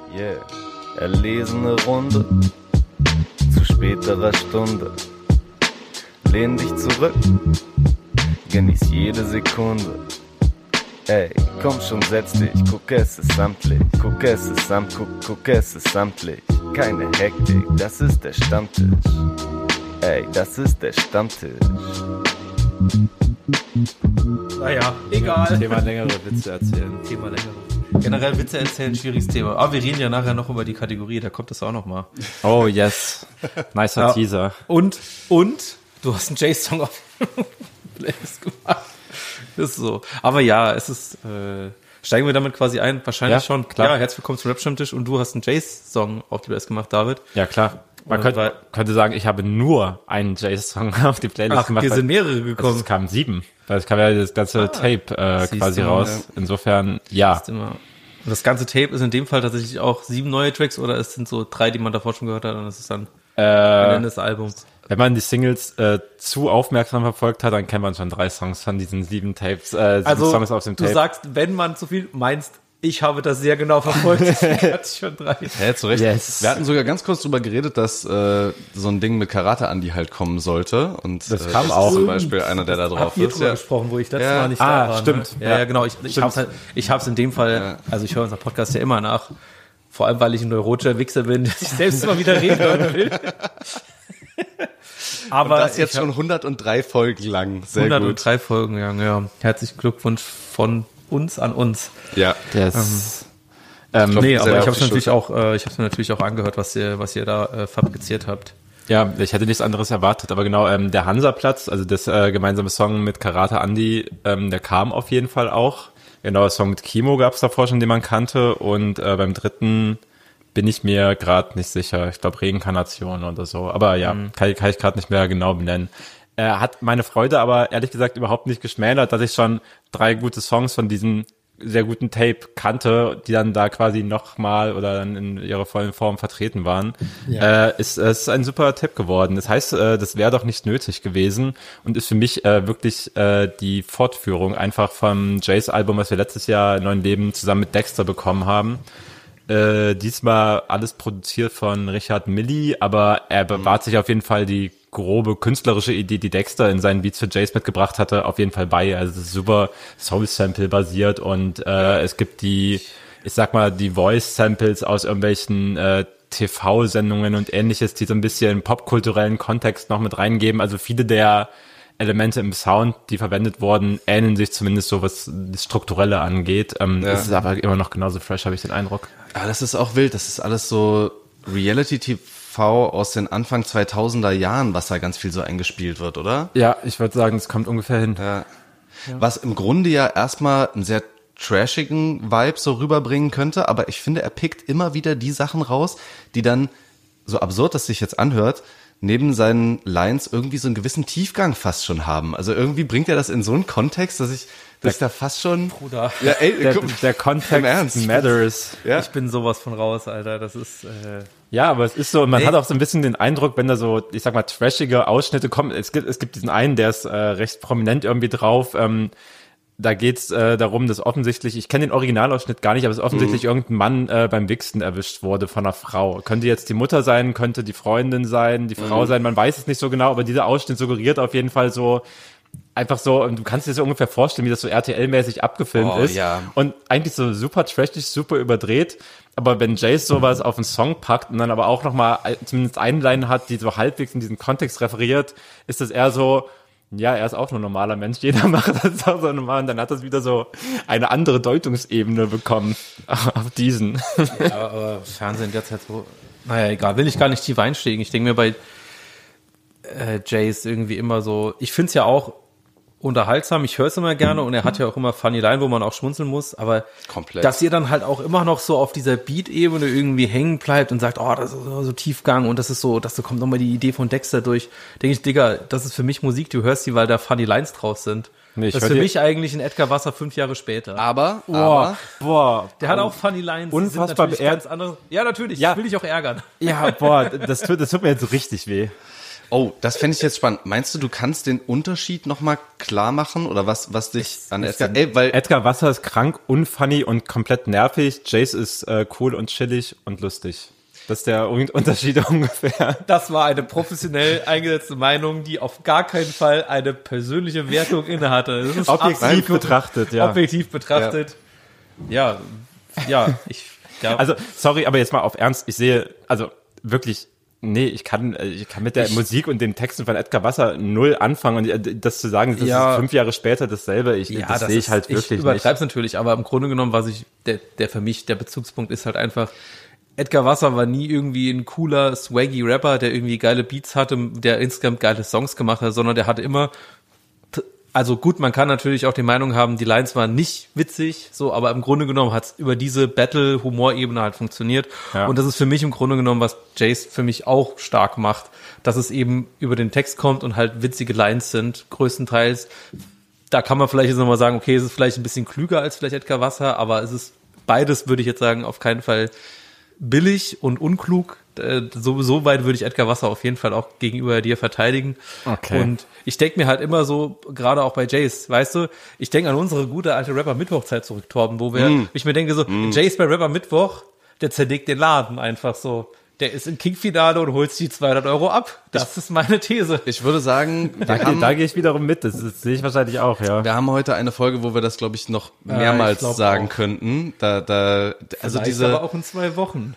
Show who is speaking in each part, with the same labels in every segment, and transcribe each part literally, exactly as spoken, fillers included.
Speaker 1: Yeah, erlesene Runde zu späterer Stunde. Lehn dich zurück, genieß jede Sekunde. Ey, komm schon, setz dich, guck, es ist samtlich, guck, es ist samt, guck, guck, es ist samtlich. Keine Hektik, das ist der Stammtisch. Ey, das ist der Stammtisch.
Speaker 2: Naja, egal.
Speaker 3: Thema längere Witze erzählen.
Speaker 2: Thema längere. Generell Witze erzählen, schwieriges Thema. Aber wir reden ja nachher noch über die Kategorie, da kommt das auch noch mal.
Speaker 3: Oh, yes. Nicer
Speaker 2: Ja.
Speaker 3: Teaser.
Speaker 2: Und, und, du hast einen Jay-Song auf Playlist gemacht. Das ist so. Aber ja, es ist, äh, steigen wir damit quasi ein? Wahrscheinlich
Speaker 3: Ja,
Speaker 2: schon.
Speaker 3: klar.
Speaker 2: Ja, herzlich willkommen zum Rap-Stammtisch und du hast einen Jay-Song auf die Playlist gemacht, David.
Speaker 3: Ja, klar. Man
Speaker 2: Und
Speaker 3: könnte,
Speaker 2: weil-
Speaker 3: könnte sagen, ich habe nur einen Jay-Song auf die Playlist
Speaker 2: Ach,
Speaker 3: gemacht.
Speaker 2: hier
Speaker 3: weil-
Speaker 2: sind mehrere
Speaker 3: also
Speaker 2: gekommen.
Speaker 3: es kamen sieben. Weil es kam ja das ganze Tape äh,
Speaker 2: siehst
Speaker 3: quasi
Speaker 2: du,
Speaker 3: raus.
Speaker 2: ja.
Speaker 3: Insofern, ja.
Speaker 2: Das ist immer- Und das ganze Tape ist in dem Fall tatsächlich auch sieben neue Tracks oder es sind so drei, die man davor schon gehört hat und es ist dann
Speaker 3: Äh,
Speaker 2: ein Ende des Albums.
Speaker 3: Wenn man die Singles äh, zu aufmerksam verfolgt hat, dann kennt man schon drei Songs von diesen sieben Tapes, äh, sieben
Speaker 2: Also,
Speaker 3: Songs auf dem
Speaker 2: du
Speaker 3: Tape.
Speaker 2: sagst, wenn man zu viel meinst, ich habe das sehr genau verfolgt, deswegen hatte ich schon drei.
Speaker 4: Ja, zu Recht.
Speaker 3: Yes.
Speaker 4: Wir hatten sogar ganz kurz drüber geredet, dass äh, so ein Ding mit Karate Andy halt kommen sollte. Und
Speaker 3: Das
Speaker 4: äh,
Speaker 3: kam
Speaker 4: ist
Speaker 3: auch.
Speaker 4: zum Beispiel einer, der da drauf
Speaker 2: Habt ihr
Speaker 4: ist.
Speaker 2: drüber
Speaker 4: Ja.
Speaker 2: gesprochen, wo ich letztes
Speaker 4: Ja.
Speaker 2: Mal nicht
Speaker 3: Ah,
Speaker 2: da war.
Speaker 3: stimmt.
Speaker 2: Ne? Ja, ja,
Speaker 3: Ja.
Speaker 2: genau. Ich, ich hab's halt, ich hab's in dem Fall, also ich höre unseren Podcast ja immer nach, vor allem, weil ich ein neurotischer Wichser bin, dass ich selbst immer wieder reden hören will. Aber
Speaker 4: Und das jetzt
Speaker 2: ich hab
Speaker 4: schon hundertdrei Folgen lang. Sehr gut.
Speaker 2: hundertdrei Folgen lang, ja. Herzlichen Glückwunsch von uns an uns.
Speaker 4: Ja.
Speaker 3: Das, ähm,
Speaker 4: glaub,
Speaker 2: Nee,
Speaker 4: sehr
Speaker 2: aber ich
Speaker 4: auf
Speaker 2: habe es
Speaker 4: die
Speaker 2: natürlich
Speaker 4: Schulter.
Speaker 2: auch, äh, ich habe mir natürlich auch angehört, was ihr, was ihr da äh, fabriziert habt.
Speaker 3: ja, ich hätte nichts anderes erwartet, aber genau, ähm, der Hansaplatz, also das äh, gemeinsame Song mit Karate Andy, ähm, der kam auf jeden Fall auch. Genau, der Song mit Kimo gab es davor schon, den man kannte. Und äh, beim dritten bin ich mir gerade nicht sicher. Ich glaube Reinkarnation oder so. Aber ja,
Speaker 2: Mhm.
Speaker 3: kann, kann ich gerade nicht mehr genau benennen. Er hat meine Freude aber ehrlich gesagt überhaupt nicht geschmälert, dass ich schon drei gute Songs von diesem sehr guten Tape kannte, die dann da quasi nochmal oder dann in ihrer vollen Form vertreten waren. Ja. Äh, ist, ist ein super Tipp geworden. Das heißt, äh, das wäre doch nicht nötig gewesen und ist für mich äh, wirklich äh, die Fortführung einfach vom Jays Album, was wir letztes Jahr Neuen Leben zusammen mit Dexter bekommen haben. Äh, diesmal alles produziert von Richard Milli, aber er bewahrt sich auf jeden Fall die grobe künstlerische Idee, die Dexter in seinen Beats für Jays mitgebracht hatte, auf jeden Fall bei. Also es ist super Soul-Sample basiert und äh, es gibt die, ich sag mal, die Voice-Samples aus irgendwelchen äh, T V-Sendungen und ähnliches, die so ein bisschen popkulturellen Kontext noch mit reingeben. Also viele der Elemente im Sound, die verwendet wurden, ähneln sich zumindest so, was das Strukturelle angeht. Ähm,
Speaker 4: Ja.
Speaker 3: Es ist aber immer noch genauso fresh, habe ich den Eindruck.
Speaker 4: Ah, das ist auch wild. Das ist alles so Reality-T V aus den Anfang zweitausender Jahren, was da ganz viel so eingespielt wird, oder?
Speaker 3: Ja, ich würde sagen, es kommt ungefähr hin.
Speaker 4: Ja. Was im Grunde ja erstmal einen sehr trashigen Vibe so rüberbringen könnte, aber ich finde, er pickt immer wieder die Sachen raus, die dann, so absurd das sich jetzt anhört, neben seinen Lines irgendwie so einen gewissen Tiefgang fast schon haben. Also irgendwie bringt er das in so einen Kontext, dass ich, dass ich da fast schon...
Speaker 2: Bruder.
Speaker 4: Ja, ey,
Speaker 3: Der,
Speaker 4: guck,
Speaker 3: der
Speaker 4: im
Speaker 3: Kontext
Speaker 4: Ernst.
Speaker 3: matters.
Speaker 4: Ja.
Speaker 2: Ich bin sowas von raus, Alter. Das ist, äh,
Speaker 3: Ja, aber es ist so, man
Speaker 2: Nee.
Speaker 3: hat auch so ein bisschen den Eindruck, wenn da so, ich sag mal, trashige Ausschnitte kommen, es gibt, es gibt diesen einen, der ist äh, recht prominent irgendwie drauf, ähm, da geht's äh, darum, dass offensichtlich, ich kenne den Originalausschnitt gar nicht, aber es offensichtlich
Speaker 4: Mhm.
Speaker 3: irgendein Mann äh, beim Wichsen erwischt wurde von einer Frau. Könnte jetzt die Mutter sein, könnte die Freundin sein, die Frau
Speaker 4: Mhm.
Speaker 3: sein, man weiß es nicht so genau, aber dieser Ausschnitt suggeriert auf jeden Fall so, einfach so, und du kannst dir so ungefähr vorstellen, wie das so R T L-mäßig abgefilmt
Speaker 4: Oh,
Speaker 3: ist.
Speaker 4: ja.
Speaker 3: Und eigentlich so super trashig, super überdreht. Aber wenn Jace sowas auf einen Song packt und dann aber auch nochmal zumindest eine Line hat, die so halbwegs in diesen Kontext referiert, ist das eher so, ja, er ist auch nur ein normaler Mensch, jeder macht das auch so normal. Und dann hat das wieder so eine andere Deutungsebene bekommen auf diesen.
Speaker 2: ja, aber Fernsehen derzeit so, naja, egal, will ich gar nicht tief einsteigen. Ich denke mir bei äh, Jays irgendwie immer so, ich find's ja auch unterhaltsam, ich höre es immer gerne und er hat ja auch immer funny Line, wo man auch schmunzeln muss, aber
Speaker 4: Komplett.
Speaker 2: dass ihr dann halt auch immer noch so auf dieser Beat-Ebene irgendwie hängen bleibt und sagt, oh, das ist so, so Tiefgang und das ist so, dass da kommt nochmal die Idee von Dexter durch, denke ich, Digga, das ist für mich Musik, du hörst die, weil da funny Lines draus sind.
Speaker 3: Nee, ich
Speaker 2: das
Speaker 3: hör
Speaker 2: ist für
Speaker 3: die-
Speaker 2: mich eigentlich ein Edgar Wasser fünf Jahre später.
Speaker 4: Aber,
Speaker 3: Boah,
Speaker 4: aber,
Speaker 3: boah.
Speaker 2: Der hat auch funny Lines. die sind
Speaker 3: Unfassbar
Speaker 2: natürlich
Speaker 3: beehrt.
Speaker 2: ganz andere. Ja, natürlich.
Speaker 3: Ja.
Speaker 2: Ich will dich auch ärgern.
Speaker 3: Ja, boah, das tut, das tut mir jetzt so richtig weh.
Speaker 4: Oh, das fände ich jetzt spannend. Meinst du, du kannst den Unterschied nochmal klar machen? Oder was, was dich an Edgar... Ey, weil
Speaker 3: Edgar Wasser ist krank, unfunny und komplett nervig. Jace ist äh, cool und chillig und lustig. Das ist der Unterschied ungefähr.
Speaker 2: Das war eine professionell eingesetzte Meinung, die auf gar keinen Fall eine persönliche Wertung innehatte. Das ist
Speaker 3: objektiv
Speaker 2: absolut
Speaker 3: betrachtet, ja.
Speaker 2: Objektiv betrachtet. Ja, ja, ja ich... Ja.
Speaker 3: Also, sorry, aber jetzt mal auf Ernst. Ich sehe, also wirklich, nee, ich kann, ich kann mit der
Speaker 2: ich,
Speaker 3: Musik und den Texten von Edgar Wasser null anfangen und das zu sagen, das
Speaker 2: ja,
Speaker 3: ist fünf Jahre später dasselbe, ich,
Speaker 2: ja,
Speaker 3: das,
Speaker 2: das
Speaker 3: sehe ich
Speaker 2: ist,
Speaker 3: halt wirklich
Speaker 2: ich übertreib's
Speaker 3: nicht.
Speaker 2: natürlich, aber im Grunde genommen, was ich, der, der für mich, der Bezugspunkt ist halt einfach, Edgar Wasser war nie irgendwie ein cooler, swaggy Rapper, der irgendwie geile Beats hatte, der insgesamt geile Songs gemacht hat, sondern der hatte immer, also gut, man kann natürlich auch die Meinung haben, die Lines waren nicht witzig, so, aber im Grunde genommen hat's über diese Battle-Humor-Ebene halt funktioniert. Ja. Und das ist für mich im Grunde genommen, was Jace für mich auch stark macht, dass es eben über den Text kommt und halt witzige Lines sind, größtenteils. Da kann man vielleicht jetzt nochmal sagen, okay, es ist vielleicht ein bisschen klüger als vielleicht Edgar Wasser, aber es ist beides, würde ich jetzt sagen, auf keinen Fall billig und unklug. So, so weit würde ich Edgar Wasser auf jeden Fall auch gegenüber dir verteidigen.
Speaker 3: Okay.
Speaker 2: Und ich denke mir halt immer so, gerade auch bei Jace, weißt du, ich denke an unsere gute alte Rapper-Mittwoch-Zeit zurück, Torben, wo wir, mm. ich mir denke so, mm. Jace bei Rapper-Mittwoch, der zerlegt den Laden einfach so. Der ist im King-Finale und holt sich die zweihundert Euro ab. Das ich, ist meine These.
Speaker 4: Ich würde sagen,
Speaker 3: da, haben, da gehe ich wiederum mit. Das, das sehe ich wahrscheinlich auch, ja.
Speaker 4: Wir haben heute eine Folge, wo wir das, glaube ich, noch mehrmals ja, ich sagen auch. könnten. Da, da, also
Speaker 2: Vielleicht
Speaker 4: diese,
Speaker 2: aber auch in zwei Wochen.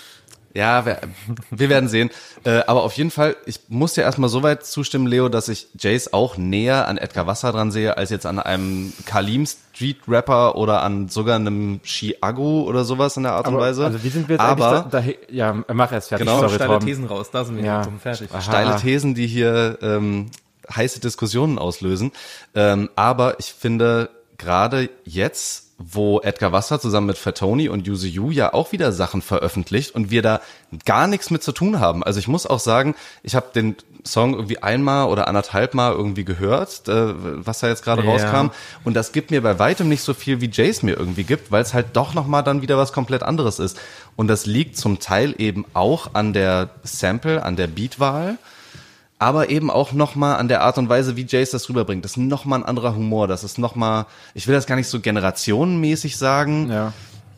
Speaker 4: Ja, wir, wir werden sehen. Äh, aber auf jeden Fall, ich muss dir erstmal so weit zustimmen, Leo, dass ich Jace auch näher an Edgar Wasser dran sehe, als jetzt an einem Kalim Street Rapper oder an sogar einem Chiago oder sowas in der Art
Speaker 3: aber,
Speaker 4: und Weise.
Speaker 3: Also wie sind wir jetzt
Speaker 4: aber,
Speaker 3: da, da, ja, mach erst fertig.
Speaker 4: Genau,
Speaker 3: Sorry,
Speaker 2: steile
Speaker 3: Torben.
Speaker 2: Thesen raus, da sind wir
Speaker 3: ja.
Speaker 2: fertig.
Speaker 3: Aha.
Speaker 4: Steile Thesen, die hier ähm, heiße Diskussionen auslösen. Ähm, aber ich finde, gerade jetzt, wo Edgar Wasser zusammen mit Fatoni und Yuzu Yu ja auch wieder Sachen veröffentlicht und wir da gar nichts mit zu tun haben. Also ich muss auch sagen, ich habe den Song irgendwie einmal oder anderthalb Mal irgendwie gehört, äh, was da jetzt gerade
Speaker 2: ja.
Speaker 4: rauskam. Und das gibt mir bei weitem nicht so viel, wie Jace mir irgendwie gibt, weil es halt doch nochmal dann wieder was komplett anderes ist. Und das liegt zum Teil eben auch an der Sample, an der Beatwahl, aber eben auch nochmal an der Art und Weise, wie Jace das rüberbringt. Das ist nochmal ein anderer Humor. Das ist nochmal, ich will das gar nicht so generationenmäßig sagen.
Speaker 3: Ja.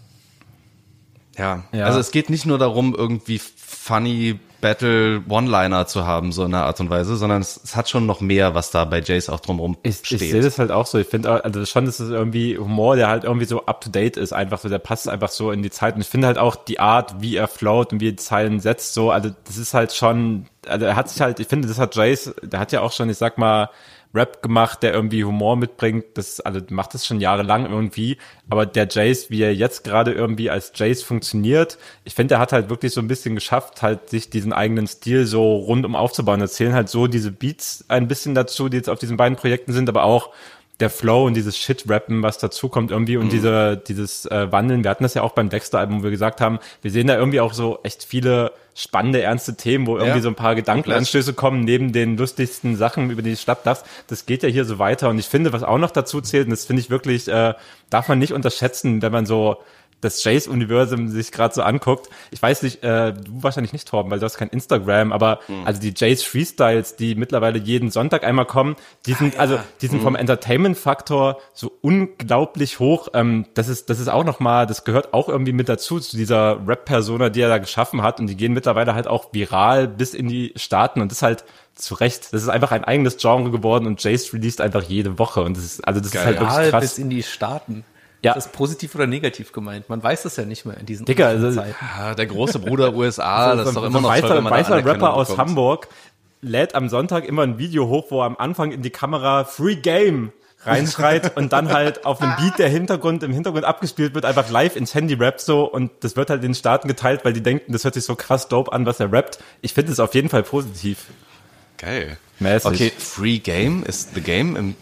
Speaker 4: Ja.
Speaker 3: ja.
Speaker 4: Also es geht nicht nur darum, irgendwie funny Battle One-Liner zu haben, so in einer Art und Weise, sondern es, es hat schon noch mehr, was da bei Jace auch drumherum
Speaker 3: ich,
Speaker 4: steht.
Speaker 3: Ich sehe das halt auch so. Ich finde also schon, dass es irgendwie Humor, der halt irgendwie so up-to-date ist, einfach so, der passt einfach so in die Zeit. Und ich finde halt auch die Art, wie er float und wie er die Zeilen setzt, so, also das ist halt schon, also er hat sich halt, ich finde, das hat Jace, der hat ja auch schon, ich sag mal, Rap gemacht, der irgendwie Humor mitbringt, das also macht das schon jahrelang irgendwie, aber der Jace, wie er jetzt gerade irgendwie als Jace funktioniert, ich finde, er hat halt wirklich so ein bisschen geschafft, halt sich diesen eigenen Stil so rundum aufzubauen. Da zählen halt so diese Beats ein bisschen dazu, die jetzt auf diesen beiden Projekten sind, aber auch der Flow und dieses Shit-Rappen, was dazu kommt irgendwie und mhm. diese dieses äh, Wandeln. Wir hatten das ja auch beim Dexter-Album, wo wir gesagt haben, wir sehen da irgendwie auch so echt viele spannende, ernste Themen, wo irgendwie ja. so ein paar Gedankenanstöße kommen, neben den lustigsten Sachen, über die du schlapp darfst. Das geht ja hier so weiter. Und ich finde, was auch noch dazu zählt, und das finde ich wirklich, äh, darf man nicht unterschätzen, wenn man so das Jace-Universum sich gerade so anguckt. Ich weiß nicht, äh, du wahrscheinlich nicht, Torben, weil du hast kein Instagram, aber mhm. also die Jace Freestyles, die mittlerweile jeden Sonntag einmal kommen, die sind, ah, ja. also die sind mhm. vom Entertainment-Faktor so unglaublich hoch. Ähm, das ist, das ist auch nochmal, das gehört auch irgendwie mit dazu, zu dieser Rap-Persona, die er da geschaffen hat. Und die gehen mittlerweile halt auch viral bis in die Staaten. Und das ist halt zu Recht. Das ist einfach ein eigenes Genre geworden und Jace released einfach jede Woche. Und das ist, also das Geil. ist halt wirklich krass.
Speaker 2: Bis in die Staaten.
Speaker 3: Ja.
Speaker 2: Ist das positiv oder negativ gemeint? Man weiß das ja nicht mehr in diesen
Speaker 3: Dicker, also,
Speaker 2: Zeiten.
Speaker 4: Ja, der große Bruder U S A,
Speaker 3: also,
Speaker 4: das ist
Speaker 3: so,
Speaker 4: doch immer
Speaker 3: so
Speaker 4: noch
Speaker 3: ein
Speaker 4: toll,
Speaker 3: weißer,
Speaker 4: wenn man
Speaker 3: weißer
Speaker 4: da
Speaker 3: Rapper aus
Speaker 4: bekommt.
Speaker 3: Hamburg lädt am Sonntag immer ein Video hoch, wo er am Anfang in die Kamera Free Game reinschreit und dann halt auf einem Beat, der Hintergrund im Hintergrund abgespielt wird, einfach live ins Handy rappt so und das wird halt in den Staaten geteilt, weil die denken, das hört sich so krass dope an, was er rappt. Ich finde es auf jeden Fall positiv.
Speaker 4: Geil.
Speaker 3: Mäßig.
Speaker 4: Okay, Free Game ist the game im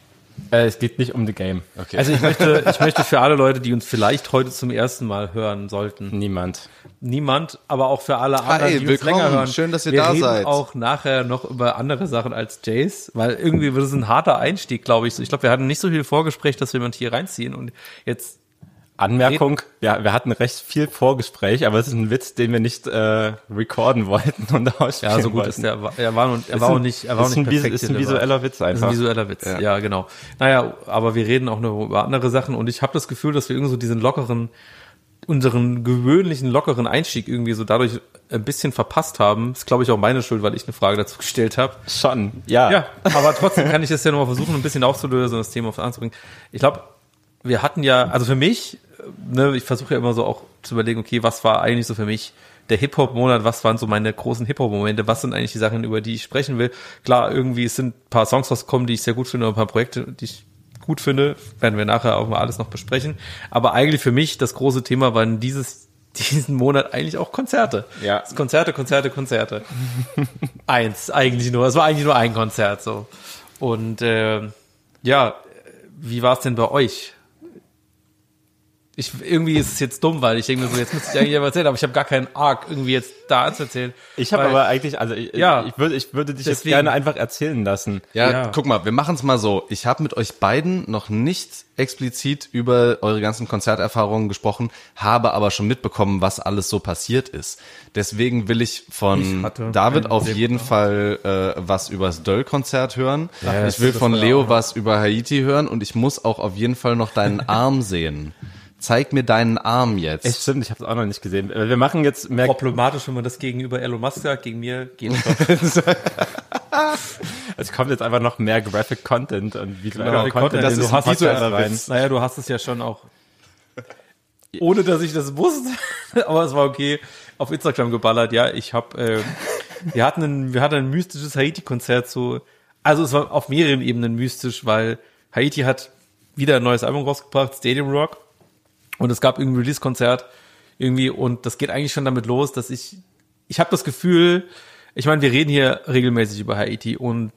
Speaker 3: Äh, es geht nicht um the game.
Speaker 4: Okay.
Speaker 2: Also ich möchte, ich möchte für alle Leute, die uns vielleicht heute zum ersten Mal hören sollten.
Speaker 3: Niemand.
Speaker 2: Niemand, aber auch für alle anderen,
Speaker 4: Hi,
Speaker 2: die
Speaker 4: willkommen.
Speaker 2: uns länger hören.
Speaker 4: Schön, dass ihr
Speaker 2: wir
Speaker 4: da
Speaker 2: reden
Speaker 4: seid.
Speaker 2: Auch nachher noch über andere Sachen als Jace, weil irgendwie wird es ein harter Einstieg, glaube ich. Ich glaube, wir hatten nicht so viel Vorgespräch, dass wir jemand hier reinziehen und jetzt
Speaker 3: Anmerkung, ja, wir hatten recht viel Vorgespräch, aber es ist ein Witz, den wir nicht äh, recorden wollten und ausspielen
Speaker 2: Ja, so gut
Speaker 3: wollten.
Speaker 2: ist der. Er war, und, er war auch nicht, er war auch
Speaker 3: ist
Speaker 2: nicht
Speaker 3: ein, vis-
Speaker 2: perfekt.
Speaker 3: ist ein
Speaker 2: der war-
Speaker 3: visueller Witz
Speaker 2: ist ein
Speaker 3: einfach.
Speaker 2: visueller Witz, ja. ja, genau. Naja, aber wir reden auch noch über andere Sachen und ich habe das Gefühl, dass wir irgendwie so diesen lockeren, unseren gewöhnlichen lockeren Einstieg irgendwie so dadurch ein bisschen verpasst haben. Ist, glaube ich, auch meine Schuld, weil ich eine Frage dazu gestellt habe.
Speaker 3: Schon, ja.
Speaker 2: Ja, aber trotzdem kann ich das ja nochmal versuchen, ein bisschen aufzulösen und das Thema auf anzubringen. Ich glaube, wir hatten ja, also für mich, ne, ich versuche ja immer so auch zu überlegen, okay, was war eigentlich so für mich der Hip-Hop-Monat, was waren so meine großen Hip-Hop-Momente, was sind eigentlich die Sachen, über die ich sprechen will. Klar, irgendwie es sind ein paar Songs rausgekommen, die ich sehr gut finde, und ein paar Projekte, die ich gut finde, werden wir nachher auch mal alles noch besprechen. Aber eigentlich für mich das große Thema waren dieses diesen Monat eigentlich auch Konzerte.
Speaker 3: Ja.
Speaker 2: Konzerte, Konzerte, Konzerte. Eins, eigentlich nur. Es war eigentlich nur ein Konzert so. Und äh, ja, wie war es denn bei euch? Ich, irgendwie ist es jetzt dumm, weil ich denke mir so, jetzt müsste ich eigentlich aber erzählen, aber ich habe gar keinen Arc irgendwie jetzt da anzuerzählen.
Speaker 3: Ich habe
Speaker 2: Weil-
Speaker 3: aber eigentlich, also ich,
Speaker 2: Ja.
Speaker 3: ich, würde, ich würde dich jetzt
Speaker 2: Deswegen-
Speaker 3: gerne einfach erzählen lassen.
Speaker 4: Ja,
Speaker 2: Ja.
Speaker 4: guck mal, wir machen es mal so. Ich habe mit euch beiden noch nicht explizit über eure ganzen Konzerterfahrungen gesprochen, habe aber schon mitbekommen, was alles so passiert ist. Deswegen will ich von
Speaker 2: Ich hatte
Speaker 4: David
Speaker 2: einen
Speaker 4: auf
Speaker 2: sehr
Speaker 4: jeden
Speaker 2: guten
Speaker 4: Fall äh, was übers Döll-Konzert hören.
Speaker 2: Ja,
Speaker 4: ich will
Speaker 2: das
Speaker 4: von
Speaker 2: war
Speaker 4: Leo
Speaker 2: auch-
Speaker 4: was über Haiti hören und ich muss auch auf jeden Fall noch deinen Arm sehen. Zeig mir deinen Arm jetzt.
Speaker 3: Echt stimmt, ich habe es auch noch nicht gesehen. Wir machen jetzt mehr.
Speaker 2: Problematisch, wenn man das gegenüber Elon Musk sagt, gegen mir geht
Speaker 3: Es kommt jetzt einfach noch mehr Graphic Content und wie
Speaker 2: Graphic Content,
Speaker 3: das
Speaker 2: den
Speaker 3: ist
Speaker 2: du hast,
Speaker 3: visueller
Speaker 2: rein.
Speaker 3: Witz.
Speaker 2: Naja, du hast es ja schon auch, ohne dass ich das wusste, aber es war okay, auf Instagram geballert. Ja, ich habe, äh, wir hatten ein, wir hatten ein mystisches Haiti-Konzert so, also es war auf mehreren Ebenen mystisch, weil Haiti hat wieder ein neues Album rausgebracht, Stadium Rock, und es gab irgendein Release-Konzert irgendwie, und das geht eigentlich schon damit los, dass ich, ich habe das Gefühl, ich meine, wir reden hier regelmäßig über Haiti und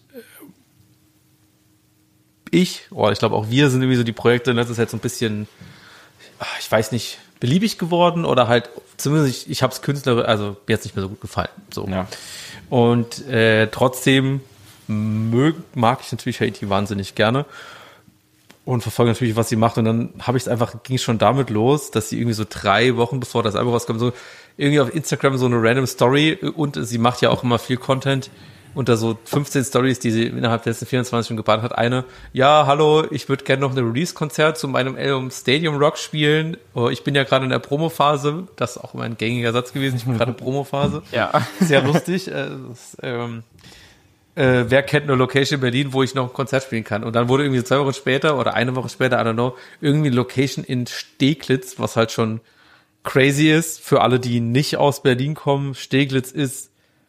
Speaker 2: ich, oder ich glaube auch wir sind irgendwie so die Projekte, und das ist jetzt so ein bisschen, ich weiß nicht, beliebig geworden oder halt, zumindest ich, ich habe es künstlerisch, also mir jetzt nicht mehr so gut gefallen. So.
Speaker 3: Ja.
Speaker 2: Und äh, trotzdem mög, mag ich natürlich Haiti wahnsinnig gerne und verfolge natürlich, was sie macht. Und dann habe ich es einfach, ging schon damit los, dass sie irgendwie so drei Wochen bevor das Album rauskommt, so irgendwie auf Instagram so eine random Story, und sie macht ja auch immer viel Content. Unter so fünfzehn Stories, die sie innerhalb der letzten vierundzwanzig Stunden gebaut hat, eine, ja, hallo, ich würde gerne noch ein Release-Konzert zu meinem Album Stadium Rock spielen. Oh, ich bin ja gerade in der Promophase. Das ist auch immer ein gängiger Satz gewesen. Ich bin gerade in der Promophase.
Speaker 3: Ja.
Speaker 2: Sehr lustig. Äh, das, ähm, äh, wer kennt eine Location in Berlin, wo ich noch ein Konzert spielen kann? Und dann wurde irgendwie zwei Wochen später oder eine Woche später, I don't know, irgendwie eine Location in Steglitz, was halt schon crazy ist. Für alle, die nicht aus Berlin kommen, Steglitz ist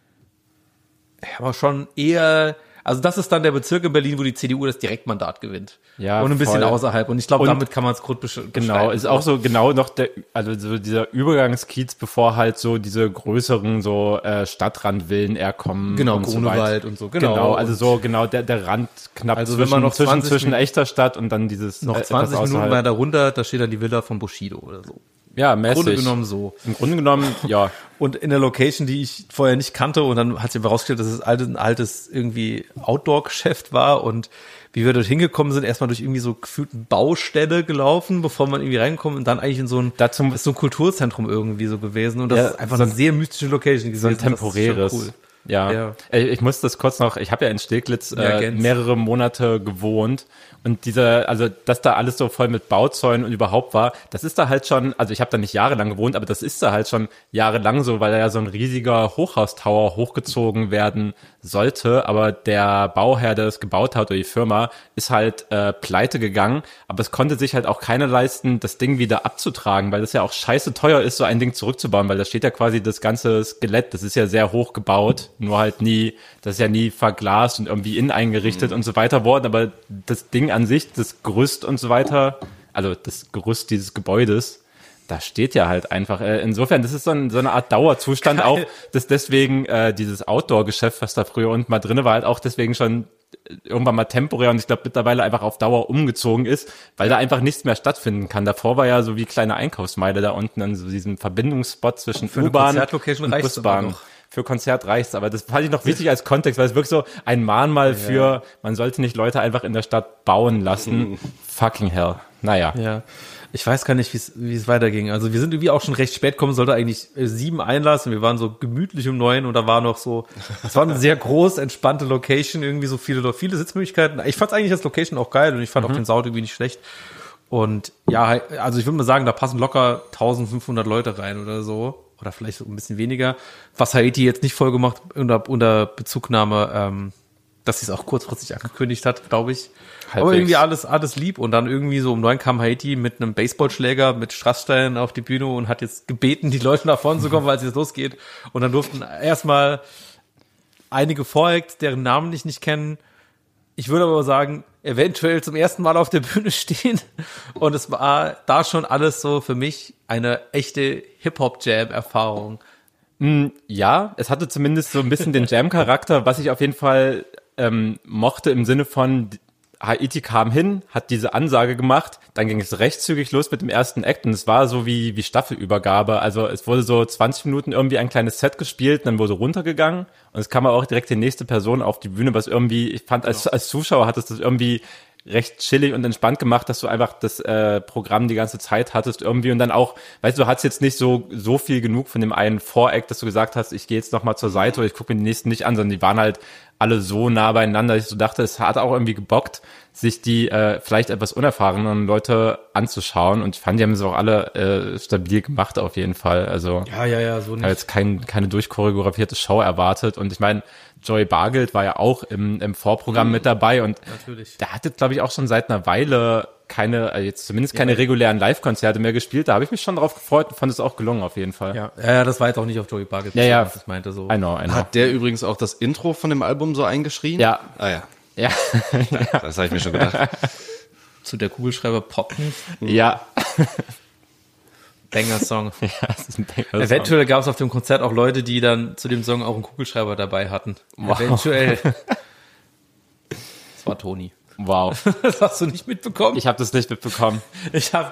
Speaker 2: aber schon eher, also das ist dann der Bezirk in Berlin, wo die C D U das Direktmandat gewinnt.
Speaker 3: Ja,
Speaker 2: und ein bisschen
Speaker 3: voll.
Speaker 2: außerhalb. Und ich glaube,
Speaker 3: Und
Speaker 2: damit kann man es gut besch-
Speaker 3: Genau,
Speaker 2: beschreiben.
Speaker 3: ist auch so genau noch der, also so dieser Übergangskiez, bevor halt so diese größeren so äh, Stadtrandvillen eher kommen.
Speaker 2: Genau,
Speaker 3: und so
Speaker 2: Grunewald
Speaker 3: weit.
Speaker 2: und so,
Speaker 3: genau.
Speaker 2: genau.
Speaker 3: also so genau der der Rand knapp
Speaker 2: Also wenn
Speaker 3: zwischen,
Speaker 2: man noch
Speaker 3: zwischen,
Speaker 2: zwanzig
Speaker 3: zwischen
Speaker 2: Min-
Speaker 3: echter Stadt und dann dieses
Speaker 2: noch
Speaker 3: äh, etwas
Speaker 2: zwanzig Minuten
Speaker 3: außerhalb.
Speaker 2: weiter runter, da steht dann die Villa von Bushido oder so.
Speaker 3: Ja,
Speaker 2: Im
Speaker 3: mäßig.
Speaker 2: Grunde genommen so.
Speaker 3: Im Grunde genommen, ja.
Speaker 2: Und in der Location, die ich vorher nicht kannte, und dann hat sich herausgestellt, dass es ein altes irgendwie Outdoor-Geschäft war, und wie wir dort hingekommen sind, erstmal durch irgendwie so gefühlten Baustelle gelaufen, bevor man irgendwie reinkommt, und dann eigentlich in so ein,
Speaker 3: Dazu
Speaker 2: ist so ein Kulturzentrum irgendwie so gewesen, und das
Speaker 3: Ja,
Speaker 2: ist einfach
Speaker 3: so
Speaker 2: eine sehr mystische Location gewesen.
Speaker 3: so ein
Speaker 2: Das ist schon
Speaker 3: temporäres.
Speaker 2: cool.
Speaker 3: Ja.
Speaker 2: Ja.
Speaker 3: Ey, Ich muss das kurz noch, ich habe ja in Steglitz
Speaker 2: Ja,
Speaker 3: äh,
Speaker 2: Gens.
Speaker 3: mehrere Monate gewohnt, und dieser, also dass da alles so voll mit Bauzäunen und überhaupt war, das ist da halt schon, also ich habe da nicht jahrelang gewohnt, aber das ist da halt schon jahrelang so, weil da ja so ein riesiger Hochhaustower hochgezogen werden sollte, aber der Bauherr, der das gebaut hat, oder die Firma, ist halt äh, pleite gegangen, aber es konnte sich halt auch keiner leisten, das Ding wieder abzutragen, weil das ja auch scheiße teuer ist, so ein Ding zurückzubauen, weil da steht ja quasi das ganze Skelett, das ist ja sehr hoch gebaut, nur halt nie, das ist ja nie verglast und irgendwie innen eingerichtet und so weiter worden, aber das Ding an sich, das Gerüst und so weiter, also das Gerüst dieses Gebäudes, da steht ja halt einfach. Äh, insofern, das ist so, ein, so eine Art Dauerzustand
Speaker 2: Geil.
Speaker 3: auch, dass deswegen äh, dieses Outdoor-Geschäft, was da früher unten mal drin war, halt auch deswegen schon irgendwann mal temporär und ich glaube mittlerweile einfach auf Dauer umgezogen ist, weil da einfach nichts mehr stattfinden kann. Davor war ja so wie kleine Einkaufsmeile da unten an so diesem Verbindungsspot zwischen
Speaker 2: Für eine
Speaker 3: U-Bahn
Speaker 2: Konzertlocation
Speaker 3: und
Speaker 2: reicht's aber
Speaker 3: Busbahn.
Speaker 2: noch.
Speaker 3: Für Konzert reicht's, aber das fand ich noch wichtig als Kontext, weil es wirklich so ein Mahnmal für, man sollte nicht Leute einfach in der Stadt bauen lassen. Fucking hell. Naja.
Speaker 2: Ja. Ich weiß gar nicht, wie es wie es weiterging. Also wir sind irgendwie auch schon recht spät kommen, sollte eigentlich äh, sieben einlassen. Wir waren so gemütlich um neun und da war noch so, es war eine sehr groß, entspannte Location, irgendwie so viele, viele Sitzmöglichkeiten. Ich fand eigentlich das Location auch geil und ich fand mhm. auch den Sound irgendwie nicht schlecht. Und ja, also ich würde mal sagen, da passen locker eintausendfünfhundert Leute rein oder so. Oder vielleicht so ein bisschen weniger. Was Haiti jetzt nicht voll gemacht unter, unter Bezugnahme, ähm, dass sie es auch kurzfristig angekündigt hat, glaube ich. Halbwegs. Aber irgendwie alles alles lieb. Und dann irgendwie so um neun kam Haiti mit einem Baseballschläger, mit Strasssteinen auf die Bühne und hat jetzt gebeten, die Leute nach vorne zu kommen, weil es jetzt losgeht. Und dann durften erstmal einige Voreact, deren Namen ich nicht kenne. Ich würde aber sagen, eventuell zum ersten Mal auf der Bühne stehen. Und es war da schon alles so für mich eine echte Hip-Hop-Jam-Erfahrung.
Speaker 3: Ja, es hatte zumindest so ein bisschen den Jam-Charakter, was ich auf jeden Fall ähm, mochte im Sinne von, Haiti kam hin, hat diese Ansage gemacht, dann ging es recht zügig los mit dem ersten Act und es war so wie wie Staffelübergabe. Also es wurde so zwanzig Minuten irgendwie ein kleines Set gespielt, dann wurde runtergegangen und es kam auch direkt die nächste Person auf die Bühne, was irgendwie, ich fand als als Zuschauer hat es das irgendwie recht chillig und entspannt gemacht, dass du einfach das äh, Programm die ganze Zeit hattest irgendwie und dann auch, weißt du, du hattest jetzt nicht so so viel genug von dem einen Voreact, dass du gesagt hast, ich gehe jetzt noch mal zur Seite oder ich gucke mir die nächsten nicht an, sondern die waren halt alle so nah beieinander, dass ich so dachte, es hat auch irgendwie gebockt, sich die äh, vielleicht etwas unerfahrenen Leute anzuschauen und ich fand, die haben es auch alle äh, stabil gemacht auf jeden Fall. Also
Speaker 2: ja, ja, ja, so nicht.
Speaker 3: Ich habe jetzt kein, keine durchchoreografierte Show erwartet und ich meine, Joey Bargeld war ja auch im, im Vorprogramm mhm. mit dabei und
Speaker 2: Natürlich.
Speaker 3: Der hat jetzt, glaube ich, auch schon seit einer Weile keine, also jetzt zumindest keine ja. regulären Live-Konzerte mehr gespielt. Da habe ich mich schon drauf gefreut und fand es auch gelungen auf jeden Fall.
Speaker 2: Ja, ja, das war jetzt auch nicht auf Joey Bargeld,
Speaker 3: ja, ja.
Speaker 2: was ich meinte. So.
Speaker 3: I know, I know.
Speaker 4: Hat der übrigens auch das Intro von dem Album so eingeschrien?
Speaker 3: Ja.
Speaker 4: Ah ja.
Speaker 3: Ja.
Speaker 4: ja. Das habe ich mir schon gedacht.
Speaker 2: Zu der Kugelschreiber Pop nicht?
Speaker 3: Ja.
Speaker 2: Banger-Song.
Speaker 3: Ja, das ist ein Banger-Song.
Speaker 2: Eventuell gab es auf dem Konzert auch Leute, die dann zu dem Song auch einen Kugelschreiber dabei hatten. Wow. Eventuell. Das war Toni.
Speaker 3: Wow.
Speaker 2: Das hast du nicht mitbekommen?
Speaker 3: Ich habe das nicht mitbekommen.
Speaker 2: Ich habe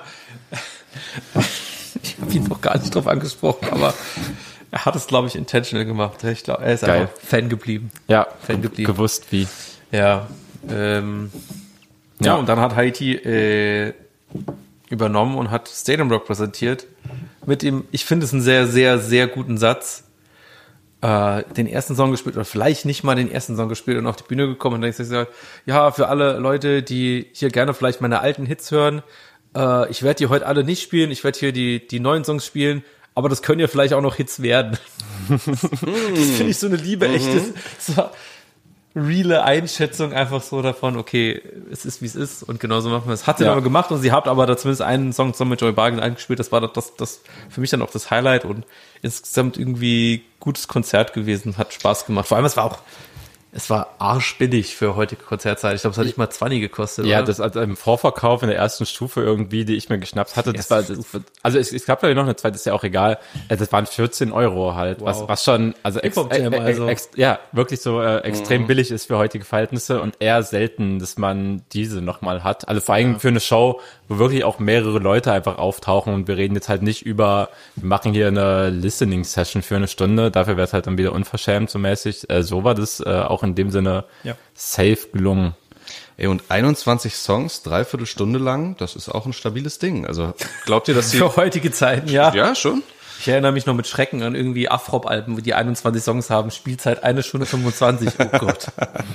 Speaker 2: ich hab ihn noch gar nicht drauf angesprochen, aber er hat es, glaube ich, intentional gemacht. Ich glaube, er ist
Speaker 3: Geil.
Speaker 2: einfach Fan geblieben.
Speaker 3: Ja,
Speaker 2: Fan geblieben.
Speaker 3: Gewusst wie.
Speaker 2: Ja. Ähm, ja. ja, und dann hat Haiti äh, übernommen und hat Stadium Rock präsentiert. Mit dem, ich finde es einen sehr, sehr, sehr guten Satz. Äh, den ersten Song gespielt oder vielleicht nicht mal den ersten Song gespielt und auf die Bühne gekommen und dann ist gesagt, ja, für alle Leute, die hier gerne vielleicht meine alten Hits hören, äh, ich werde die heute alle nicht spielen, ich werde hier die die neuen Songs spielen, aber das können ja vielleicht auch noch Hits werden. Das finde ich so eine Liebe, mhm. echtes, so reale Einschätzung einfach so davon, okay, es ist wie es ist und genauso machen wir es. Hat sie ja. aber gemacht und sie hat aber da zumindest einen Song zusammen mit Joey Bargeld eingespielt, das war das, das, das für mich dann auch das Highlight und insgesamt irgendwie gutes Konzert gewesen, hat Spaß gemacht. Vor allem, es war auch, es war arschbillig für heutige Konzertzeit. Ich glaube, es hat nicht mal zwanzig gekostet.
Speaker 3: Ja,
Speaker 2: oder?
Speaker 3: das also im Vorverkauf in der ersten Stufe irgendwie, die ich mir geschnappt hatte, das war, das, also es, es gab glaube ich noch eine zweite, ist ja auch egal. Das waren vierzehn Euro halt, wow. was, was schon, also, ex, äh,
Speaker 2: also.
Speaker 3: ex, ja, wirklich so äh, extrem mhm. billig ist für heutige Verhältnisse und eher selten, dass man diese nochmal hat. Also vor allem ja. für eine Show, wo wirklich auch mehrere Leute einfach auftauchen und wir reden jetzt halt nicht über, wir machen hier eine Listening-Session für eine Stunde, dafür wäre es halt dann wieder unverschämt so mäßig. Äh, so war das äh, auch in dem Sinne ja. safe gelungen.
Speaker 4: Ey, und einundzwanzig Songs, dreiviertel Stunde lang, das ist auch ein stabiles Ding. Also glaubt ihr, dass sie...
Speaker 2: Für heutige Zeiten, ja.
Speaker 4: Ja, schon.
Speaker 2: Ich erinnere mich noch mit Schrecken an irgendwie Afrop-Alben, wo die einundzwanzig Songs haben, Spielzeit eine Stunde fünfundzwanzig. Oh Gott.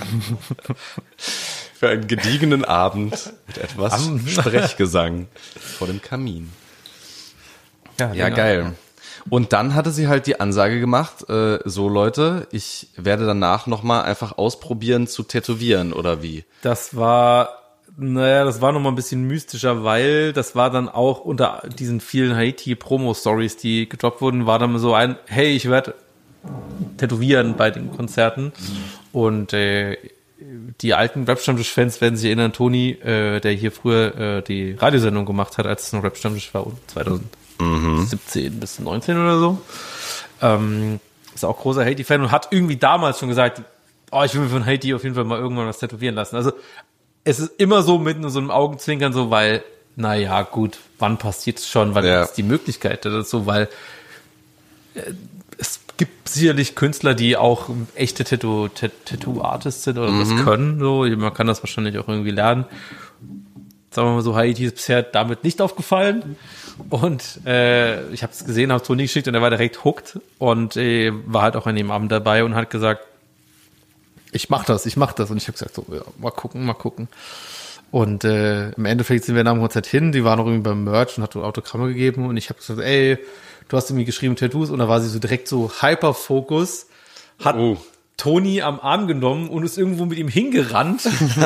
Speaker 4: Für einen gediegenen Abend mit etwas Am Sprechgesang vor dem Kamin. Ja, ja geil. Und dann hatte sie halt die Ansage gemacht, äh, so Leute, ich werde danach nochmal einfach ausprobieren zu tätowieren, oder wie?
Speaker 2: Das war, naja, das war nochmal ein bisschen mystischer, weil das war dann auch unter diesen vielen Haiti-Promo-Stories, die gedroppt wurden, war dann so ein, hey, ich werde tätowieren bei den Konzerten. Mhm. Und äh, die alten Rap-Stammtisch-Fans werden sich erinnern, Toni, äh, der hier früher äh, die Radiosendung gemacht hat, als es noch Rap-Stammtisch war, zweitausendsiebzehn mhm. bis neunzehn oder so. Ähm, ist auch großer Haiti-Fan und hat irgendwie damals schon gesagt, oh, ich will mir von Haiti auf jeden Fall mal irgendwann was tätowieren lassen. Also es ist immer so mit so einem Augenzwinkern so, weil, naja, gut, wann passiert es schon, wann ja. ist die Möglichkeit dazu, weil äh, es gibt sicherlich Künstler, die auch echte Tattoo, Tattoo-Artists sind oder mhm. das können, so. Man kann das wahrscheinlich auch irgendwie lernen. sagen wir mal so, Haiti ist bisher damit nicht aufgefallen. Und äh, ich habe es gesehen, habe Toni geschickt und er war direkt hooked und äh, war halt auch an dem Abend dabei und hat gesagt, ich mach das, ich mach das. Und ich habe gesagt, so, ja, mal gucken, mal gucken. Und äh, im Endeffekt sind wir nach dem Konzert hin, die war noch irgendwie beim Merch und hat so Autogramme gegeben und ich habe gesagt, ey, du hast irgendwie geschrieben Tattoos und da war sie so direkt so Hyperfokus, hat
Speaker 4: Oh.
Speaker 2: Toni am Arm genommen und ist irgendwo mit ihm hingerannt.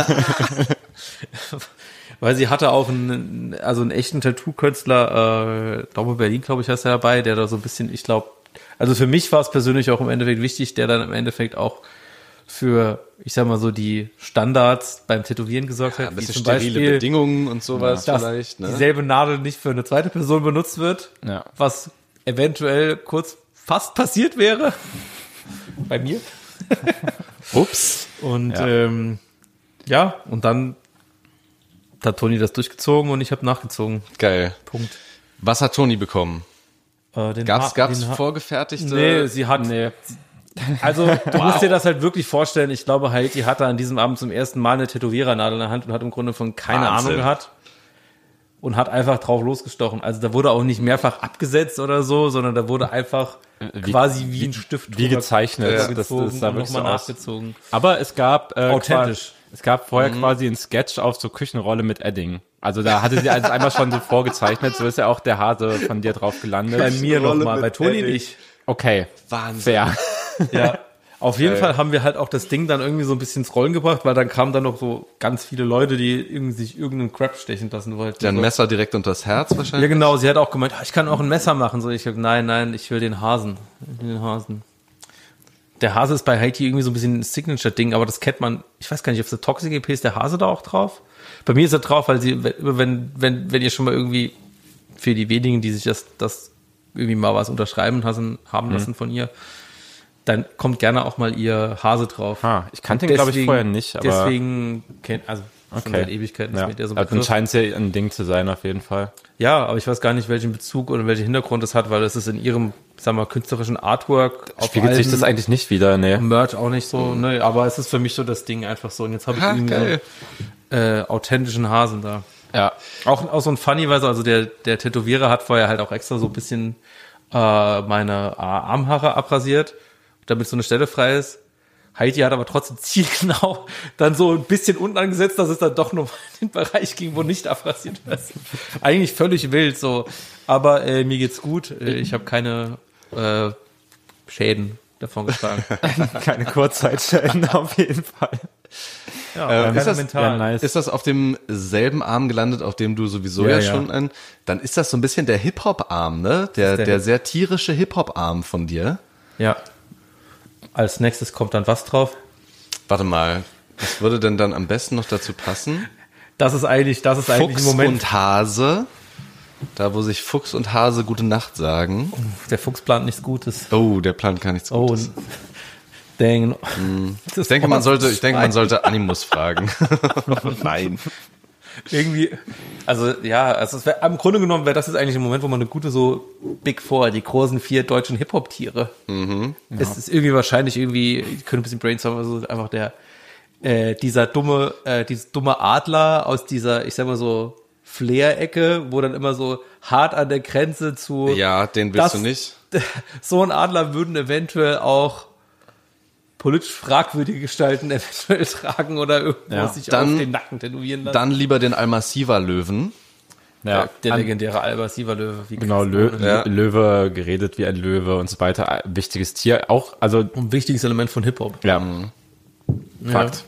Speaker 2: Weil sie hatte auch einen, also einen echten Tattoo-Künstler, äh, Daumen Berlin, glaube ich, heißt er dabei, der da so ein bisschen, ich glaube, also für mich war es persönlich auch im Endeffekt wichtig, der dann im Endeffekt auch für, ich sag mal so, die Standards beim Tätowieren gesorgt
Speaker 4: Ja,
Speaker 2: hat.
Speaker 4: ein
Speaker 2: Wie
Speaker 4: bisschen
Speaker 2: zum
Speaker 4: sterile
Speaker 2: Beispiel,
Speaker 4: Bedingungen und sowas
Speaker 2: dass
Speaker 4: vielleicht. Ne?
Speaker 2: dieselbe Nadel nicht für eine zweite Person benutzt wird,
Speaker 3: Ja.
Speaker 2: was eventuell kurz fast passiert wäre. Bei mir.
Speaker 4: Ups.
Speaker 2: Und
Speaker 3: Ja.
Speaker 2: ähm, ja, und dann hat Toni das durchgezogen und ich habe nachgezogen.
Speaker 4: Geil.
Speaker 2: Punkt.
Speaker 4: Was hat Toni bekommen?
Speaker 2: Äh, den
Speaker 4: Gab's,
Speaker 2: Ha-
Speaker 4: gab's
Speaker 2: den Ha-
Speaker 4: vorgefertigte?
Speaker 2: Nee, sie hat. Also, du musst dir das halt wirklich vorstellen. Ich glaube halt, die hatte an diesem Abend zum ersten Mal eine Tätowierernadel in der Hand und hat im Grunde von keine
Speaker 4: Wahnsinn.
Speaker 2: Ahnung gehabt. Und hat einfach drauf losgestochen. Also da wurde auch nicht mehrfach abgesetzt oder so, sondern da wurde einfach
Speaker 3: Wie-
Speaker 2: quasi wie ein Stift
Speaker 3: wie
Speaker 2: drüber
Speaker 3: gezeichnet.
Speaker 2: drüber
Speaker 3: Das- das
Speaker 2: gezogen
Speaker 3: sah
Speaker 2: und
Speaker 3: wirklich
Speaker 2: nochmal
Speaker 3: so aus.
Speaker 2: nachgezogen.
Speaker 3: Aber es gab äh,
Speaker 2: Authentisch.
Speaker 3: qua- es gab vorher quasi ein Sketch auf so Küchenrolle mit Edding. Also da hatte sie also einmal schon so vorgezeichnet, so ist ja auch der Hase von dir drauf gelandet.
Speaker 2: Bei mir
Speaker 4: Rolle
Speaker 2: nochmal,
Speaker 4: mit
Speaker 2: bei Toni
Speaker 4: Edding.
Speaker 2: nicht.
Speaker 3: Okay,
Speaker 4: Wahnsinn.
Speaker 3: fair.
Speaker 2: Ja. Auf jeden Fall haben wir halt auch das Ding dann irgendwie so ein bisschen ins Rollen gebracht, weil dann kamen dann noch so ganz viele Leute, die irgendwie sich irgendeinen Crap stechen lassen wollten.
Speaker 4: Der ein Messer direkt unter das Herz
Speaker 2: Ja,
Speaker 4: wahrscheinlich?
Speaker 2: genau. Sie hat auch gemeint, ah, ich kann auch ein Messer machen. So, ich hab, nein, nein, ich will den Hasen. Ich will den Hasen. Der Hase ist bei Haiti irgendwie so ein bisschen ein Signature-Ding, aber das kennt man, ich weiß gar nicht, auf der Toxic E P ist der Hase da auch drauf. Bei mir ist er drauf, weil sie, wenn, wenn, wenn ihr schon mal irgendwie, für die wenigen, die sich das, das irgendwie mal was unterschreiben lassen, haben lassen von ihr, dann kommt gerne auch mal ihr Hase drauf.
Speaker 3: Ah, ich kannte ihn, glaube ich, vorher nicht, aber-
Speaker 2: Deswegen kennt, also schon
Speaker 3: Okay.
Speaker 2: seit Ewigkeiten ist
Speaker 3: Ja.
Speaker 2: mit der so ein
Speaker 3: Also dann
Speaker 2: Begriff.
Speaker 3: scheint es ja ein Ding zu sein, auf jeden Fall.
Speaker 2: Ja, aber ich weiß gar nicht, welchen Bezug oder welchen Hintergrund es hat, weil es ist in ihrem, sagen wir, künstlerischen Artwork auf
Speaker 3: Spiegelt sich das
Speaker 2: Alben,
Speaker 3: eigentlich nicht wieder, nee.
Speaker 2: Merch auch nicht so, ne, aber es ist für mich so das Ding einfach so. Und jetzt habe ich
Speaker 4: Ha,
Speaker 2: irgendwie
Speaker 4: geil.
Speaker 2: so, äh, authentischen Hasen da.
Speaker 3: Ja.
Speaker 2: Auch, auch so ein funny Weise, also der, der Tätowierer hat vorher halt auch extra so ein bisschen äh, meine äh, Armhaare abrasiert, damit so eine Stelle frei ist. Heidi hat aber trotzdem zielgenau dann so ein bisschen unten angesetzt, dass es dann doch noch in den Bereich ging, wo nicht abrasiert ist. Eigentlich völlig wild so. Aber äh, mir geht's gut. Äh, ich habe keine äh, Schäden davon getragen.
Speaker 3: Keine Kurzzeitschäden auf jeden Fall.
Speaker 2: Ja,
Speaker 4: Ähm,
Speaker 2: keine
Speaker 4: ist das-
Speaker 2: mentalen.
Speaker 3: ja, nice.
Speaker 4: Ist das auf demselben Arm gelandet, auf dem du sowieso
Speaker 2: Ja,
Speaker 4: ja,
Speaker 2: ja.
Speaker 4: schon ein, dann ist das so ein bisschen der Hip-Hop-Arm, ne? Der,
Speaker 2: der
Speaker 4: der
Speaker 2: Hip-
Speaker 4: sehr tierische Hip-Hop-Arm von dir.
Speaker 2: Ja. Als nächstes kommt dann was drauf?
Speaker 4: Warte mal, was würde denn dann am besten noch dazu passen?
Speaker 2: Das ist eigentlich, das ist eigentlich
Speaker 4: Fuchs
Speaker 2: im Moment.
Speaker 4: und Hase. Da, wo sich Fuchs und Hase gute Nacht sagen.
Speaker 2: Der Fuchs plant nichts Gutes.
Speaker 4: Oh, der plant gar nichts
Speaker 2: Oh,
Speaker 4: Gutes.
Speaker 2: dang.
Speaker 4: Ich denke, man sollte, ich denke, man sollte Animus fragen. Nein.
Speaker 2: Irgendwie, also ja, also es wär, im Grunde genommen wäre das jetzt eigentlich ein Moment, wo man eine gute so Big Four, die großen vier deutschen Hip-Hop-Tiere. Mhm, ja. Es ist irgendwie wahrscheinlich irgendwie, ich könnte ein bisschen brainstormen, also einfach der, äh, dieser dumme, äh, dieses dumme Adler aus dieser, ich sag mal so, Flair-Ecke, wo dann immer so hart an der Grenze zu.
Speaker 4: Ja, den willst
Speaker 2: das,
Speaker 4: du nicht.
Speaker 2: So ein Adler würden eventuell auch politisch fragwürdige Gestalten eventuell tragen oder irgendwo
Speaker 3: Ja.
Speaker 2: sich
Speaker 4: Dann-
Speaker 2: auf den Nacken tätowieren lassen.
Speaker 4: Dann lieber den Almassiva-Löwen.
Speaker 3: Ja,
Speaker 2: Der
Speaker 3: an-
Speaker 2: legendäre Alba Siva-Löwe. wie
Speaker 3: genau,
Speaker 2: gesagt,
Speaker 3: Lö
Speaker 2: ne?
Speaker 4: Ja.
Speaker 3: Löwe geredet wie ein Löwe und so weiter. Wichtiges Tier. Auch, also,
Speaker 2: Ein wichtiges Element von Hip-Hop.
Speaker 3: ja,
Speaker 2: Fakt.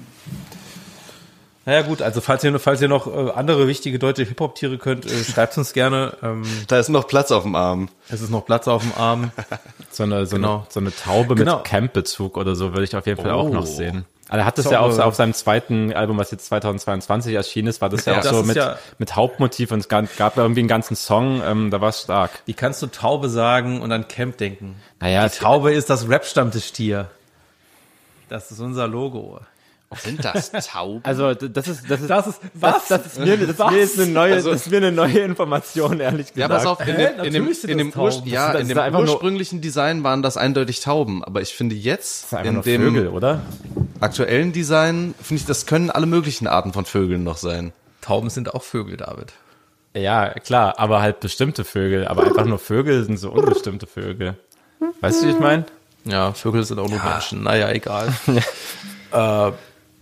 Speaker 2: Naja gut, also falls ihr, falls ihr noch äh, andere wichtige deutsche Hip-Hop-Tiere könnt, äh, schreibt uns gerne. Ähm,
Speaker 4: Da ist noch Platz auf dem Arm.
Speaker 2: es ist noch Platz auf dem Arm.
Speaker 3: so eine, so
Speaker 2: Genau.
Speaker 3: eine, so eine Taube
Speaker 2: Genau.
Speaker 3: mit Camp-Bezug oder so würde ich auf jeden Fall auch
Speaker 4: Oh.
Speaker 3: noch sehen. Also er hat das ja auf, auf seinem zweiten Album, was jetzt zweitausendzweiundzwanzig erschienen ist, war das ja,
Speaker 4: Ja,
Speaker 3: auch
Speaker 2: das
Speaker 3: so
Speaker 2: ist
Speaker 3: mit,
Speaker 2: ja-
Speaker 3: mit Hauptmotiv und es gab, gab da irgendwie einen ganzen Song, ähm, da war es stark.
Speaker 2: Wie kannst du Taube sagen und an Camp denken?
Speaker 3: Naja,
Speaker 2: Die Taube ist das Rap-Stammtischtier. Das ist unser Logo.
Speaker 4: Sind das Tauben?
Speaker 3: also d- das ist, das ist,
Speaker 2: Das ist, was?
Speaker 3: das ist mir, das
Speaker 2: Was?
Speaker 3: mir ist eine neue,
Speaker 4: Also-
Speaker 3: das ist mir eine neue Information, ehrlich gesagt.
Speaker 4: Ja, pass auf, in
Speaker 2: Hä?
Speaker 4: dem, in dem,
Speaker 2: Natürlich sind
Speaker 4: in
Speaker 2: das
Speaker 4: dem,
Speaker 2: Tauben.
Speaker 4: Ur ja,
Speaker 3: Das
Speaker 4: in
Speaker 3: ist
Speaker 4: dem
Speaker 3: einfach nur-
Speaker 4: ursprünglichen Design waren das eindeutig Tauben, aber ich finde jetzt,
Speaker 3: Das ist einfach
Speaker 4: in
Speaker 3: nur
Speaker 4: dem
Speaker 3: Vögel, oder?
Speaker 4: aktuellen Design, finde ich, das können alle möglichen Arten von Vögeln noch sein.
Speaker 2: Tauben sind auch Vögel, David.
Speaker 3: Ja, klar, aber halt bestimmte Vögel. Aber einfach nur Vögel sind so unbestimmte Vögel. Weißt du, wie ich meine?
Speaker 2: Ja, Vögel sind auch nur ja. Menschen. Naja, egal. äh,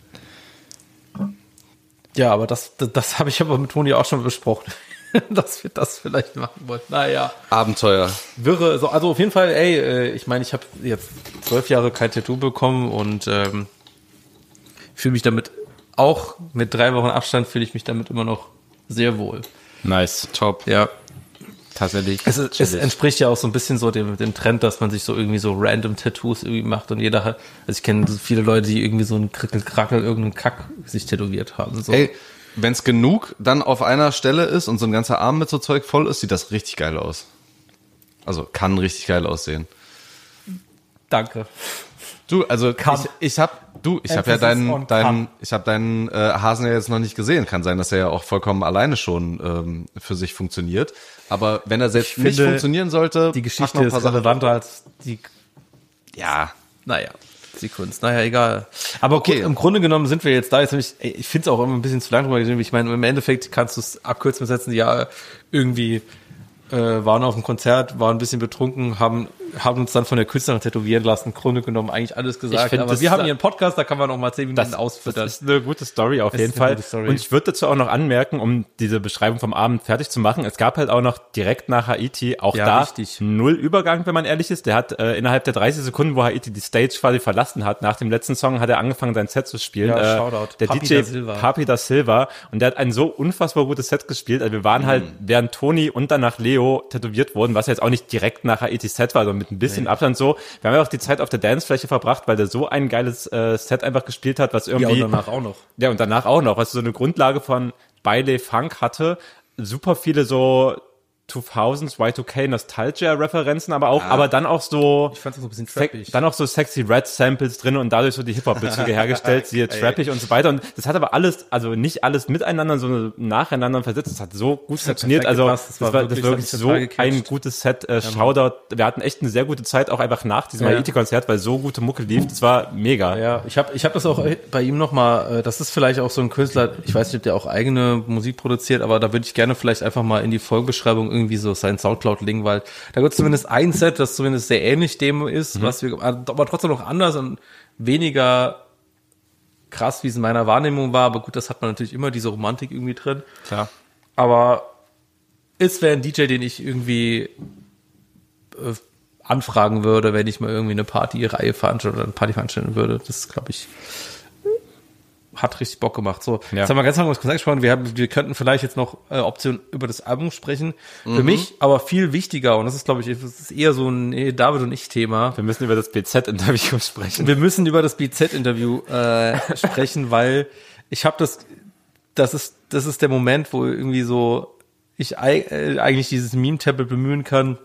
Speaker 2: ja, aber das, das, das habe ich aber mit Toni auch schon besprochen, dass wir das vielleicht machen wollen. Naja.
Speaker 4: Abenteuer.
Speaker 2: Wirre. So, also auf jeden Fall, ey, ich meine, ich habe jetzt zwölf Jahre kein Tattoo bekommen und ähm, fühle mich damit, auch mit drei Wochen Abstand, fühle ich mich damit immer noch sehr wohl.
Speaker 3: Nice.
Speaker 4: Top.
Speaker 2: Ja.
Speaker 3: Tatsächlich.
Speaker 2: Es, ist, es entspricht ja auch so ein bisschen so dem, dem Trend, dass man sich so irgendwie so random Tattoos irgendwie macht und jeder hat, also ich kenne so viele Leute, die irgendwie so einen Krickel-Krackel, irgendeinen Kack sich tätowiert haben. So.
Speaker 4: Ey, wenn es genug dann auf einer Stelle ist und so ein ganzer Arm mit so Zeug voll ist, sieht das richtig geil aus. Also kann richtig geil aussehen.
Speaker 2: Danke.
Speaker 4: Du, also
Speaker 2: Kann.
Speaker 4: ich, ich hab, du, ich habe ja deinen, deinen, ich habe deinen äh, Hasen ja jetzt noch nicht gesehen. Kann sein, dass er ja auch vollkommen alleine schon ähm, für sich funktioniert. Aber wenn er selbst
Speaker 2: Ich
Speaker 4: nicht
Speaker 2: finde,
Speaker 4: funktionieren sollte,
Speaker 2: die Geschichte
Speaker 4: pack noch ein
Speaker 2: ist
Speaker 4: paar Sachen
Speaker 2: relevanter als die,
Speaker 4: Ja,
Speaker 2: naja, die Kunst. Naja, egal. Aber okay,
Speaker 4: Okay.
Speaker 2: im Grunde genommen sind wir jetzt da. Jetzt nämlich, ey, ich finde es auch immer ein bisschen zu lang drüber gesehen. Ich meine, im Endeffekt kannst du es abkürzen und setzen, ja, irgendwie äh, waren auf dem Konzert, waren ein bisschen betrunken, haben haben uns dann von der Künstlerin tätowieren lassen. Im Grunde genommen eigentlich alles gesagt.
Speaker 3: find,
Speaker 2: Aber
Speaker 3: das
Speaker 2: wir haben
Speaker 3: ist-
Speaker 2: hier einen Podcast, da kann man noch mal zehn Minuten
Speaker 3: Das,
Speaker 2: ausfüttern.
Speaker 3: das ist eine gute Story auf
Speaker 2: Es
Speaker 3: jeden
Speaker 2: ist eine
Speaker 3: Fall.
Speaker 2: gute Story.
Speaker 3: Und ich würde dazu auch noch anmerken, um diese Beschreibung vom Abend fertig zu machen, es gab halt auch noch direkt nach Haiti, auch
Speaker 2: Ja,
Speaker 3: da
Speaker 2: richtig.
Speaker 3: null Übergang, wenn man ehrlich ist. Der hat äh, innerhalb der dreißig Sekunden, wo Haiti die Stage quasi verlassen hat, nach dem letzten Song hat er angefangen, sein Set zu spielen.
Speaker 2: Ja,
Speaker 3: äh,
Speaker 2: Shoutout.
Speaker 3: Der
Speaker 2: Papi
Speaker 3: D J
Speaker 2: da Silva.
Speaker 3: Papi da Silva. Und der hat ein so unfassbar gutes Set gespielt. Also wir waren halt, während Toni und danach Leo tätowiert wurden, was jetzt auch nicht direkt nach Haiti Set war, sondern mit ein bisschen Abstand so. Wir haben ja auch die Zeit auf der Dancefläche verbracht, weil der so ein geiles äh, Set einfach gespielt hat, was
Speaker 2: ja,
Speaker 3: irgendwie...
Speaker 2: und danach auch noch.
Speaker 3: Ja, und danach auch noch, was so eine Grundlage von Baile Funk hatte. Super viele so zweitausends Y zwei K Nostalgia-Referenzen, aber auch, aber dann auch so,
Speaker 2: Ich fand das so ein bisschen
Speaker 3: sec-
Speaker 2: trappig.
Speaker 3: dann auch so sexy Red Samples drin und dadurch so die Hip-Hop-Bezüge hergestellt, siehe trappig und so weiter. Und das hat aber alles, also nicht alles miteinander, sondern nacheinander versetzt. Das hat so gut funktioniert.
Speaker 2: perfekt
Speaker 3: Also,
Speaker 2: gepasst.
Speaker 3: das war, das war wirklich
Speaker 2: das hat mich
Speaker 3: so
Speaker 2: total gecatcht.
Speaker 3: ein gutes Set. Äh, Shoutout. Wir hatten echt eine sehr gute Zeit, auch einfach nach diesem
Speaker 2: Ja.
Speaker 3: Haiti-Konzert, weil so gute Mucke lief. Das war mega.
Speaker 2: Ja, ich habe ich hab das auch bei ihm nochmal, das ist vielleicht auch so ein Künstler, ich weiß nicht, ob der auch eigene Musik produziert, aber da würde ich gerne vielleicht einfach mal in die Folgenbeschreibung irgendwie so sein Soundcloud-Link, weil da gibt es zumindest ein Set, das zumindest sehr ähnlich dem ist, was wir, aber trotzdem noch anders und weniger krass, wie es in meiner Wahrnehmung war, aber gut, das hat man natürlich immer, diese Romantik irgendwie drin.
Speaker 3: Klar.
Speaker 2: Aber es wäre ein D J, den ich irgendwie äh, anfragen würde, wenn ich mal irgendwie eine Party-Reihe veranstalten oder eine Party veranstalten würde. Das, glaube ich, hat richtig Bock gemacht. So,
Speaker 3: Ja.
Speaker 2: jetzt haben wir ganz lange über das Konzert gesprochen. Wir haben, wir könnten vielleicht jetzt noch äh, Optionen über das Album sprechen. Für mich aber viel wichtiger, und das ist, glaube ich, das ist eher so ein eh, David und ich Thema.
Speaker 3: Wir müssen über das B Z-Interview sprechen.
Speaker 2: Wir müssen über das B Z-Interview äh, sprechen, weil ich habe das, das ist, das ist der Moment, wo irgendwie so ich ei- äh, eigentlich dieses Meme-Tablet bemühen kann.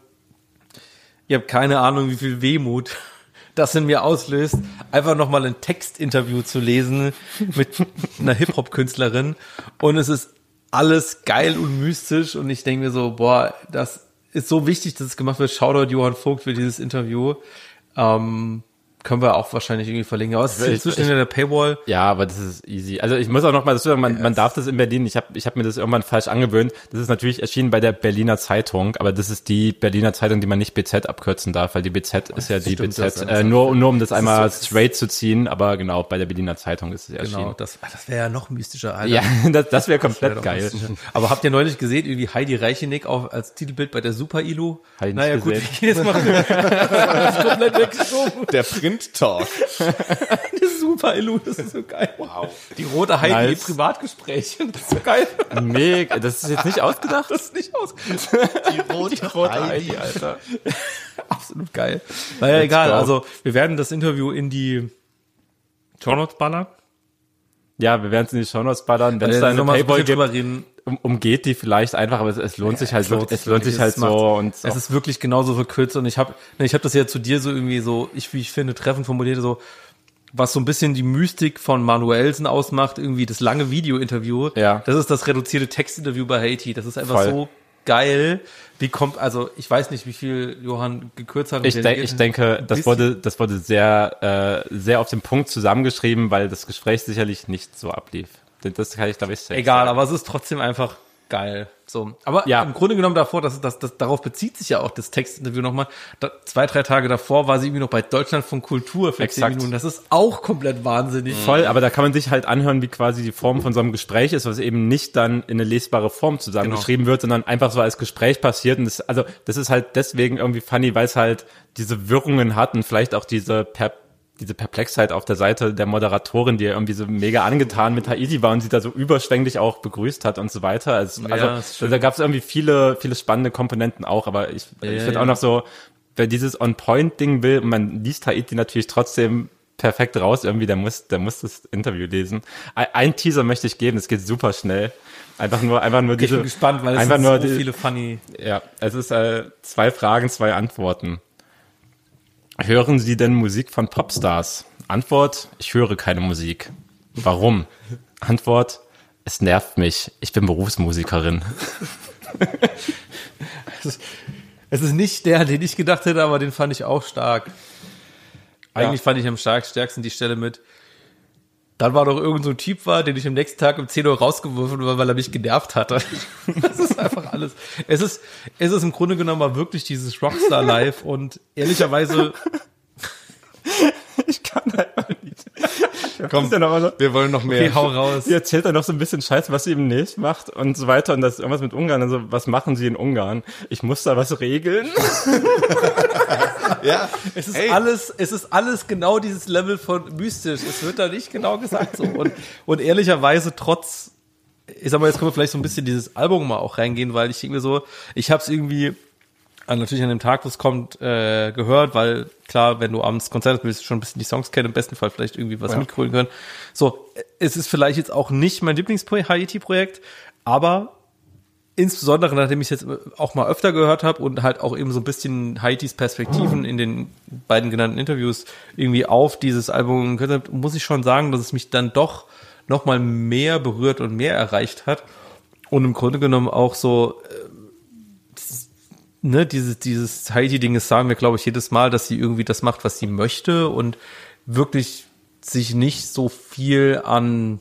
Speaker 2: Ihr habt keine Ahnung, wie viel Wehmut das in mir auslöst, einfach nochmal ein Textinterview zu lesen mit einer Hip-Hop-Künstlerin und es ist alles geil und mystisch und ich denke mir so, boah, das ist so wichtig, dass es gemacht wird. Shoutout Johann Vogt für dieses Interview. Ähm, können wir auch wahrscheinlich irgendwie verlinken. Aber es ist
Speaker 3: Ich-
Speaker 2: inzwischen hinter der Paywall.
Speaker 3: Ja, aber das ist easy. Also ich muss auch noch mal dazu sagen, man, man darf das in Berlin, ich habe ich hab mir das irgendwann falsch angewöhnt, das ist natürlich erschienen bei der Berliner Zeitung, aber das ist die Berliner Zeitung, die man nicht B Z abkürzen darf, weil die B Z ist ja die
Speaker 2: stimmt,
Speaker 3: B
Speaker 2: das
Speaker 3: Z,
Speaker 2: ist
Speaker 3: äh, nur, nur um das,
Speaker 2: Das ist
Speaker 3: einmal
Speaker 2: so-
Speaker 3: straight zu ziehen, aber genau, bei der Berliner Zeitung ist es
Speaker 2: Genau,
Speaker 3: erschienen.
Speaker 2: das, ah, das wäre ja noch mystischer, Alter.
Speaker 3: Ja, das, das wäre
Speaker 2: Wär
Speaker 3: komplett
Speaker 2: doch
Speaker 3: geil.
Speaker 2: mystischer. Aber habt ihr neulich gesehen, irgendwie Heidi Reicheneck auf, als Titelbild bei der Super-Ilu?
Speaker 3: Hab ich nicht
Speaker 2: Naja, gut,
Speaker 3: gesehen.
Speaker 2: wir gehen jetzt mal das ist komplett weggeschoben.
Speaker 4: der Print-Talk.
Speaker 2: Die Super-Ilu, das ist so geil. Wow. Die rote Heidi
Speaker 3: Nice.
Speaker 2: im Privatgespräch, das ist so geil.
Speaker 3: Mega, das ist jetzt nicht ausgedacht?
Speaker 2: Das ist nicht ausgedacht.
Speaker 4: Die rote,
Speaker 2: Heidi, Alter. Absolut geil. Naja, egal,
Speaker 3: go.
Speaker 2: also wir werden das Interview in die Shownotes ballern.
Speaker 3: Ja, wir werden es in die Shownotes ballern, wenn es da eine
Speaker 2: noch mal so ein
Speaker 3: Paywall
Speaker 2: bisschen
Speaker 3: gibt,
Speaker 2: drüber reden.
Speaker 3: um, umgeht die vielleicht einfach, aber es, es lohnt sich halt,
Speaker 2: Es
Speaker 3: so,
Speaker 2: lohnt
Speaker 3: es
Speaker 2: sich
Speaker 3: lohnt
Speaker 2: wirklich.
Speaker 3: sich halt
Speaker 2: Es macht-
Speaker 3: so und
Speaker 2: Es ist wirklich genauso verkürzt und ich habe ich hab das ja zu dir so irgendwie so, ich wie ich finde, treffend formuliert, so was so ein bisschen die Mystik von Manuelsen ausmacht, irgendwie das lange Video-Interview.
Speaker 3: Ja.
Speaker 2: Das ist das reduzierte Textinterview bei Haiti. Das ist einfach
Speaker 3: Voll.
Speaker 2: so geil. Wie kommt, also ich weiß nicht, wie viel Johann gekürzt hat. und
Speaker 3: Ich, denk,
Speaker 2: delegiert
Speaker 3: ich
Speaker 2: hat.
Speaker 3: denke,
Speaker 2: Ein
Speaker 3: das
Speaker 2: bisschen.
Speaker 3: wurde, das wurde sehr, äh, sehr auf den Punkt zusammengeschrieben, weil das Gespräch sicherlich nicht so ablief. Das kann ich, glaube ich, safe
Speaker 2: Egal,
Speaker 3: sagen.
Speaker 2: aber es ist trotzdem einfach geil. So, aber
Speaker 3: Ja.
Speaker 2: im Grunde genommen davor, das, das, das, darauf bezieht sich ja auch das Textinterview nochmal. Da, zwei, drei Tage davor war sie irgendwie noch bei Deutschland von Kultur für zehn
Speaker 3: Exakt.
Speaker 2: Minuten. Das ist auch komplett wahnsinnig.
Speaker 3: Voll, aber da kann man sich halt anhören, wie quasi die Form von so einem Gespräch ist, was eben nicht dann in eine lesbare Form zusammengeschrieben wird, sondern einfach so als Gespräch passiert. Und das, also das ist halt deswegen irgendwie funny, weil es halt diese Wirrungen hat und vielleicht auch diese per diese Perplexheit auf der Seite der Moderatorin, die ja irgendwie so mega angetan mit Haiti war und sie da so überschwänglich auch begrüßt hat und so weiter. Also,
Speaker 2: Ja,
Speaker 3: also
Speaker 2: ist schön.
Speaker 3: da gab es irgendwie viele, viele spannende Komponenten auch, aber ich,
Speaker 2: Ja,
Speaker 3: ich
Speaker 2: ja,
Speaker 3: finde
Speaker 2: ja.
Speaker 3: auch noch so, wer dieses On-Point-Ding will und man liest Haiti natürlich trotzdem perfekt raus irgendwie, der muss, der muss das Interview lesen. Ein, ein Teaser möchte ich geben, es geht super schnell. Einfach nur, einfach nur
Speaker 2: Okay, ich
Speaker 3: diese,
Speaker 2: bin gespannt, weil es
Speaker 3: einfach
Speaker 2: sind
Speaker 3: nur
Speaker 2: so
Speaker 3: die,
Speaker 2: viele funny.
Speaker 3: ja, es ist äh, zwei Fragen, zwei Antworten. Hören Sie denn Musik von Popstars? Antwort, ich höre keine Musik. Warum? Antwort, es nervt mich. Ich bin Berufsmusikerin.
Speaker 2: Es ist nicht der, den ich gedacht hätte, aber den fand ich auch stark. Eigentlich fand ich am stark, stärksten die Stelle mit. Dann war doch irgend so ein Typ war, den ich am nächsten Tag um zehn Uhr rausgeworfen habe, weil er mich genervt hatte. Das ist einfach alles. Es ist, es ist im Grunde genommen mal wirklich dieses Rockstar Live und ehrlicherweise,
Speaker 3: Ich kann einfach nicht.
Speaker 4: Komm,
Speaker 3: ja noch so,
Speaker 4: wir wollen noch mehr.
Speaker 2: okay, hau raus.
Speaker 3: sie erzählt dann noch so ein bisschen Scheiß, was sie im nächsten macht und so weiter und das ist irgendwas mit Ungarn. Also, was machen sie in Ungarn? Ich muss da was regeln.
Speaker 4: Ja,
Speaker 2: Es ist
Speaker 4: Ey.
Speaker 2: alles, es ist alles genau dieses Level von mystisch. Es wird da nicht genau gesagt so. Und, und ehrlicherweise trotz, ich sag mal, jetzt können wir vielleicht so ein bisschen dieses Album mal auch reingehen, weil ich irgendwie so, ich hab's irgendwie äh, natürlich an dem Tag, wo es kommt, äh, gehört, weil klar, wenn du abends Konzert hast, willst du schon ein bisschen die Songs kennen, im besten Fall vielleicht irgendwie was
Speaker 3: Ja.
Speaker 2: mitgrölen können. So, es ist vielleicht jetzt auch nicht mein Lieblings-Haiti-Projekt, aber insbesondere, nachdem ich es jetzt auch mal öfter gehört habe und halt auch eben so ein bisschen Haitis Perspektiven in den beiden genannten Interviews irgendwie auf dieses Album gehört habe, muss ich schon sagen, dass es mich dann doch noch mal mehr berührt und mehr erreicht hat und im Grunde genommen auch so äh, dieses, ne, dieses, dieses Haiti-Ding, das sagen wir, glaube ich, jedes Mal, dass sie irgendwie das macht, was sie möchte und wirklich sich nicht so viel an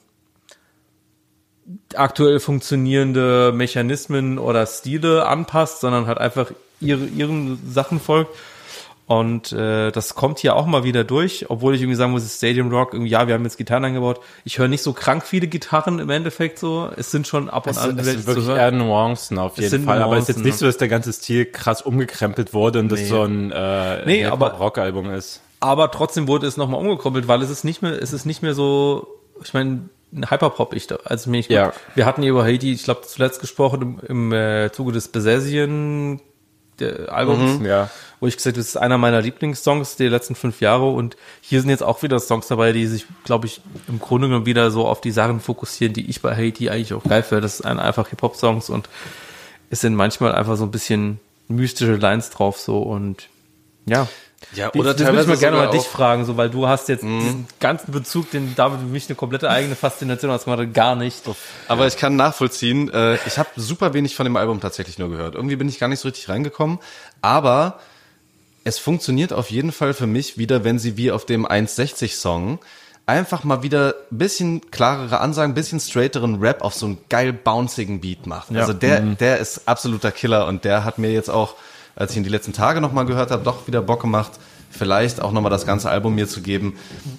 Speaker 2: aktuell funktionierende Mechanismen oder Stile anpasst, sondern halt einfach ihre, ihren Sachen folgt. Und äh, das kommt hier auch mal wieder durch, obwohl ich irgendwie sagen muss, Stadium Rock, irgendwie, ja, wir haben jetzt Gitarren eingebaut. Ich höre nicht so krank viele Gitarren im Endeffekt so. Es sind schon ab und
Speaker 3: Es,
Speaker 2: an
Speaker 3: es
Speaker 2: welche
Speaker 3: sind wirklich
Speaker 2: zu hören.
Speaker 3: eher Nuancen auf
Speaker 2: Es
Speaker 3: jeden
Speaker 2: sind
Speaker 3: Fall, aber es ist jetzt
Speaker 2: Nuancen,
Speaker 3: nicht so, dass der ganze Stil krass umgekrempelt wurde und das
Speaker 2: Nee.
Speaker 3: so ein äh,
Speaker 2: Nee, aber-
Speaker 3: Rock-Album ist.
Speaker 2: Aber trotzdem wurde es nochmal umgekrempelt, weil es ist nicht mehr, es ist nicht mehr so, ich meine, ein Hyperpop, ich, also mir, ich,
Speaker 3: Ja.
Speaker 2: wir hatten hier über Haiti, ich glaube, zuletzt gesprochen im, im äh, Zuge des Besessien der Albums,
Speaker 3: Ja.
Speaker 2: wo ich gesagt habe, das ist einer meiner Lieblingssongs der letzten fünf Jahre und hier sind jetzt auch wieder Songs dabei, die sich, glaube ich, im Grunde genommen wieder so auf die Sachen fokussieren, die ich bei Haiti eigentlich auch geil finde. Das sind einfach Hip-Hop-Songs und es sind manchmal einfach so ein bisschen mystische Lines drauf so und ja.
Speaker 4: Ja,
Speaker 2: Wie-
Speaker 4: oder
Speaker 2: das würde ich
Speaker 4: teilweise
Speaker 2: mal gerne mal
Speaker 4: sogar
Speaker 2: dich
Speaker 4: auch-
Speaker 2: fragen, so, weil du hast jetzt diesen ganzen Bezug, den David für mich eine komplette eigene Faszination hast gemacht, gar nicht.
Speaker 4: Aber ich kann nachvollziehen, äh, ich habe super wenig von dem Album tatsächlich nur gehört. Irgendwie bin ich gar nicht so richtig reingekommen. Aber es funktioniert auf jeden Fall für mich wieder, wenn sie wie auf dem eins sechzig Song einfach mal wieder ein bisschen klarere Ansagen, ein bisschen straighteren Rap auf so einen geil bouncigen Beat macht.
Speaker 2: Ja.
Speaker 4: Also der, der ist absoluter Killer und der hat mir jetzt auch, als ich ihn die letzten Tage nochmal gehört habe, doch wieder Bock gemacht, vielleicht auch nochmal das ganze Album mir zu geben.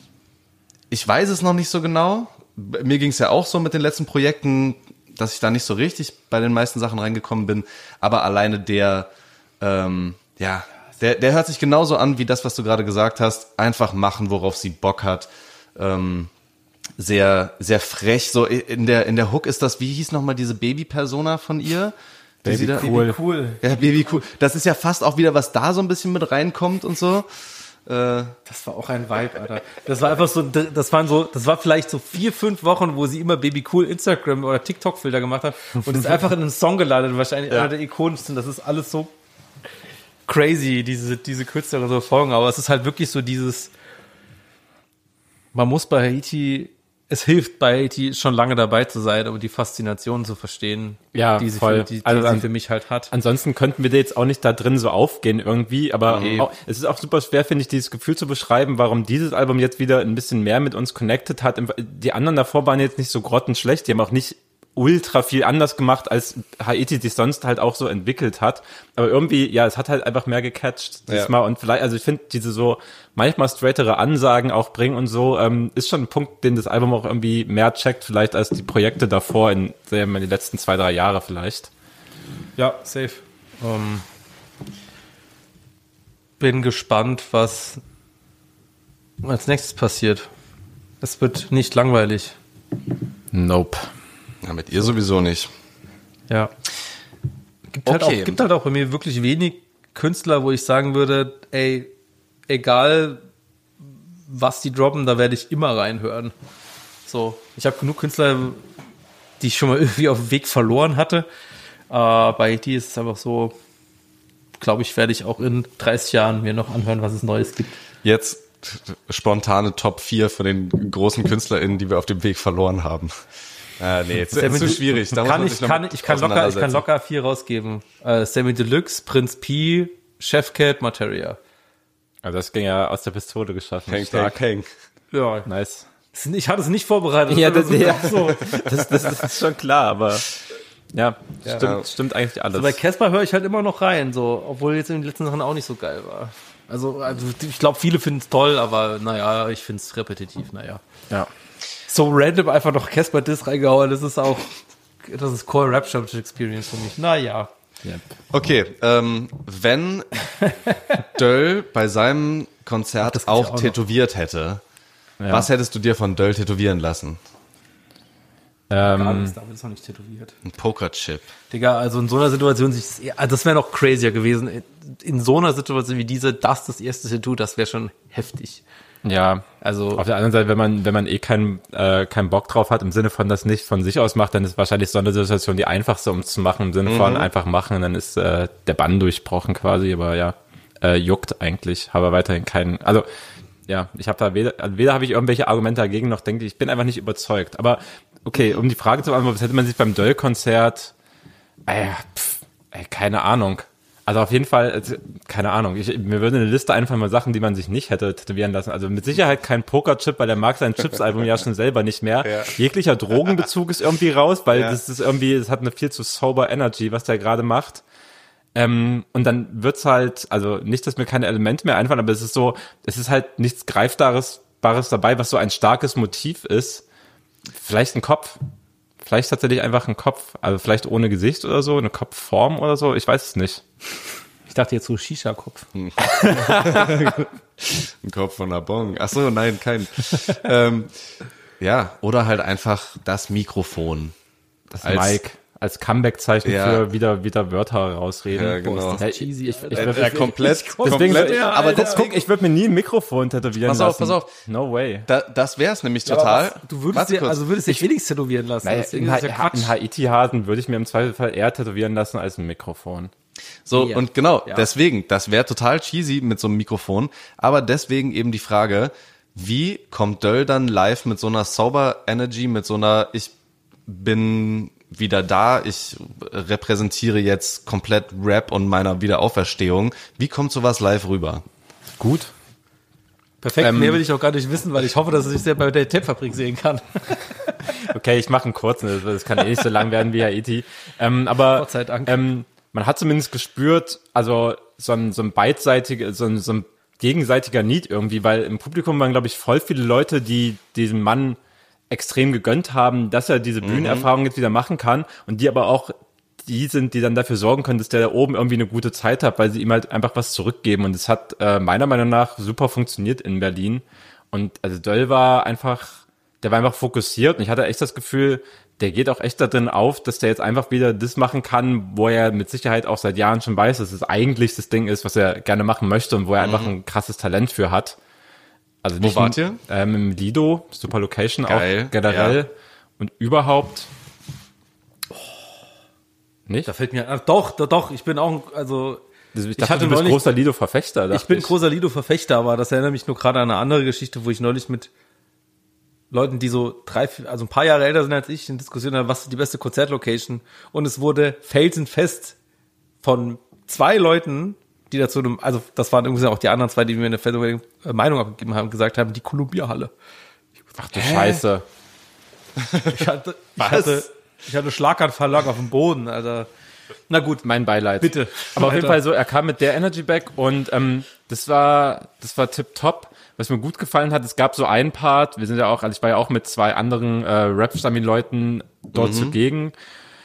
Speaker 4: Ich weiß es noch nicht so genau. Mir ging es ja auch so mit den letzten Projekten, dass ich da nicht so richtig bei den meisten Sachen reingekommen bin. Aber alleine der, ähm, ja, der, der hört sich genauso an wie das, was du gerade gesagt hast. Einfach machen, worauf sie Bock hat. Ähm, sehr, sehr frech. So in der, in der Hook ist das, wie hieß nochmal diese Baby-Persona von ihr? Die
Speaker 3: Baby
Speaker 4: sie da-
Speaker 3: Cool.
Speaker 2: Cool.
Speaker 4: Ja, Baby cool. Das ist ja fast auch wieder, was da so ein bisschen mit reinkommt und so. Äh,
Speaker 2: Das war auch ein Vibe, Alter. Das war einfach so, das waren so, das war vielleicht so vier, fünf Wochen, wo sie immer Baby Cool Instagram oder TikTok-Filter gemacht hat und ist einfach in einen Song gelandet, wahrscheinlich einer der ikonischsten. Das ist alles so crazy, diese, diese kürzere so Folgen, aber es ist halt wirklich so dieses, man muss bei Haiti es hilft bei die schon lange dabei zu sein, um die Faszination zu verstehen,
Speaker 3: Ja,
Speaker 2: die sie,
Speaker 3: voll.
Speaker 2: Für, die, die
Speaker 3: Also
Speaker 2: sie
Speaker 3: an-
Speaker 2: für mich halt hat.
Speaker 3: Ansonsten könnten wir da jetzt auch nicht da drin so aufgehen irgendwie, aber
Speaker 4: Nee.
Speaker 3: auch, es ist auch super schwer, finde ich, dieses Gefühl zu beschreiben, warum dieses Album jetzt wieder ein bisschen mehr mit uns connected hat. Die anderen davor waren jetzt nicht so grottenschlecht, die haben auch nicht ultra viel anders gemacht, als Haiti sich sonst halt auch so entwickelt hat. Aber irgendwie, ja, es hat halt einfach mehr gecatcht diesmal.
Speaker 4: Ja.
Speaker 3: Und vielleicht, also ich finde, diese so manchmal straightere Ansagen auch bringen und so, ähm, ist schon ein Punkt, den das Album auch irgendwie mehr checkt, vielleicht als die Projekte davor in, sagen wir mal, die letzten zwei, drei Jahre vielleicht.
Speaker 2: Ja, safe. Ähm, bin gespannt, was als nächstes passiert. Es wird nicht langweilig.
Speaker 3: Nope.
Speaker 4: Ja, mit ihr sowieso nicht.
Speaker 2: Ja. Gibt halt,
Speaker 4: Okay.
Speaker 2: auch, gibt halt auch bei mir wirklich wenig Künstler, wo ich sagen würde, ey, egal was die droppen, da werde ich immer reinhören. So, ich habe genug Künstler, die ich schon mal irgendwie auf dem Weg verloren hatte. Äh, bei die ist es einfach so, glaube ich, werde ich auch in dreißig Jahren mir noch anhören, was es Neues gibt.
Speaker 4: Jetzt spontane Top vier von den großen KünstlerInnen, die wir auf dem Weg verloren haben. Ah, nee, jetzt ist zu schwierig. Da muss
Speaker 2: kann
Speaker 4: man
Speaker 2: ich,
Speaker 4: sich noch
Speaker 2: kann,
Speaker 4: mit
Speaker 2: ich, kann locker, ich kann
Speaker 4: auseinandersetzen.
Speaker 2: locker vier rausgeben. Äh, Sammy Deluxe, Prinz P, Chefcat, Materia.
Speaker 3: Also das ging ja aus der Pistole geschaffen.
Speaker 4: Hang,
Speaker 3: Stark.
Speaker 4: hang, hang.
Speaker 2: Ja,
Speaker 3: Nice.
Speaker 2: ich hatte es nicht vorbereitet.
Speaker 3: Ja,
Speaker 2: Das
Speaker 3: das,
Speaker 2: war
Speaker 3: ja.
Speaker 2: so.
Speaker 3: Das, das, das ist schon klar, aber ja,
Speaker 2: Ja.
Speaker 3: stimmt, stimmt eigentlich alles.
Speaker 2: Also bei Casper höre ich halt immer noch rein, so, obwohl jetzt in den letzten Sachen auch nicht so geil war. Also, also ich glaube, viele finden es toll, aber naja, ich finde es repetitiv, naja.
Speaker 3: ja.
Speaker 2: So random einfach noch Casper Diss reingehauen, das ist auch, das ist Core Rap Shop Experience für mich. Naja.
Speaker 3: ja.
Speaker 4: Okay, ähm, wenn Döll bei seinem Konzert
Speaker 2: Das gibt's ja
Speaker 4: auch
Speaker 2: auch noch.
Speaker 4: tätowiert hätte,
Speaker 3: Ja.
Speaker 4: was hättest du dir von Döll tätowieren lassen?
Speaker 3: Ähm,
Speaker 2: Das David ist noch nicht tätowiert.
Speaker 4: Ein Pokerchip.
Speaker 2: Digga, also in so einer Situation, sich- ja, das wäre noch crazier gewesen. In- In so einer Situation wie diese, das das erste Tattoo, das wäre schon heftig.
Speaker 3: ja.
Speaker 2: Also,
Speaker 3: Auf der anderen Seite, wenn man, wenn man eh keinen, äh, keinen Bock drauf hat, im Sinne von das nicht von sich aus macht, dann ist wahrscheinlich so eine Situation die einfachste, um es zu machen, im Sinne von einfach machen, dann ist äh, der Bann durchbrochen quasi, aber ja, äh, juckt eigentlich, habe weiterhin keinen, also ja, ich habe da weder, also weder habe ich irgendwelche Argumente dagegen, noch denke ich, ich bin einfach nicht überzeugt. Aber okay, um die Frage zu beantworten, was hätte man sich beim Döll-Konzert, äh, pff, ey, keine Ahnung. Also auf jeden Fall, also, keine Ahnung, ich, mir würde eine Liste einfallen mal Sachen, die man sich nicht hätte tätowieren lassen. Also mit Sicherheit kein Pokerchip, weil der mag sein Chips-Album ja schon selber nicht mehr.
Speaker 4: Ja.
Speaker 3: Jeglicher Drogenbezug ist irgendwie raus, weil
Speaker 4: Ja.
Speaker 3: das ist irgendwie, es hat eine viel zu sober Energy, was der gerade macht. Ähm, und dann wird's halt, also nicht, dass mir keine Elemente mehr einfallen, aber es ist so, es ist halt nichts Greifbares Bares dabei, was so ein starkes Motiv ist. Vielleicht ein Kopf. Vielleicht tatsächlich einfach ein Kopf, also vielleicht ohne Gesicht oder so, eine Kopfform oder so, ich weiß es nicht.
Speaker 2: ich dachte jetzt so Shisha-Kopf.
Speaker 4: Ein Kopf von einer Bong. Ach so, nein, kein. ähm, ja, oder halt einfach das Mikrofon.
Speaker 3: Das
Speaker 4: Als-
Speaker 3: Mike als Comeback-Zeichen
Speaker 4: Ja.
Speaker 3: für wieder wieder Wörter rausreden.
Speaker 4: Ja, genau.
Speaker 3: Ja,
Speaker 2: cheesy.
Speaker 3: Ich, ich, ich,
Speaker 4: Ja, komplett,
Speaker 3: deswegen,
Speaker 4: komplett.
Speaker 3: ja,
Speaker 4: aber
Speaker 3: aber
Speaker 4: das,
Speaker 3: guck, ich würde mir nie ein Mikrofon tätowieren
Speaker 4: Pass
Speaker 3: lassen.
Speaker 4: auf, pass auf.
Speaker 3: No way.
Speaker 4: da, das wär's nämlich total.
Speaker 2: Du würdest
Speaker 4: Warte
Speaker 2: dir,
Speaker 4: kurz.
Speaker 2: also würdest dich wenigstens tätowieren lassen.
Speaker 3: Naja,
Speaker 2: Deswegen
Speaker 3: in,
Speaker 2: ist das ja
Speaker 3: ha
Speaker 2: Quatsch.
Speaker 3: in Haiti-Hasen würde ich mir im Zweifelsfall eher tätowieren lassen als ein Mikrofon.
Speaker 4: So,
Speaker 2: Ja.
Speaker 4: und genau,
Speaker 2: Ja.
Speaker 4: deswegen, das wäre total cheesy mit so einem Mikrofon, aber deswegen eben die Frage, wie kommt Döll dann live mit so einer Sober Energy, mit so einer, ich bin wieder da, ich repräsentiere jetzt komplett Rap und meiner Wiederauferstehung, wie kommt sowas live rüber?
Speaker 3: Gut.
Speaker 2: Perfekt,
Speaker 3: Ähm,
Speaker 2: mehr will ich auch gar nicht wissen, weil ich hoffe, dass ich es ja bei der Tapefabrik sehen kann.
Speaker 3: Okay, ich mache einen kurzen, das, das kann eh nicht so lang werden wie Haiti. Ähm, aber
Speaker 2: Gott sei Dank.
Speaker 3: Ähm, man hat zumindest gespürt, also so ein, so ein beidseitiger, so ein, so ein gegenseitiger Need irgendwie, weil im Publikum waren, glaube ich, voll viele Leute, die diesem Mann extrem gegönnt haben, dass er diese Bühnenerfahrung jetzt wieder machen kann und die aber auch die sind, die dann dafür sorgen können, dass der da oben irgendwie eine gute Zeit hat, weil sie ihm halt einfach was zurückgeben und es hat äh, meiner Meinung nach super funktioniert in Berlin und also Döll war einfach, der war einfach fokussiert und ich hatte echt das Gefühl, der geht auch echt da drin auf, dass der jetzt einfach wieder das machen kann, wo er mit Sicherheit auch seit Jahren schon weiß, dass es eigentlich das Ding ist, was er gerne machen möchte und wo er einfach ein krasses Talent für hat. Also
Speaker 4: Wo
Speaker 3: nicht
Speaker 4: wart
Speaker 3: nur-
Speaker 4: ihr?
Speaker 3: Ähm, im Lido, super Location
Speaker 4: Geil,
Speaker 3: auch generell
Speaker 4: ja.
Speaker 3: und überhaupt. Nicht?
Speaker 2: Da fällt mir, ach, doch, doch, doch, ich bin auch, also,
Speaker 3: Also ich
Speaker 2: ich
Speaker 3: dachte,
Speaker 2: hatte
Speaker 3: du bist
Speaker 2: neulich-
Speaker 3: großer Lido-Verfechter.
Speaker 2: ich bin großer Lido-Verfechter, aber das erinnert mich nur gerade an eine andere Geschichte, wo ich neulich mit Leuten, die so drei, vier, also ein paar Jahre älter sind als ich, in Diskussionen haben, was ist die beste Konzertlocation? Und es wurde felsenfest von zwei Leuten, die dazu, einem, also das waren irgendwie auch die anderen zwei, die mir eine feste Meinung abgegeben haben, gesagt haben, die Columbia-Halle.
Speaker 3: Ach du Hä? Scheiße.
Speaker 2: Ich hatte, ich hatte, ich hatte Schlaganfall, lag auf dem Boden, Alter. Na gut,
Speaker 3: mein Beileid.
Speaker 2: Bitte.
Speaker 3: Aber auf jeden Fall so, er kam mit der Energy Back und ähm, das war, das war tipptopp. Was mir gut gefallen hat, es gab so einen Part, wir sind ja auch, also ich war ja auch mit zwei anderen äh, Rap-Stamin-Leuten dort mhm. zugegen.